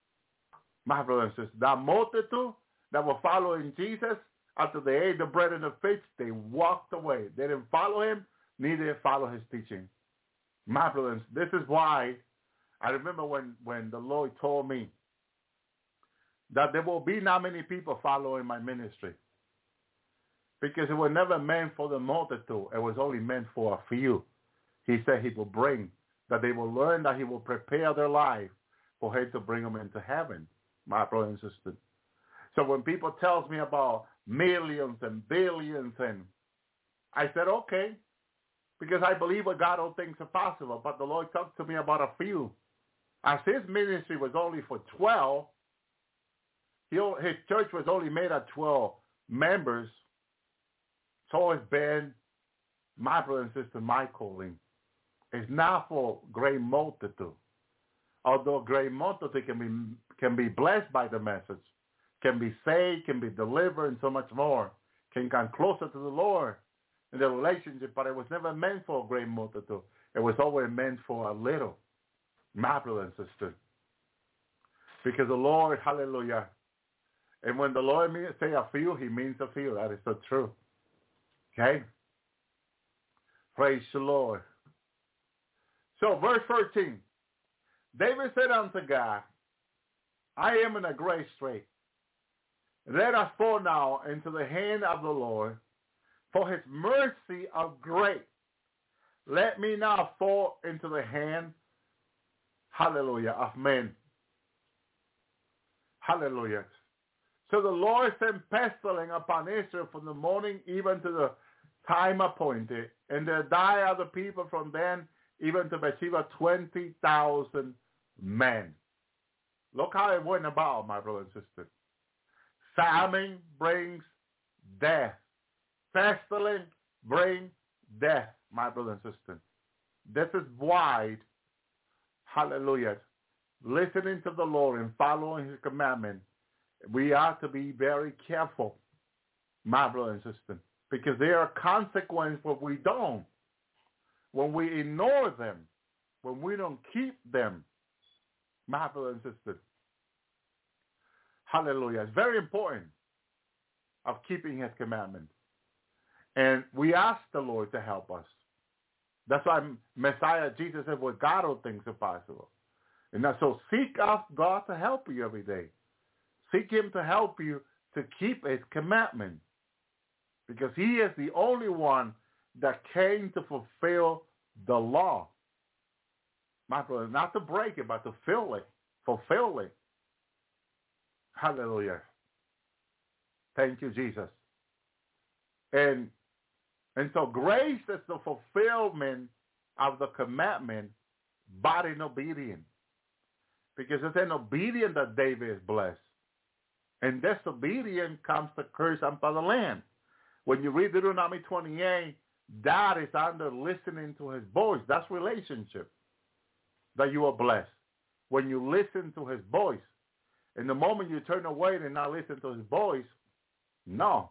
My brother and sister, that multitude that were following Jesus, after they ate the bread and the fish, they walked away. They didn't follow him, neither did follow his teaching. My brothers, this is why I remember when the Lord told me that there will be not many people following my ministry. Because it was never meant for the multitude. It was only meant for a few. He said he will bring, that they will learn, that he will prepare their life for him to bring them into heaven, my brother and sister. So when people tells me about millions and billions, and I said, okay, because I believe with God all things are possible. But the Lord talked to me about a few. As his ministry was only for 12, his church was only made of 12 members. So it's been, my brother and sister, my calling. It's not for great multitude. Although great multitude can be blessed by the message, can be saved, can be delivered, and so much more, can come closer to the Lord in the relationship, but it was never meant for a great multitude. It was always meant for a little, my brother and sister. Because the Lord, hallelujah, and when the Lord say a few, he means a few. That is so true. Okay? Praise the Lord. So verse 13. David said unto God, I am in a great strait. Let us fall now into the hand of the Lord, for his mercy are great. Let me now fall into the hand, hallelujah, of men. Hallelujah. So the Lord sent pestilence upon Israel from the morning even to the time appointed, and there died of the people from then even to Beersheba 20,000 men. Look how it went about, my brother and sister. Famine brings death. Pestilence brings death, my brother and sister. This is why, hallelujah, listening to the Lord and following his commandment, we are to be very careful, my brother and sister, because there are consequences when we don't, when we ignore them, when we don't keep them, my brother and sister. Hallelujah. It's very important of keeping his commandments. And we ask the Lord to help us. That's why Messiah, Jesus said, with God all things are possible. And so seek out God to help you every day. Seek him to help you to keep his commandments. Because he is the only one that came to fulfill the law. My brother, not to break it, but to fulfill it. Hallelujah. Thank you, Jesus. And so grace is the fulfillment of the commandment by in obedience. Because it's in obedience that David is blessed. And disobedience comes to curse upon the land. When you read Deuteronomy 28, that is under listening to his voice. That's relationship that you are blessed. When you listen to his voice. And the moment you turn away and not listen to his voice, no.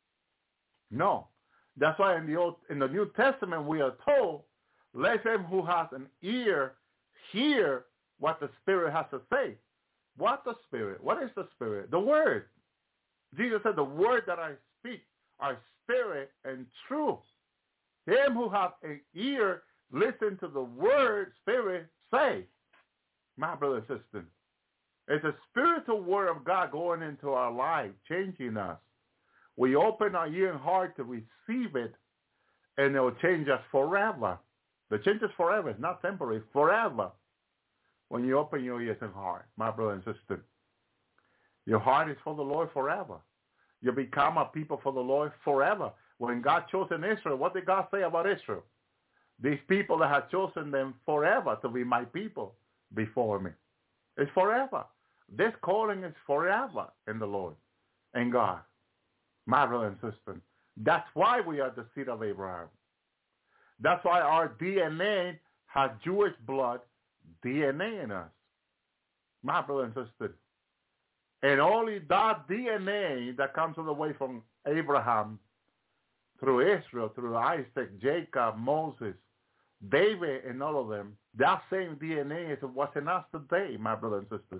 That's why in the New Testament we are told, let him who has an ear hear what the Spirit has to say. What the Spirit? What is the Spirit? The Word. Jesus said, the word that I speak are spirit and truth. Him who has an ear, listen to the word Spirit say. My brother and sister, it's a spiritual word of God going into our life, changing us. We open our ear and heart to receive it, and it will change us forever. The change is forever. It's not temporary. Forever. When you open your ears and heart, my brother and sister. Your heart is for the Lord forever. You become a people for the Lord forever. When God chosen Israel, what did God say about Israel? These people that had chosen them forever to be my people before me. It's forever. This calling is forever in the Lord and God. My brother and sister. That's why we are the seed of Abraham. That's why our DNA has Jewish blood DNA in us. My brother and sister. And only that DNA that comes all the way from Abraham through Israel, through Isaac, Jacob, Moses, David, and all of them, that same DNA is what's in us today, my brother and sister.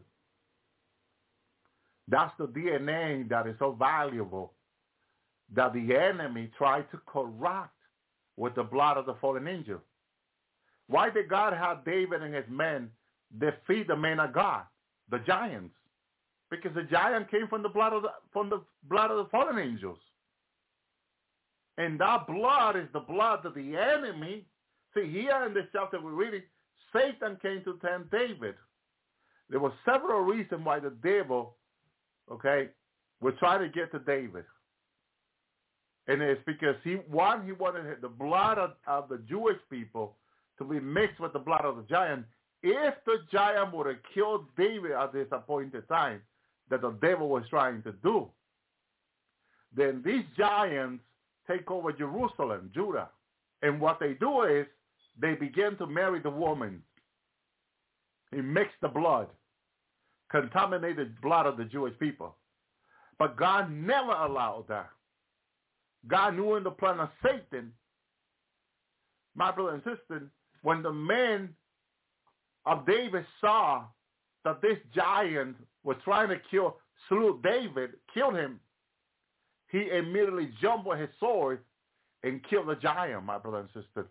That's the DNA that is so valuable that the enemy tried to corrupt with the blood of the fallen angel. Why did God have David and his men defeat the men of God, the giants? Because the giant came from the blood of the fallen angels. And that blood is the blood of the enemy. See, here in this chapter we're reading, Satan came to tempt David. There were several reasons why the devil, would try to get to David. And it's because he wanted the blood of the Jewish people to be mixed with the blood of the giant. If the giant would have killed David at this appointed time that the devil was trying to do, then these giants take over Jerusalem, Judah. And what they do is they begin to marry the woman. He mixed the blood, contaminated blood of the Jewish people. But God never allowed that. God knew in the plan of Satan, my brother and sister, when the men of David saw that this giant was trying to slew David, killed him, he immediately jumped with his sword and killed the giant, my brother and sister.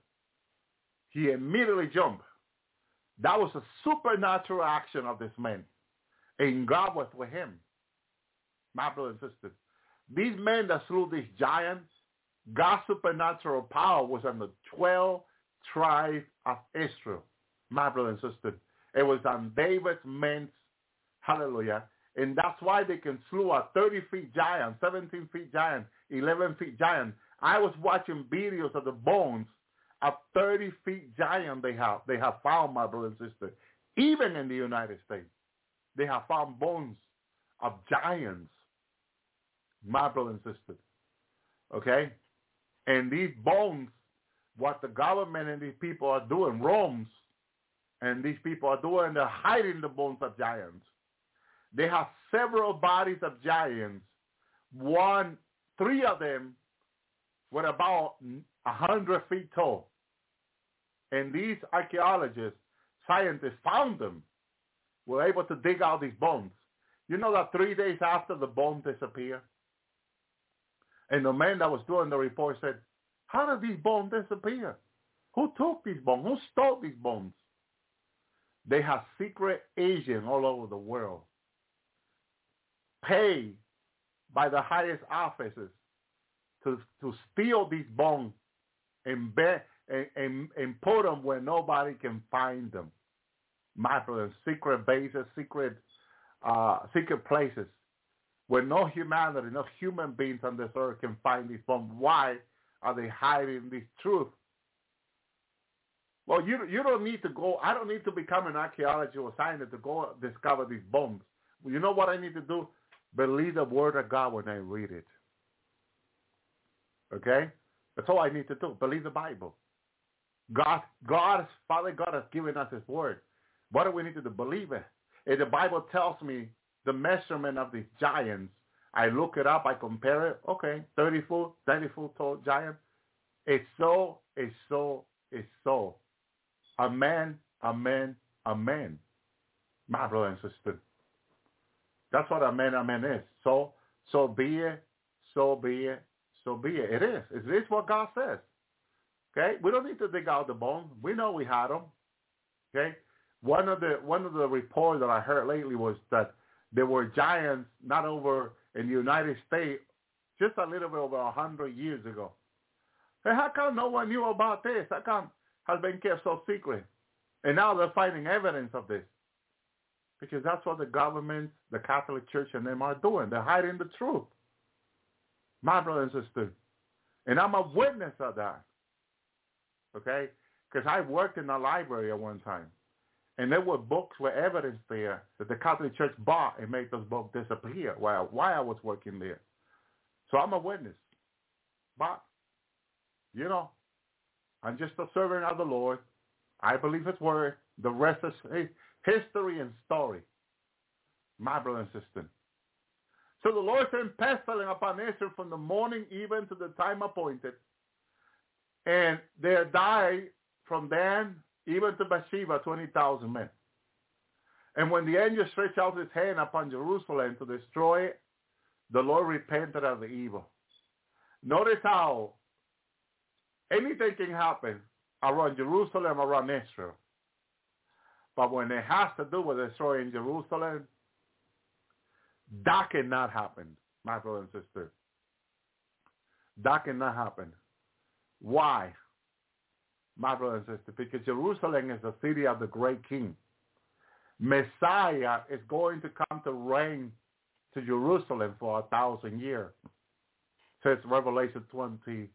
He immediately jumped. That was a supernatural action of this man. And God was with him. My brothers and sisters. These men that slew these giants, God's supernatural power was on the 12 tribes of Israel. My brothers and sisters. It was on David's men. Hallelujah. And that's why they can slew a 30-feet giant, 17-feet giant, 11-feet giant. I was watching videos of the bones of 30-feet giant they have found, my brothers and sisters. Even in the United States, they have found bones of giants, my brothers and sisters. Okay? And these bones, what the government and these people are doing, Rome, and these people are doing, they're hiding the bones of giants. They have several bodies of giants. 3 of them were about 100 feet tall. And these archaeologists, scientists found them, were able to dig out these bones. You know that 3 days after the bones disappeared? And the man that was doing the report said, how did these bones disappear? Who took these bones? Who stole these bones? They have secret agents all over the world, paid by the highest officers to steal these bones and put them where nobody can find them. My brothers, secret bases, secret places where no humanity, no human beings on this earth can find these bones. Why are they hiding this truth? Well, you don't need to go. I don't need to become an archaeologist or scientist to go discover these bones. You know what I need to do? Believe the word of God when I read it. Okay? That's all I need to do. Believe the Bible. Father God has given us his word. What do we need to do? Believe it. If the Bible tells me the measurement of these giants, I look it up, I compare it. Okay, 30-foot tall giant. It's so. Amen, amen, amen. My brother and sister. That's what amen is. So be it, so be it, so be it. It is. It is what God says. Okay? We don't need to dig out the bones. We know we had them. Okay? One of the reports that I heard lately was that there were giants not over in the United States just a little bit over 100 years ago. Hey, how come no one knew about this? How come it has been kept so secret? And now they're finding evidence of this. Because that's what the government, the Catholic Church, and them are doing. They're hiding the truth. My brother and sister. And I'm a witness of that. Okay? Because I worked in a library at one time. And there were books with evidence there that the Catholic Church bought and made those books disappear while I was working there. So I'm a witness. But, you know, I'm just a servant of the Lord. I believe his word. The rest is history and story. My brother and sister. So the Lord sent pestilence upon Israel from the morning even to the time appointed. And there died from Dan even to Bathsheba 20,000 men. And when the angel stretched out his hand upon Jerusalem to destroy it, the Lord repented of the evil. Notice how anything can happen around Jerusalem, around Israel. But when it has to do with destroying Jerusalem, that cannot happen, my brother and sister. That cannot happen. Why? My brother and sister, because Jerusalem is the city of the great king. Messiah is going to come to reign to Jerusalem for 1,000 years. Says Revelation 20,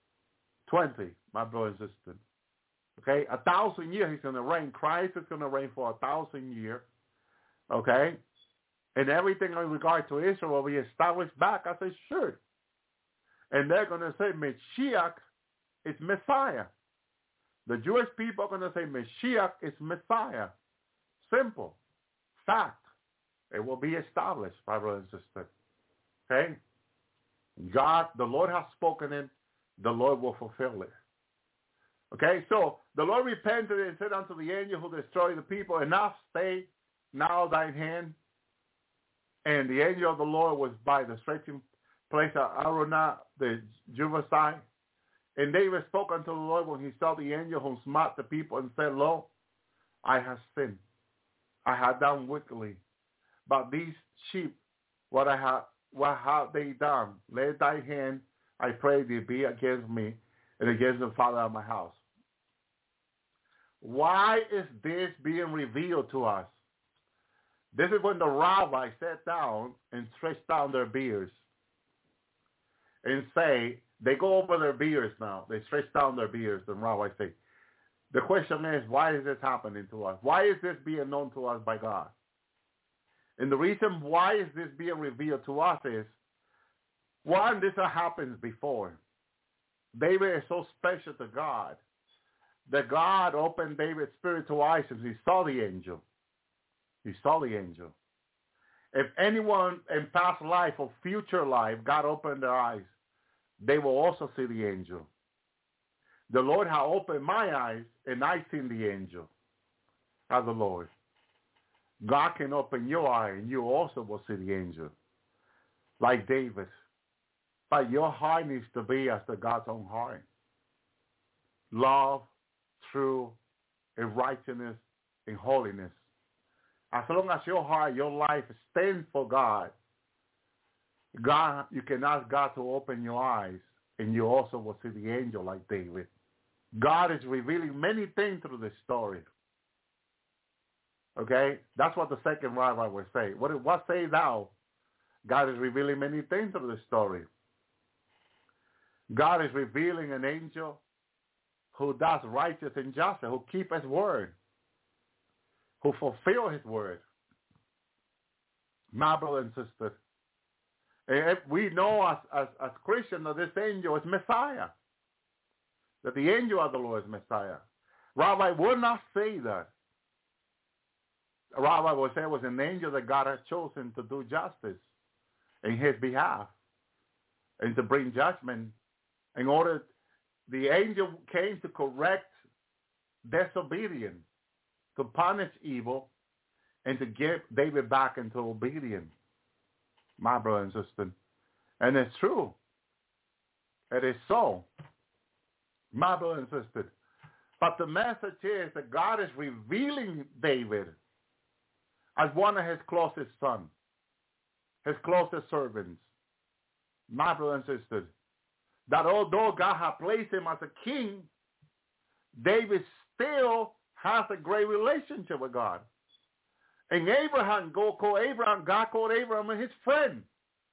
my brother and sister. Okay, 1,000 years he's going to reign. Christ is going to reign for 1,000 years. Okay, and everything in regard to Israel will be established back as it should. And they're going to say Mashiach is Messiah. The Jewish people are going to say Mashiach is Messiah. Simple. Fact. It will be established, my brother and sister. Okay? God, the Lord has spoken it. The Lord will fulfill it. Okay? So the Lord repented and said unto the angel who destroyed the people, enough, stay now thine hand. And the angel of the Lord was by the stretching place of Araunah, the Jebusite. And David spoke unto the Lord when he saw the angel who smote the people and said, lo, I have sinned. I have done wickedly. But these sheep, what have they done? Let thy hand, I pray thee, be against me and against the father of my house. Why is this being revealed to us? This is when the rabbi sat down and stretched down their beards and say, they go over their beards now. They stretch down their beards, and rabbi say, the question is, why is this happening to us? Why is this being known to us by God? And the reason why is this being revealed to us is, one, this happens before. David is so special to God that God opened David's spiritual eyes and he saw the angel. He saw the angel. If anyone in past life or future life, God opened their eyes, they will also see the angel. The Lord has opened my eyes, and I seen the angel as the Lord. God can open your eye, and you also will see the angel, like David. But your heart needs to be as the God's own heart. Love, truth, and righteousness, and holiness. As long as your heart, your life stands for God, you can ask God to open your eyes, and you also will see the angel like David. God is revealing many things through this story. Okay? That's what the second rabbi will say. What say thou? God is revealing many things through this story. God is revealing an angel who does righteous and justice, who keeps his word, who fulfill his word. My brother and sister, if we know as Christians that this angel is Messiah, that the angel of the Lord is Messiah. Rabbi would not say that. Rabbi would say it was an angel that God had chosen to do justice in his behalf and to bring judgment. In order, the angel came to correct disobedience, to punish evil, and to get David back into obedience. My brother and sister. And it's true. It is so. My brother and sister. But the message is that God is revealing David as one of his closest sons, his closest servants. My brother and sister. That although God has placed him as a king, David still has a great relationship with God. And God called Abraham his friend.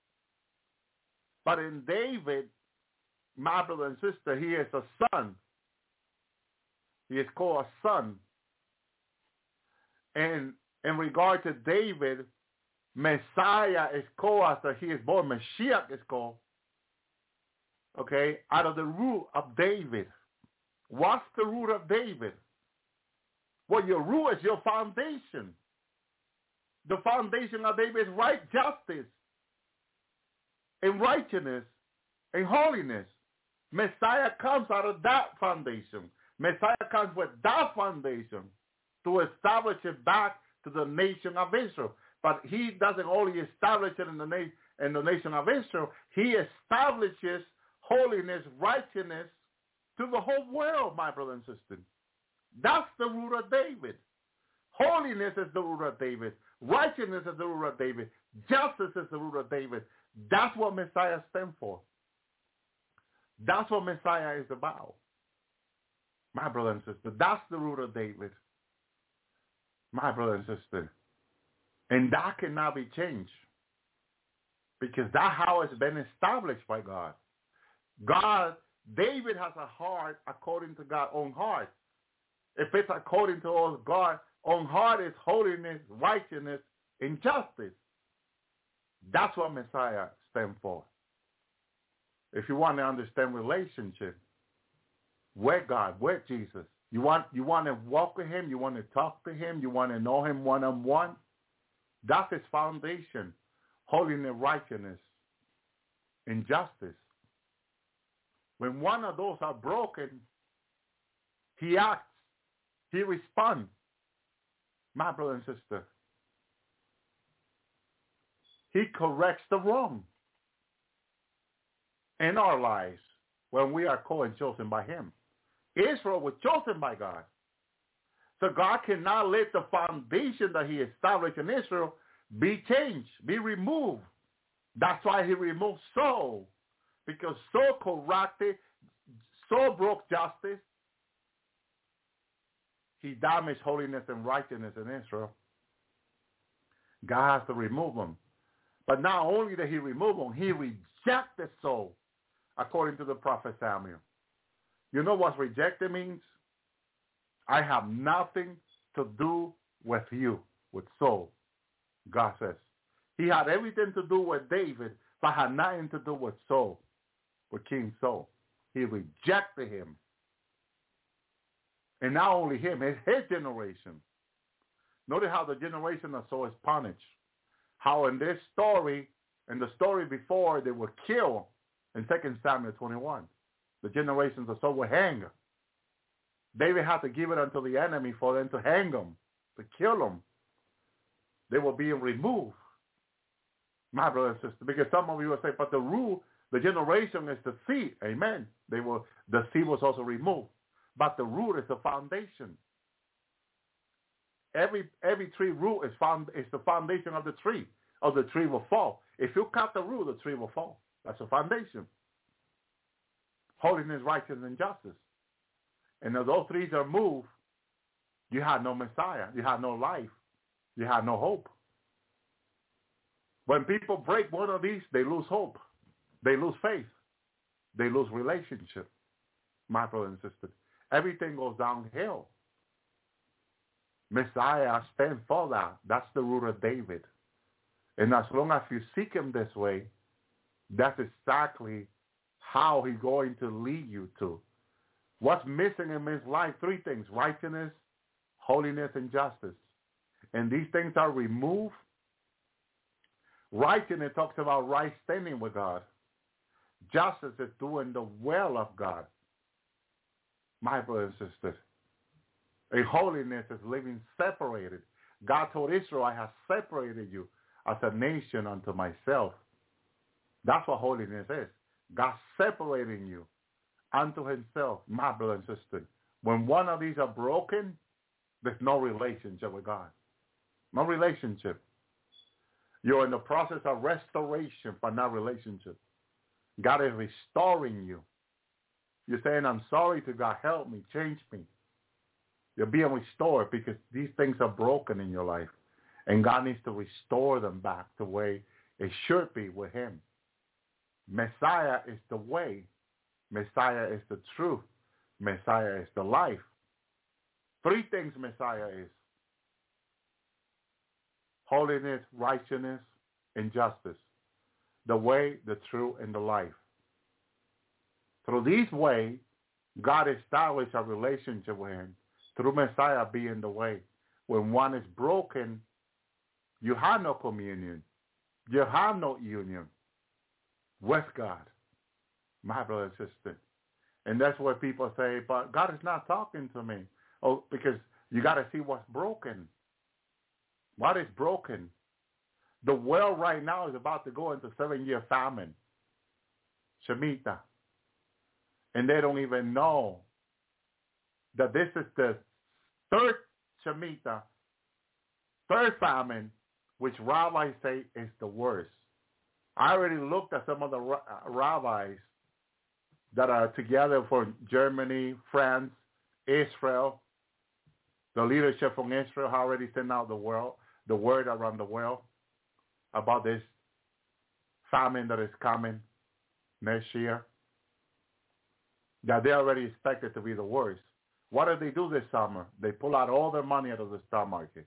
But in David, my brother and sister, he is a son. He is called a son. And in regard to David, Messiah is called after he is born. Mashiach is called. Okay, out of the root of David. What's the root of David? Well, your root is your foundation. The foundation of David is right justice and righteousness and holiness. Messiah comes out of that foundation. Messiah comes with that foundation to establish it back to the nation of Israel. But he doesn't only establish it in the nation of Israel. He establishes holiness, righteousness to the whole world, my brother and sister. That's the root of David. Holiness is the root of David. Righteousness is the root of David. Justice is the root of David. That's what Messiah stands for. That's what Messiah is about. My brother and sister, that's the root of David. My brother and sister. And that cannot be changed. Because that's how it's been established by God. David has a heart according to God's own heart. If it's according to God's own heart, is holiness, righteousness, and justice. That's what Messiah stands for. If you want to understand relationship with God, with Jesus, you want to walk with him, you want to talk to him, you want to know him one-on-one, that's his foundation. Holiness, righteousness, and justice. When one of those are broken, he acts. He responds. My brother and sister. He corrects the wrong in our lives when we are called and chosen by him. Israel was chosen by God. So God cannot let the foundation that he established in Israel be changed, be removed. That's why he removed Saul, because Saul corrupted, Saul broke justice. He damaged holiness and righteousness in Israel. God has to remove him. But not only did he remove him, he rejected Saul, according to the prophet Samuel. You know what rejected means? I have nothing to do with you, with Saul, God says. He had everything to do with David, but had nothing to do with Saul, with King Saul. He rejected him. And not only him, it's his generation. Notice how the generation of Saul is punished. How in this story, and the story before, they were killed in 2 Samuel 21. The generations of Saul were hanged. David had to give it unto the enemy for them to hang them, to kill them. They were being removed. My brother and sister, because some of you will say, but the rule, the generation is the seed. Amen. The seed was also removed. But the root is the foundation. Every tree root is the foundation of the tree, or the tree will fall. If you cut the root, the tree will fall. That's the foundation. Holiness, righteousness, and justice. And if those trees are moved, you have no Messiah. You have no life. You have no hope. When people break one of these, they lose hope. They lose faith. They lose relationship. My brother and sister. Everything goes downhill. Messiah stands for that. That's the root of David. And as long as you seek him this way, that's exactly how he's going to lead you to. What's missing in his life? 3 things: righteousness, holiness, and justice. And these things are removed. Righteousness talks about right standing with God. Justice is doing the will of God. My brother and sister. And holiness is living separated. God told Israel, I have separated you as a nation unto myself. That's what holiness is. God separating you unto himself, my brother and sister. When one of these are broken, there's no relationship with God. No relationship. You're in the process of restoration, but not relationship. God is restoring you. You're saying, I'm sorry to God, help me, change me. You're being restored because these things are broken in your life. And God needs to restore them back the way it should be with him. Messiah is the way. Messiah is the truth. Messiah is the life. 3 things Messiah is: holiness, righteousness, and justice. The way, the truth, and the life. Through these ways, God established a relationship with him. Through Messiah being the way. When one is broken, you have no communion. You have no union with God, my brother and sister. And that's where people say, but God is not talking to me. Oh, because you got to see what's broken. What is broken? The world right now is about to go into 7-year famine. Shemitah. And they don't even know that this is the 3rd Shemitah, 3rd famine, which rabbis say is the worst. I already looked at some of the rabbis that are together for Germany, France, Israel. The leadership from Israel already sent out the word around the world about this famine that is coming next year. That they already expect it to be the worst. What do they do this summer? They pull out all their money out of the stock market.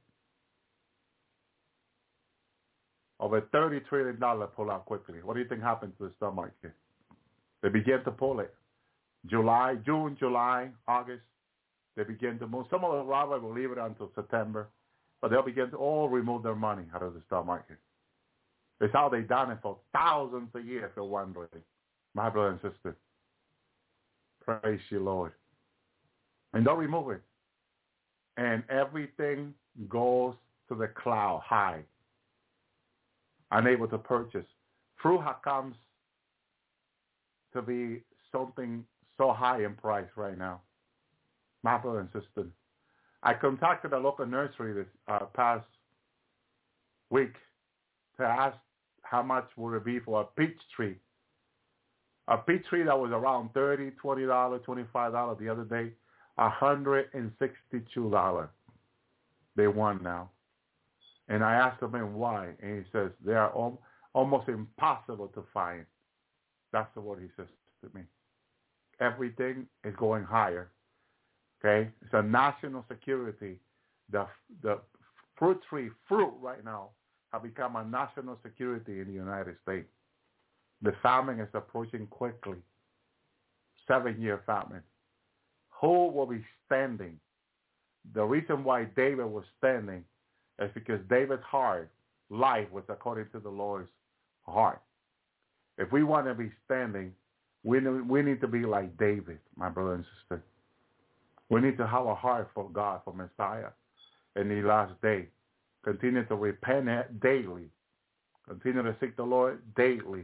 Over $30 trillion pull out quickly. What do you think happens to the stock market? They begin to pull it. June, July, August, they begin to move. Some of the rabbis will leave it until September, but they'll begin to all remove their money out of the stock market. It's how they've done it for thousands of years for one way. My brother and sister. Praise you, Lord. And don't remove it. And everything goes to the cloud high. Unable to purchase. Fruit comes to be something so high in price right now. My brother and sister. I contacted a local nursery this past week, I asked how much would it be for a peach tree. A peach tree that was around $30, $20, $25 the other day, $162. They won now. And I asked him why, and he says they are almost impossible to find. That's what he says to me. Everything is going higher. Okay, it's a national security. The fruit right now have become a national security in the United States. The famine is approaching quickly. 7-year famine. Who will be standing? The reason why David was standing is because David's life was according to the Lord's heart. If we want to be standing, we need to be like David, my brother and sister. We need to have a heart for God, for Messiah in the last day. Continue to repent daily. Continue to seek the Lord daily.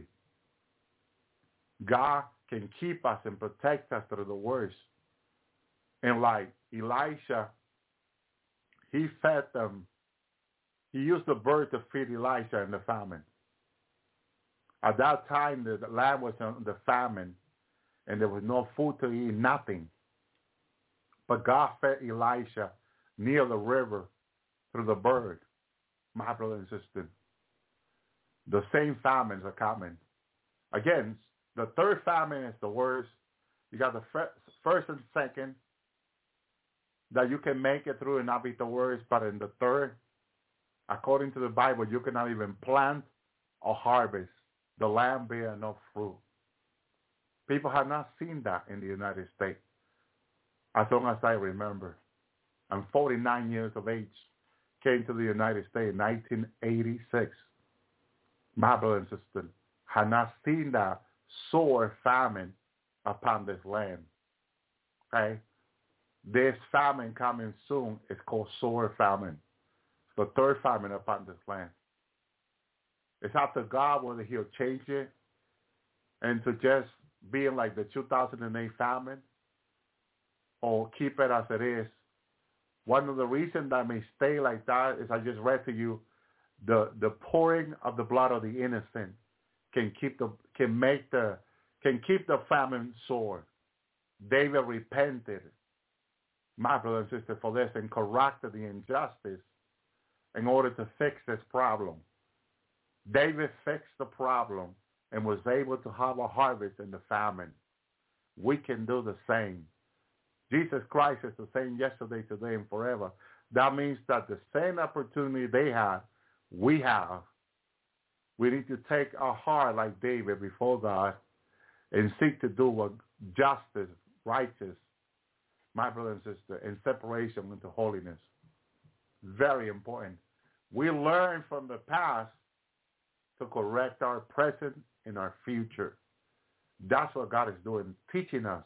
God can keep us and protect us through the worst. And like Elisha, he fed them. He used the bird to feed Elisha in the famine. At that time, the land was in the famine, and there was no food to eat, nothing. But God fed Elisha near the river through the bird. My brother and sister, the same famines are coming. Again, the third famine is the worst. You got the first and second that you can make it through and not be the worst. But in the third, according to the Bible, you cannot even plant or harvest. The land bear no fruit. People have not seen that in the United States. As long as I remember. I'm 49 years of age. Came to the United States in 1986. My brother and sister have not seen that sore famine upon this land. Okay? This famine coming soon is called sore famine. The third famine upon this land. It's up to God whether he'll change it and to just being like the 2008 famine or keep it as it is. One of the reasons that may stay like that is I just read to you the pouring of the blood of the innocent can keep the famine sore. David repented, my brother and sister, for this and corrected the injustice in order to fix this problem. David fixed the problem and was able to have a harvest in the famine. We can do the same. Jesus Christ is the same yesterday, today, and forever. That means that the same opportunity they had, we have. We need to take our heart like David before God and seek to do what justice, righteous, my brother and sister, and separation into holiness. Very important. We learn from the past to correct our present and our future. That's what God is doing, teaching us.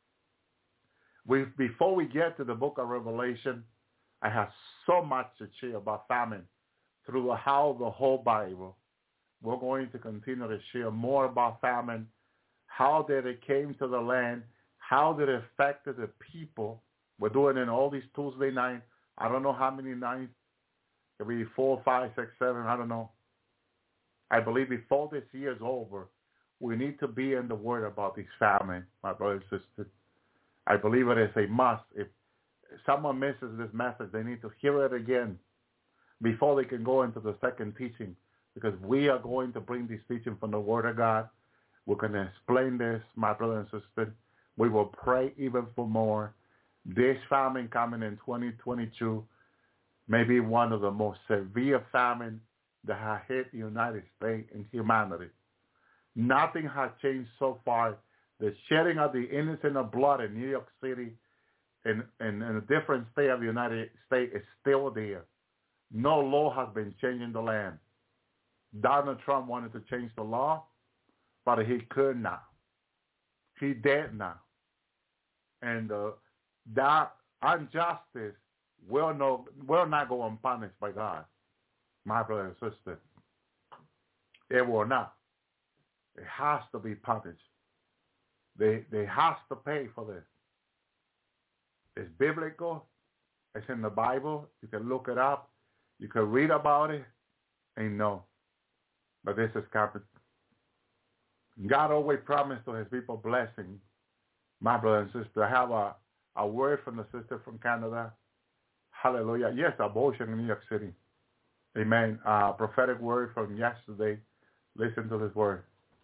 Before we get to the book of Revelation, I have so much to share about famine throughout the whole Bible. We're going to continue to share more about famine, how did it came to the land, how did it affect the people. We're doing it all these Tuesday nights. I don't know how many nights. It'll be 4, 5, 6, 7, I don't know. I believe before this year is over, we need to be in the Word about this famine, my brothers and sisters. I believe it is a must. If someone misses this message, they need to hear it again before they can go into the second teaching, because we are going to bring this teaching from the Word of God. We're going to explain this, my brother and sister. We will pray even for more. This famine coming in 2022 may be one of the most severe famine that has hit the United States and humanity. Nothing has changed so far. The shedding of the innocent of blood in New York City and in a different state of the United States is still there. No law has been changed in the land. Donald Trump wanted to change the law, but he could not. He did not. And that injustice will not go unpunished by God, my brother and sister. It will not. It has to be punished. They have to pay for this. It's biblical. It's in the Bible. You can look it up. You can read about it and know. but this is coming. God always promised to his people blessing. My brother and sister, I have a word from the sister from Canada. Hallelujah. Yes, abortion in New York City. Amen. Prophetic word from yesterday. Listen to this word.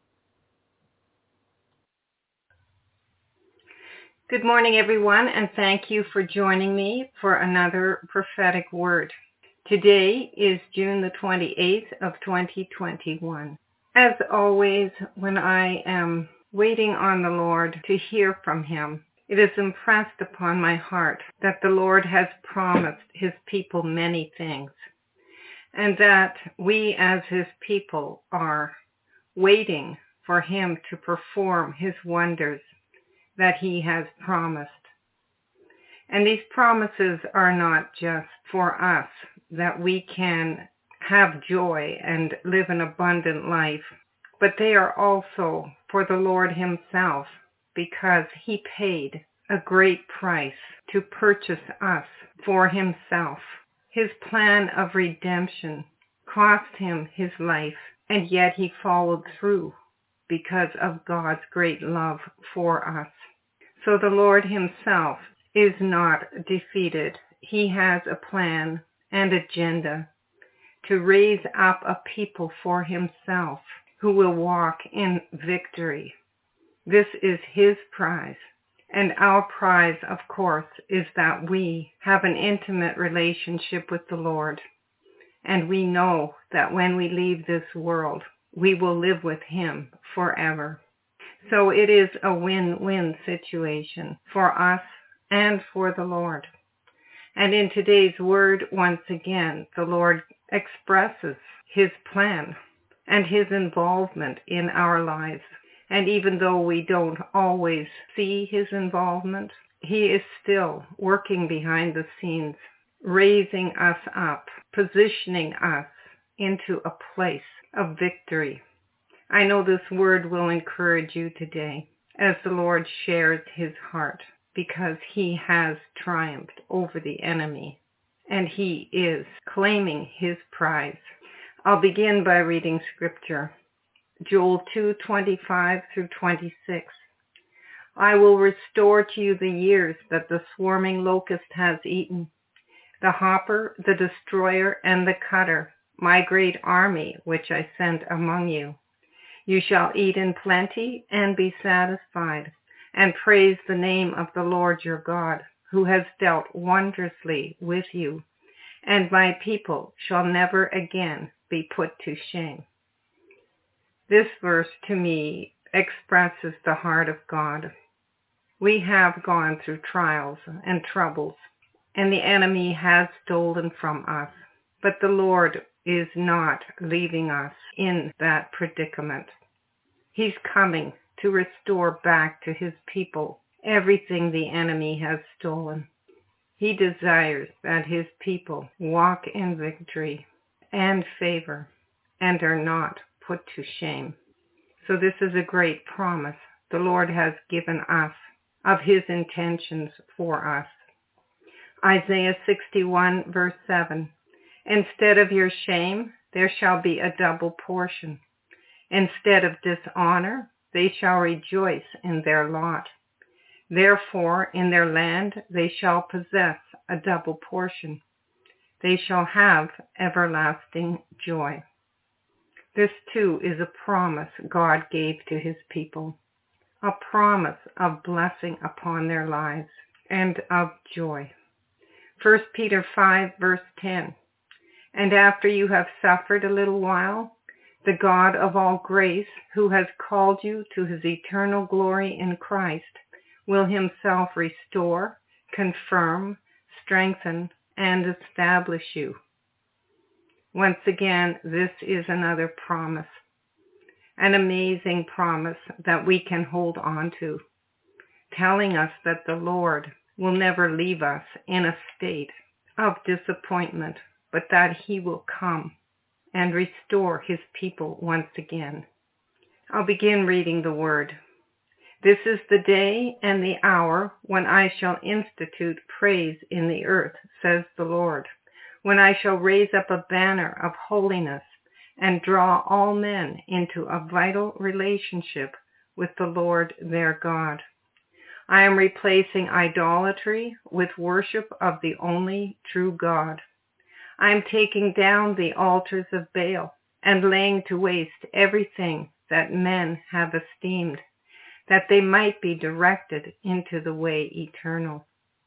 Good morning, everyone, and thank you for joining me for another prophetic word. Today is June the 28th of 2021. As always, when I am waiting on the Lord to hear from him, it is impressed upon my heart that the Lord has promised his people many things, and that we as his people are waiting for him to perform his wonders that he has promised. And these promises are not just for us, that we can have joy and live an abundant life, but they are also for the Lord himself, because he paid a great price to purchase us for himself. His plan of redemption cost him his life, and yet he followed through because of God's great love for us. So the Lord himself is not defeated. He has a plan and agenda to raise up a people for himself who will walk in victory. This is his prize. And our prize, of course, is that we have an intimate relationship with the Lord. And we know that when we leave this world, we will live with him forever. So it is a win-win situation for us and for the Lord. And in today's word, once again, the Lord expresses his plan and his involvement in our lives. And even though we don't always see his involvement, he is still working behind the scenes, raising us up, positioning us into a place of victory. I know this word will encourage you today as the Lord shares his heart, because he has triumphed over the enemy and he is claiming his prize. I'll begin by reading scripture. Joel 2:25 through 26. I will restore to you the years that the swarming locust has eaten, the hopper, the destroyer, and the cutter, my great army which I sent among you. You shall eat in plenty and be satisfied, and praise the name of the Lord your God, who has dealt wondrously with you, and my people shall never again be put to shame. This verse to me expresses the heart of God. We have gone through trials and troubles, and the enemy has stolen from us, but the Lord is not leaving us in that predicament. He's coming to restore back to his people everything the enemy has stolen. He desires that his people walk in victory and favor and are not put to shame. So this is a great promise the Lord has given us of his intentions for us. Isaiah 61 verse 7. Instead of your shame, there shall be a double portion. Instead of dishonor, they shall rejoice in their lot. Therefore, in their land they shall possess a double portion. They shall have everlasting joy. This too is a promise God gave to his people, a promise of blessing upon their lives and of joy. 1 Peter 5 verse 10. And after you have suffered a little while, the God of all grace, who has called you to his eternal glory in Christ, will himself restore, confirm, strengthen, and establish you. Once again, this is another promise, an amazing promise that we can hold on to, telling us that the Lord will never leave us in a state of disappointment, but that he will come and restore his people once again. I'll begin reading the word. This is the day and the hour when I shall institute praise in the earth, says the Lord, when I shall raise up a banner of holiness and draw all men into a vital relationship with the Lord their God. I am replacing idolatry with worship of the only true God. I am taking down the altars of Baal and laying to waste everything that men have esteemed, that they might be directed into the way eternal.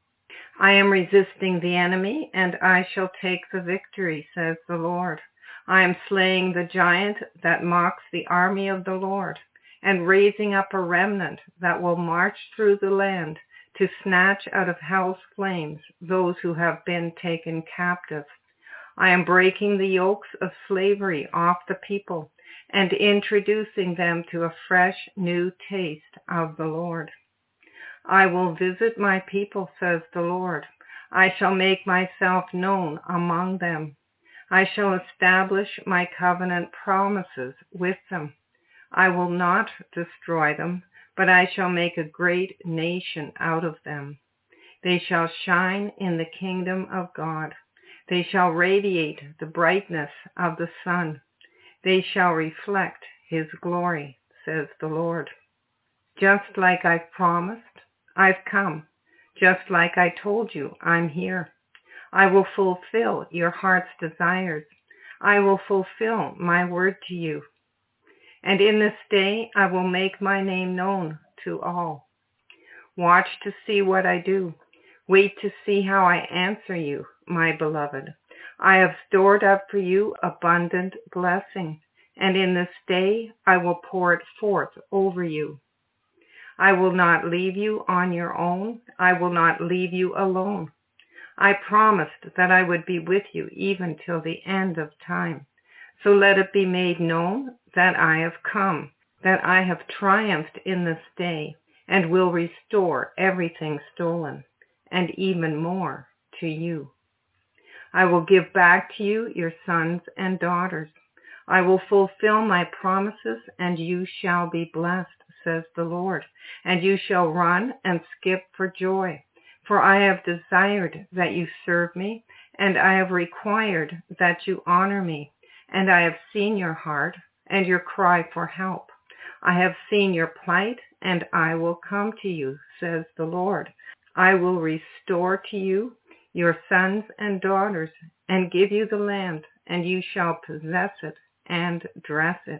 I am resisting the enemy, and I shall take the victory, says the Lord. I am slaying the giant that mocks the army of the Lord, and raising up a remnant that will march through the land to snatch out of hell's flames those who have been taken captive. I am breaking the yokes of slavery off the people and introducing them to a fresh new taste of the Lord. I will visit my people, says the Lord. I shall make myself known among them. I shall establish my covenant promises with them. I will not destroy them, but I shall make a great nation out of them. They shall shine in the kingdom of God. They shall radiate the brightness of the sun. They shall reflect his glory, says the Lord. Just like I've promised, I've come. Just like I told you, I'm here. I will fulfill your heart's desires. I will fulfill my word to you. And in this day I will make my name known to all. Watch to see what I do. Wait to see how I answer you, my beloved. I have stored up for you abundant blessing, and in this day I will pour it forth over you. I will not leave you on your own. I will not leave you alone. I promised that I would be with you even till the end of time. So let it be made known that I have come, that I have triumphed in this day, and will restore everything stolen, and even more to you. I will give back to you your sons and daughters. I will fulfill my promises, and you shall be blessed, says the Lord, and you shall run and skip for joy. For I have desired that you serve me, and I have required that you honor me, and I have seen your heart and your cry for help. I have seen your plight, and I will come to you, says the Lord. I will restore to you your sons and daughters, and give you the land, and you shall possess it and dress it.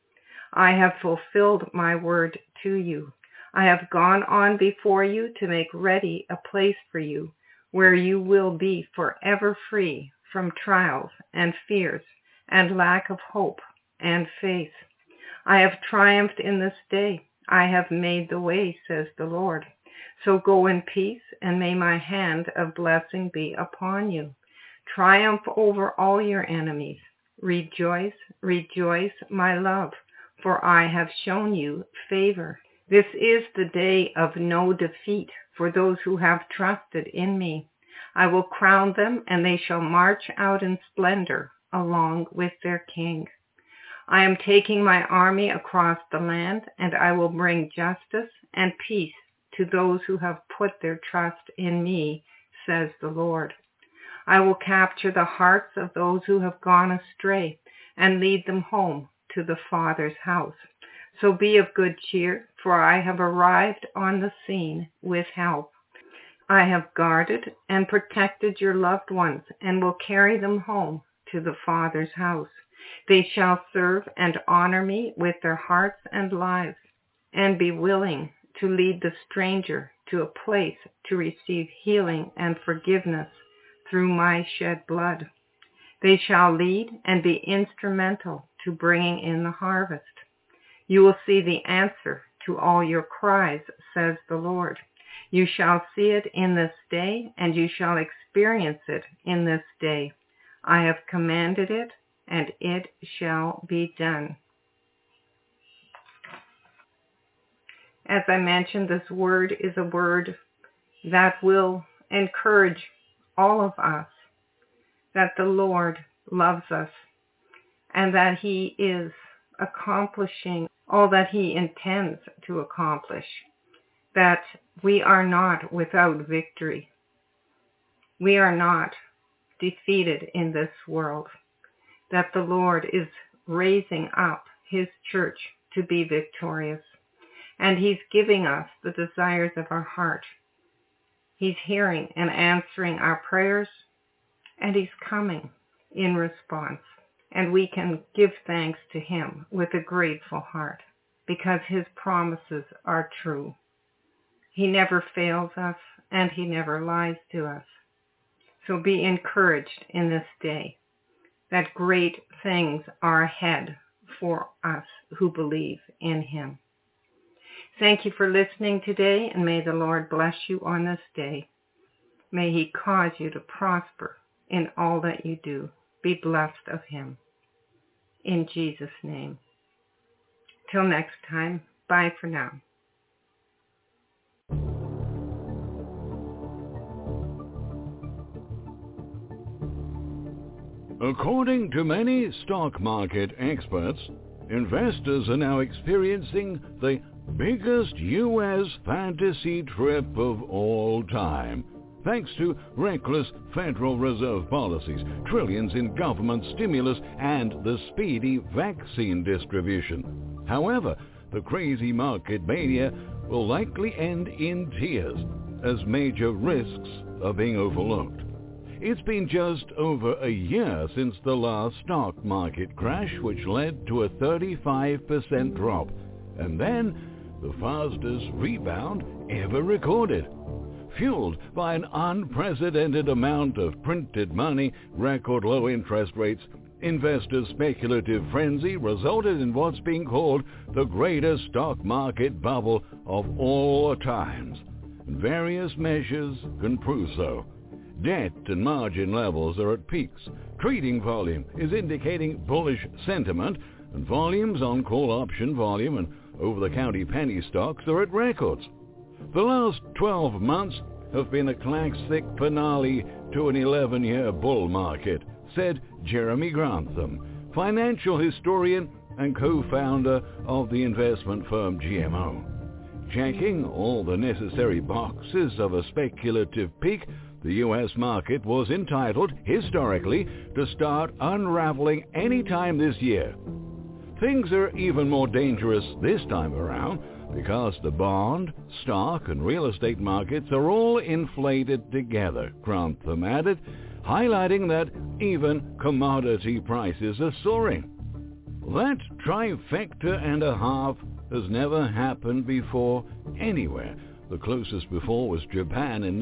I have fulfilled my word to you. I have gone on before you to make ready a place for you, where you will be forever free from trials and fears and lack of hope and faith. I have triumphed in this day. I have made the way, says the Lord. So go in peace, and may my hand of blessing be upon you. Triumph over all your enemies. Rejoice, rejoice, my love, for I have shown you favor. This is the day of no defeat for those who have trusted in me. I will crown them, and they shall march out in splendor along with their king. I am taking my army across the land, and I will bring justice and peace to those who have put their trust in me, says the Lord. I will capture the hearts of those who have gone astray and lead them home to the Father's house. So be of good cheer, for I have arrived on the scene with help. I have guarded and protected your loved ones and will carry them home to the Father's house. They shall serve and honor me with their hearts and lives, and be willing to lead the stranger to a place to receive healing and forgiveness through my shed blood. They shall lead and be instrumental to bringing in the harvest. You will see the answer to all your cries, says the Lord. You shall see it in this day, and you shall experience it in this day. I have commanded it, and it shall be done. As I mentioned, this word is a word that will encourage all of us that the Lord loves us and that he is accomplishing all that he intends to accomplish, that we are not without victory. We are not defeated in this world, that the Lord is raising up his church to be victorious. And he's giving us the desires of our heart. He's hearing and answering our prayers, and he's coming in response. And we can give thanks to him with a grateful heart because his promises are true. He never fails us, and he never lies to us. So be encouraged in this day that great things are ahead for us who believe in him. Thank you for listening today, and may the Lord bless you on this day. May he cause you to prosper in all that you do. Be blessed of him. In Jesus' name. Till next time, bye for now. According to many stock market experts, investors are now experiencing the biggest U.S. fantasy trip of all time, thanks to reckless Federal Reserve policies, trillions in government stimulus, and the speedy vaccine distribution. However, the crazy market mania will likely end in tears as major risks are being overlooked. It's been just over a year since the last stock market crash, which led to a 35% drop, and then the fastest rebound ever recorded. Fueled by an unprecedented amount of printed money, record low interest rates, investors' speculative frenzy resulted in what's being called the greatest stock market bubble of all times. Various measures can prove so. Debt and margin levels are at peaks. Trading volume is indicating bullish sentiment, and volumes on call option volume and over-the-counter penny stocks are at records. The last 12 months have been a classic finale to an 11-year bull market, said Jeremy Grantham, financial historian and co-founder of the investment firm GMO. Checking all the necessary boxes of a speculative peak, the U.S. market was entitled, historically, to start unraveling any time this year. Things are even more dangerous this time around because the bond, stock, and real estate markets are all inflated together, Grantham added, highlighting that even commodity prices are soaring. That trifecta and a half has never happened before anywhere. The closest before was Japan in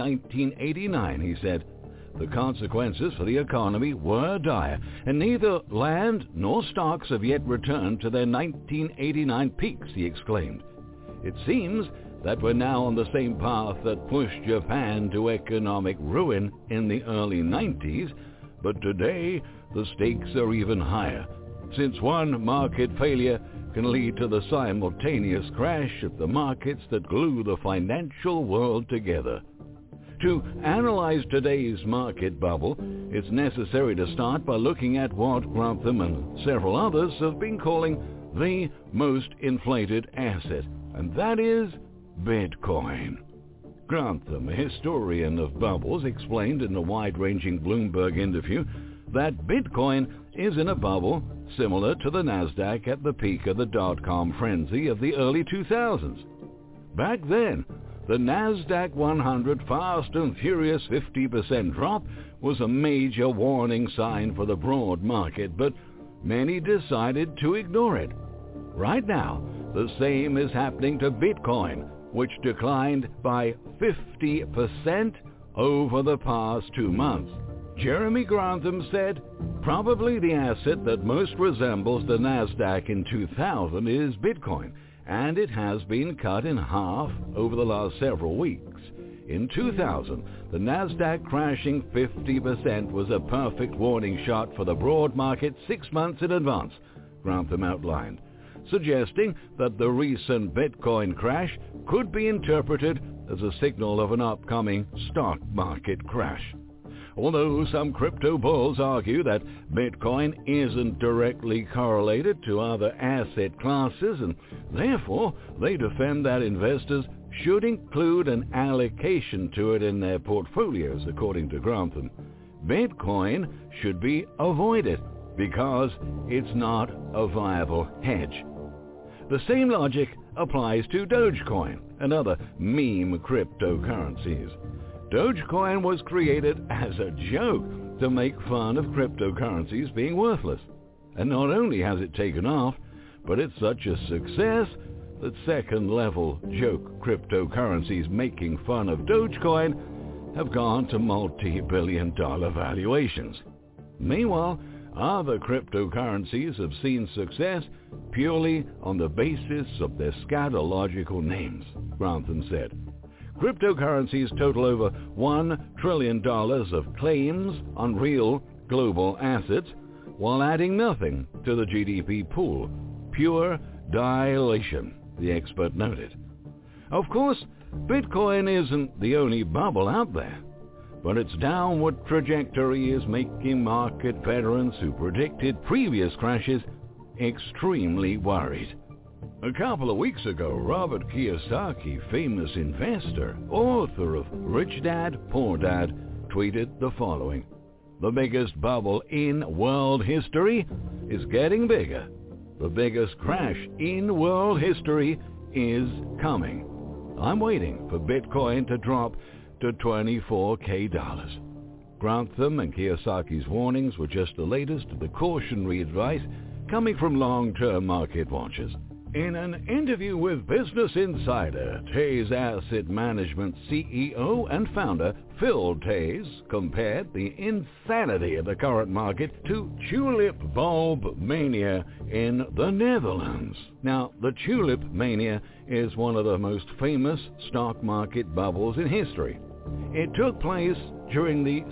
1989, he said. The consequences for the economy were dire, and neither land nor stocks have yet returned to their 1989 peaks, he exclaimed. It seems that we're now on the same path that pushed Japan to economic ruin in the early 90s, but today the stakes are even higher, since one market failure can lead to the simultaneous crash of the markets that glue the financial world together. To analyze today's market bubble, it's necessary to start by looking at what Grantham and several others have been calling the most inflated asset, and that is Bitcoin. Grantham, a historian of bubbles, explained in a wide-ranging Bloomberg interview that Bitcoin is in a bubble similar to the Nasdaq at the peak of the dot-com frenzy of the early 2000s. Back then, the Nasdaq 100 fast and furious 50% drop was a major warning sign for the broad market, but many decided to ignore it. Right now, the same is happening to Bitcoin, which declined by 50% over the past 2 months. Jeremy Grantham said, probably the asset that most resembles the Nasdaq in 2000 is Bitcoin, and it has been cut in half over the last several weeks. In 2000, the Nasdaq crashing 50% was a perfect warning shot for the broad market 6 months in advance, Grantham outlined, suggesting that the recent Bitcoin crash could be interpreted as a signal of an upcoming stock market crash. Although some crypto bulls argue that Bitcoin isn't directly correlated to other asset classes, and therefore they defend that investors should include an allocation to it in their portfolios, according to Grantham. Bitcoin should be avoided because it's not a viable hedge. The same logic applies to Dogecoin and other meme cryptocurrencies. Dogecoin was created as a joke to make fun of cryptocurrencies being worthless. And not only has it taken off, but it's such a success that second-level joke cryptocurrencies making fun of Dogecoin have gone to multi-billion-dollar valuations. Meanwhile, other cryptocurrencies have seen success purely on the basis of their scatological names, Grantham said. Cryptocurrencies total over $1 trillion of claims on real global assets, while adding nothing to the GDP pool. Pure dilation, the expert noted. Of course, Bitcoin isn't the only bubble out there, but its downward trajectory is making market veterans who predicted previous crashes extremely worried. A couple of weeks ago, Robert Kiyosaki, famous investor, author of Rich Dad, Poor Dad, tweeted the following: "The biggest bubble in world history is getting bigger. The biggest crash in world history is coming. I'm waiting for Bitcoin to drop to $24,000. Grantham and Kiyosaki's warnings were just the latest of the cautionary advice coming from long-term market watchers. In an interview with Business Insider, Tays Asset Management CEO and founder Phil Tays compared the insanity of the current market to tulip bulb mania in the Netherlands. Now, the tulip mania is one of the most famous stock market bubbles in history. It took place during the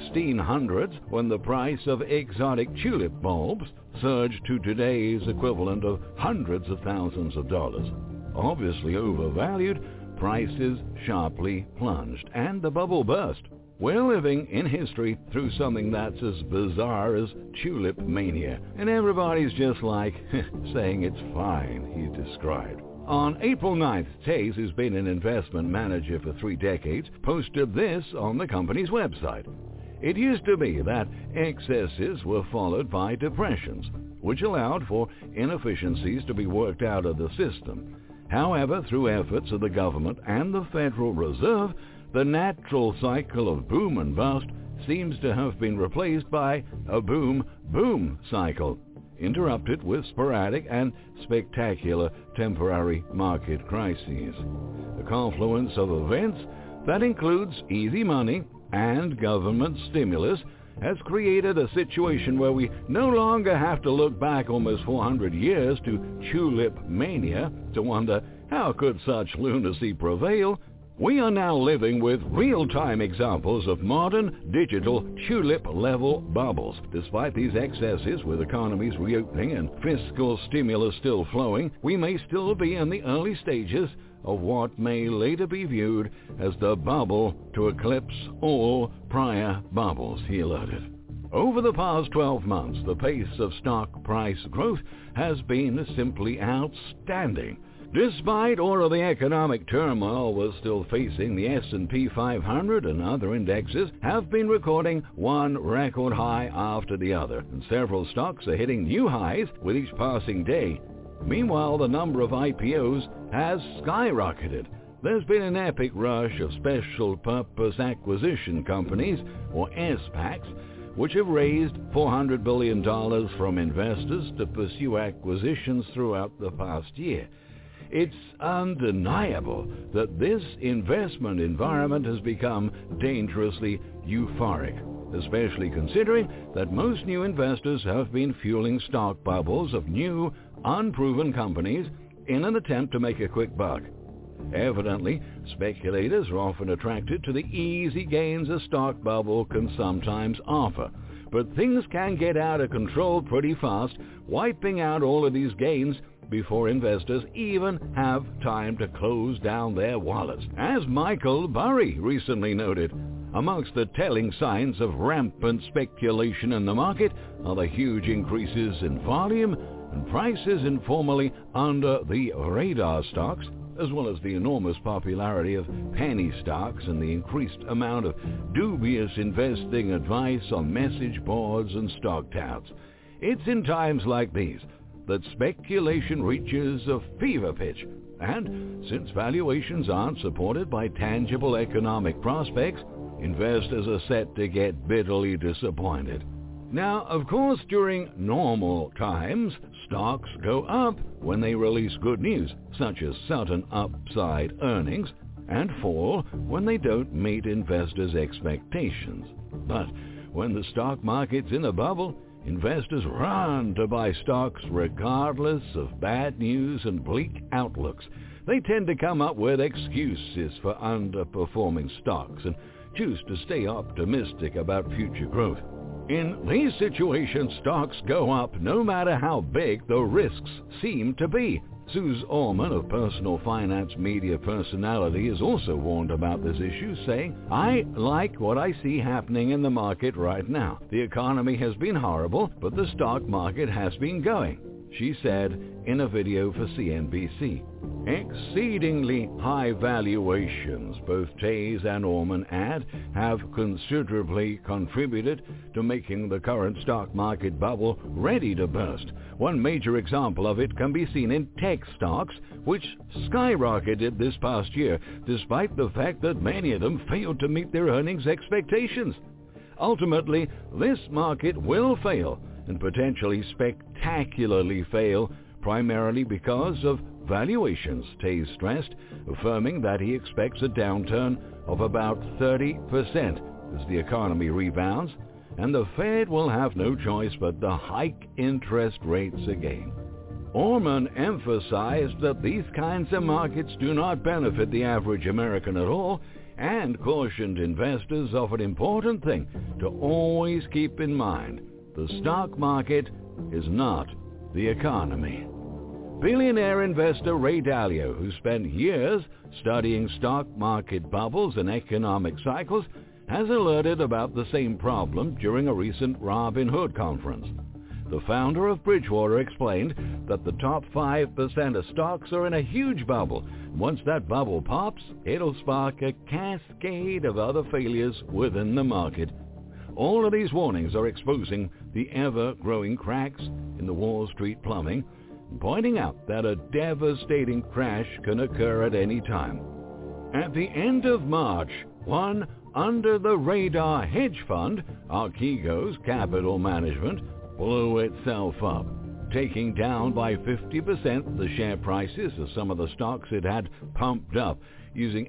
1600s when the price of exotic tulip bulbs surged to today's equivalent of hundreds of thousands of dollars. Obviously overvalued, prices sharply plunged, and the bubble burst. We're living in history through something that's as bizarre as tulip mania, and everybody's just like saying it's fine, he described. On April 9th, Tays, who's been an investment manager for 3 decades, posted this on the company's website. It used to be that excesses were followed by depressions, which allowed for inefficiencies to be worked out of the system. However, through efforts of the government and the Federal Reserve, the natural cycle of boom and bust seems to have been replaced by a boom-boom cycle, interrupted with sporadic and spectacular temporary market crises. A confluence of events that includes easy money and government stimulus has created a situation where we no longer have to look back almost 400 years to tulip mania to wonder how could such lunacy prevail. We are now living with real-time examples of modern digital tulip-level bubbles. Despite these excesses, with economies reopening and fiscal stimulus still flowing, we may still be in the early stages of what may later be viewed as the bubble to eclipse all prior bubbles, he alerted. Over the past 12 months, the pace of stock price growth has been simply outstanding. Despite all of the economic turmoil we're still facing, the S&P 500 and other indexes have been recording one record high after the other, and several stocks are hitting new highs with each passing day. Meanwhile, the number of IPOs has skyrocketed. There's been an epic rush of special purpose acquisition companies, or SPACs, which have raised $400 billion from investors to pursue acquisitions throughout the past year. It's undeniable that this investment environment has become dangerously euphoric, especially considering that most new investors have been fueling stock bubbles of new, unproven companies in an attempt to make a quick buck. Evidently, speculators are often attracted to the easy gains a stock bubble can sometimes offer. But things can get out of control pretty fast, wiping out all of these gains before investors even have time to close down their wallets. As Michael Burry recently noted, amongst the telling signs of rampant speculation in the market are the huge increases in volume and prices in formerly under-the-radar stocks, as well as the enormous popularity of penny stocks and the increased amount of dubious investing advice on message boards and stock touts. It's in times like these that speculation reaches a fever pitch, and since valuations aren't supported by tangible economic prospects, investors are set to get bitterly disappointed. Now, of course, during normal times, stocks go up when they release good news, such as sudden upside earnings, and fall when they don't meet investors' expectations. But when the stock market's in a bubble, investors run to buy stocks regardless of bad news and bleak outlooks. They tend to come up with excuses for underperforming stocks and choose to stay optimistic about future growth. In these situations, stocks go up no matter how big the risks seem to be. Suze Orman, a personal finance media personality, is also warned about this issue, saying, "I like what I see happening in the market right now. The economy has been horrible, but the stock market has been going," she said in a video for CNBC. Exceedingly high valuations, both Tays and Orman add, have considerably contributed to making the current stock market bubble ready to burst. One major example of it can be seen in tech stocks, which skyrocketed this past year, despite the fact that many of them failed to meet their earnings expectations. Ultimately, this market will fail, and potentially spectacularly fail, primarily because of valuations, Tays stressed, affirming that he expects a downturn of about 30% as the economy rebounds, and the Fed will have no choice but to hike interest rates again. Orman emphasized that these kinds of markets do not benefit the average American at all, and cautioned investors of an important thing to always keep in mind: the stock market is not the economy. Billionaire investor Ray Dalio, who spent years studying stock market bubbles and economic cycles, has alerted about the same problem during a recent Robinhood conference. The founder of Bridgewater explained that the top 5% of stocks are in a huge bubble. Once that bubble pops, it'll spark a cascade of other failures within the market. All of these warnings are exposing the ever-growing cracks in the Wall Street plumbing, pointing out that a devastating crash can occur at any time. At the end of March, one under-the-radar hedge fund, Archegos Capital Management, blew itself up, taking down by 50% the share prices of some of the stocks it had pumped up using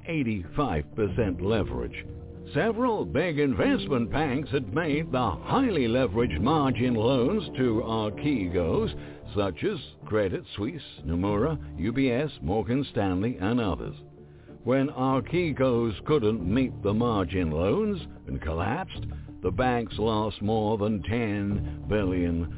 85% leverage. Several big investment banks had made the highly leveraged margin loans to Archegos, such as Credit Suisse, Nomura, UBS, Morgan Stanley, and others. When Archegos couldn't meet the margin loans and collapsed, the banks lost more than $10 billion.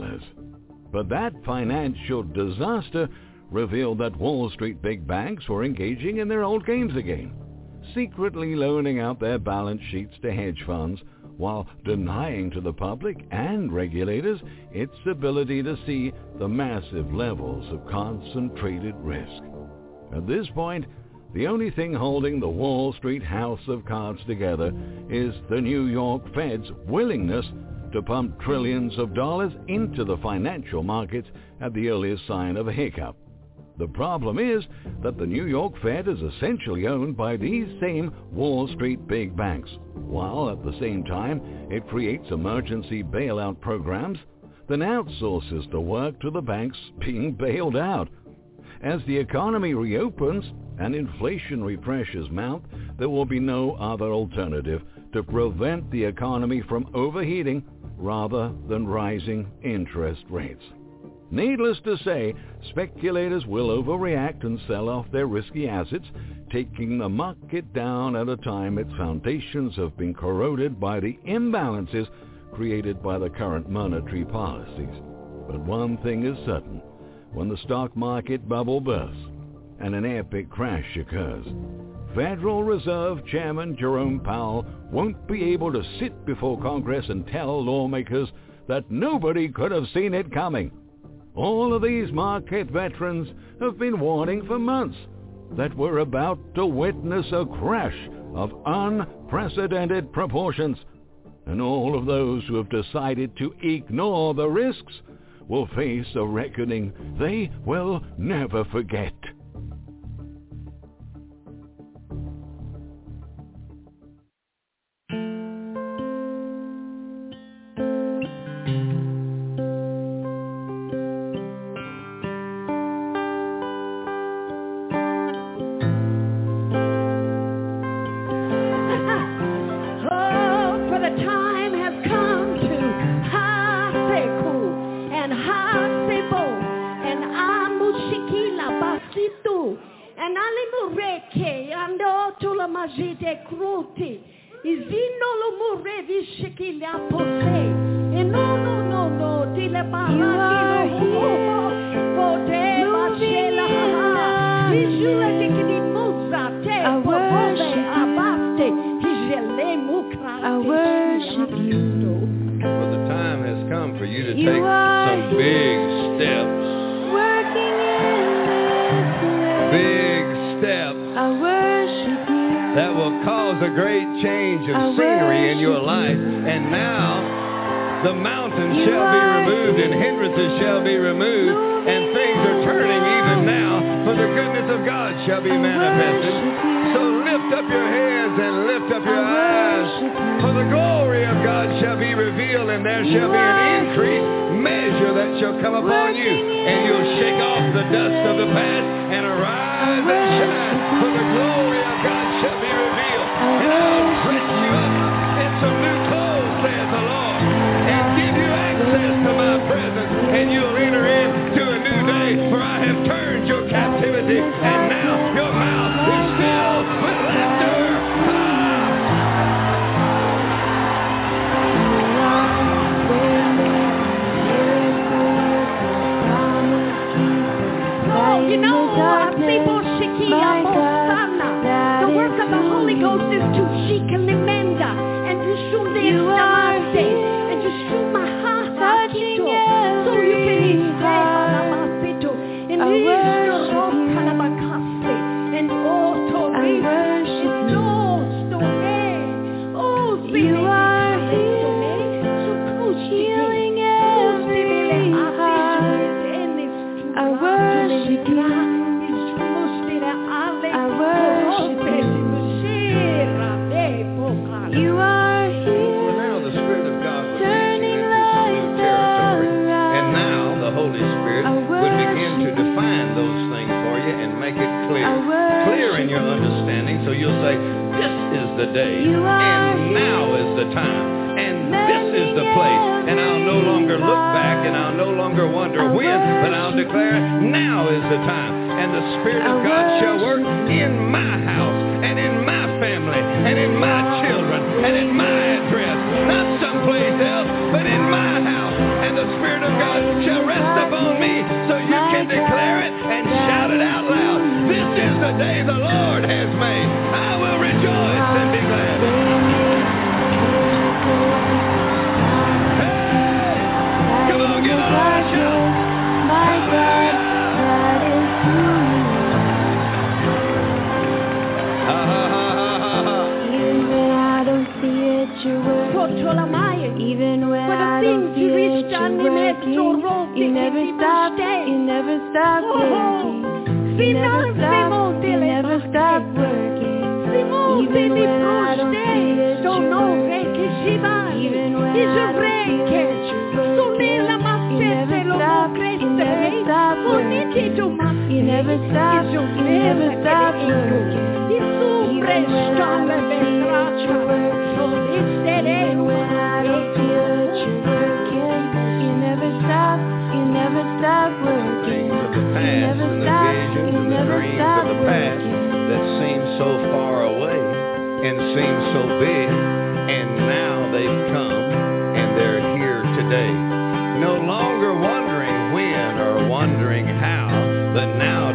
But that financial disaster revealed that Wall Street big banks were engaging in their old games again, secretly loaning out their balance sheets to hedge funds while denying to the public and regulators its ability to see the massive levels of concentrated risk. At this point, the only thing holding the Wall Street house of cards together is the New York Fed's willingness to pump trillions of dollars into the financial markets at the earliest sign of a hiccup. The problem is that the New York Fed is essentially owned by these same Wall Street big banks, while at the same time it creates emergency bailout programs, then outsources the work to the banks being bailed out. As the economy reopens and inflationary pressures mount, there will be no other alternative to prevent the economy from overheating rather than rising interest rates. Needless to say, speculators will overreact and sell off their risky assets, taking the market down at a time its foundations have been corroded by the imbalances created by the current monetary policies. But one thing is certain: when the stock market bubble bursts and an epic crash occurs, Federal Reserve Chairman Jerome Powell won't be able to sit before Congress and tell lawmakers that nobody could have seen it coming. All of these market veterans have been warning for months that we're about to witness a crash of unprecedented proportions. And all of those who have decided to ignore the risks will face a reckoning they will never forget.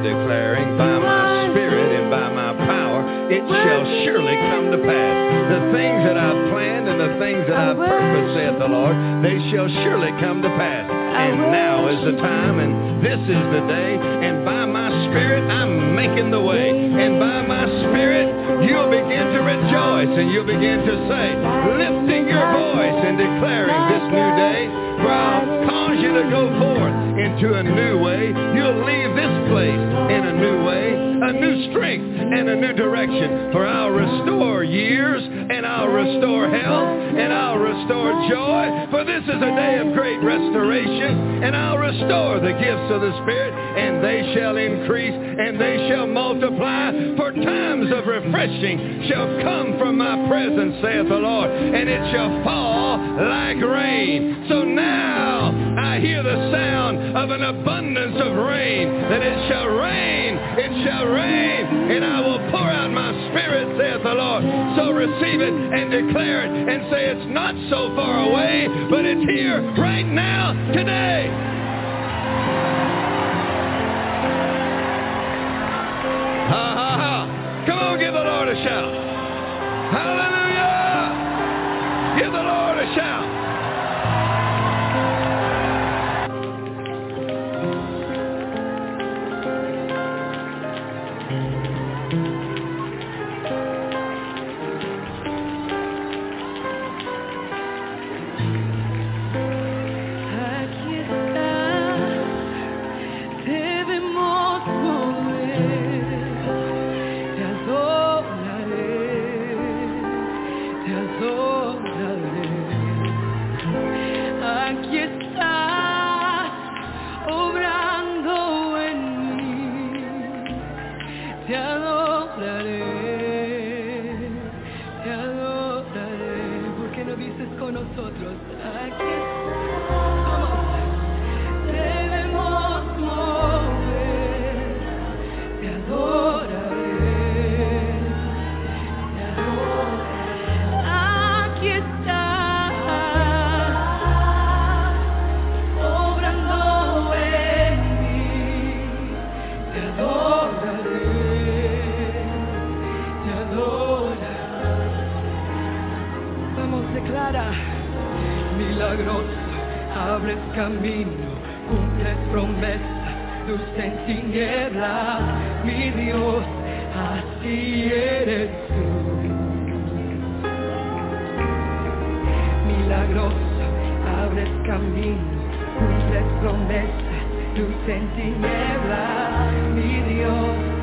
It shall surely come to pass. The things that I've planned and the things that I've purposed, saith the Lord, they shall surely come to pass. And now is the time, and this is the day, and by my Spirit I'm making the way. And by my Spirit you'll begin to rejoice, and you'll begin to say, lifting your voice and declaring this new day, for I'll cause you to go forth into a new way. You'll leave this place in a new way, a new strength and a new direction. For I'll restore years, and I'll restore health, and I'll restore joy. For this is a day of great restoration, and I'll restore the gifts of the Spirit, and they shall increase, and they shall multiply. For times of refreshing shall come from my presence, saith the Lord, and it shall fall like rain. So now I hear the sound of an abundance of rain, that it shall rain, and I will pour out my Spirit, saith the Lord. So receive it and declare it and say it's not so far away, but it's here right now, today. Ha ha ha. Come on, give the Lord a shout. Hallelujah. Give the Lord a shout. Abres camino, cumples promesas, luz en tinieblas, mi Dios, así eres tú. Milagroso, abres camino, cumples promesas, luz en tinieblas, mi Dios,